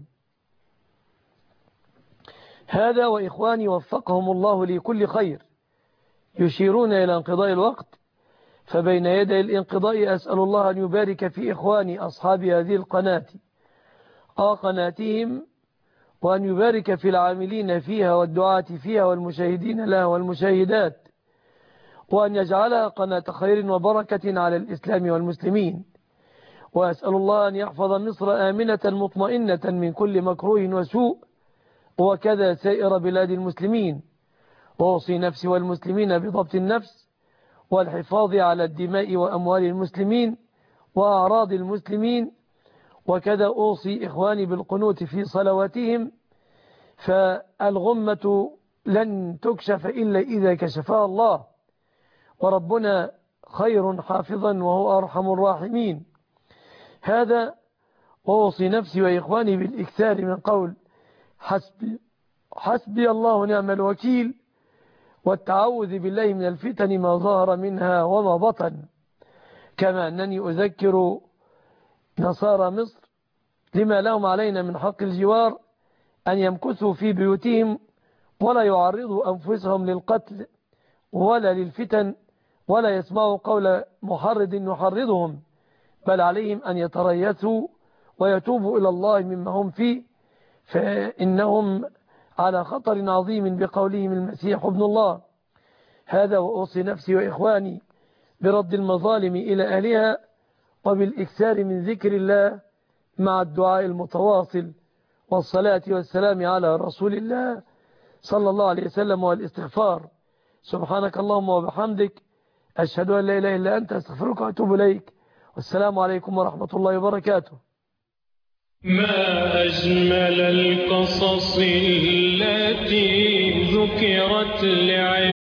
هذا وإخواني وفقهم الله لكل خير يشيرون إلى انقضاء الوقت، فبين يدي الانقضاء أسأل الله أن يبارك في إخواني أصحاب هذه القناة قناتهم، وأن يبارك في العاملين فيها والدعاة فيها والمشاهدين لها والمشاهدات، وأن يجعلها قناة خير وبركة على الإسلام والمسلمين. وأسأل الله أن يحفظ مصر آمنة مطمئنة من كل مكروه وسوء، وكذا سائر بلاد المسلمين. وأوصي نفسي والمسلمين بضبط النفس والحفاظ على الدماء وأموال المسلمين وأعراض المسلمين، وكذا أوصي إخواني بالقنوت في صلواتهم، فالغمة لن تكشف إلا إذا كشفها الله، وربنا خير حافظا وهو أرحم الراحمين. هذا وأوصي نفسي وإخواني بالإكثار من قول حسبي الله ونعم الوكيل، والتعوذ بالله من الفتن ما ظهر منها وما بطن. كما أنني أذكر نصارى مصر لما لهم علينا من حق الجوار أن يمكثوا في بيوتهم ولا يعرضوا أنفسهم للقتل ولا للفتن ولا يسمعوا قول محرض يحرضهم، بل عليهم أن يتريثوا ويتوبوا إلى الله مما هم فيه، فإنهم على خطر عظيم بقولهم المسيح ابن الله. هذا وأوصي نفسي وإخواني برد المظالم إلى أهلها، وبالإكثار من ذكر الله مع الدعاء المتواصل، والصلاة والسلام على رسول الله صلى الله عليه وسلم، والاستغفار. سبحانك اللهم وبحمدك، أشهد أن لا إله إلا أنت، أستغفرك وأتوب إليك، والسلام عليكم ورحمة الله وبركاته. ما أجمل القصص التي ذكرت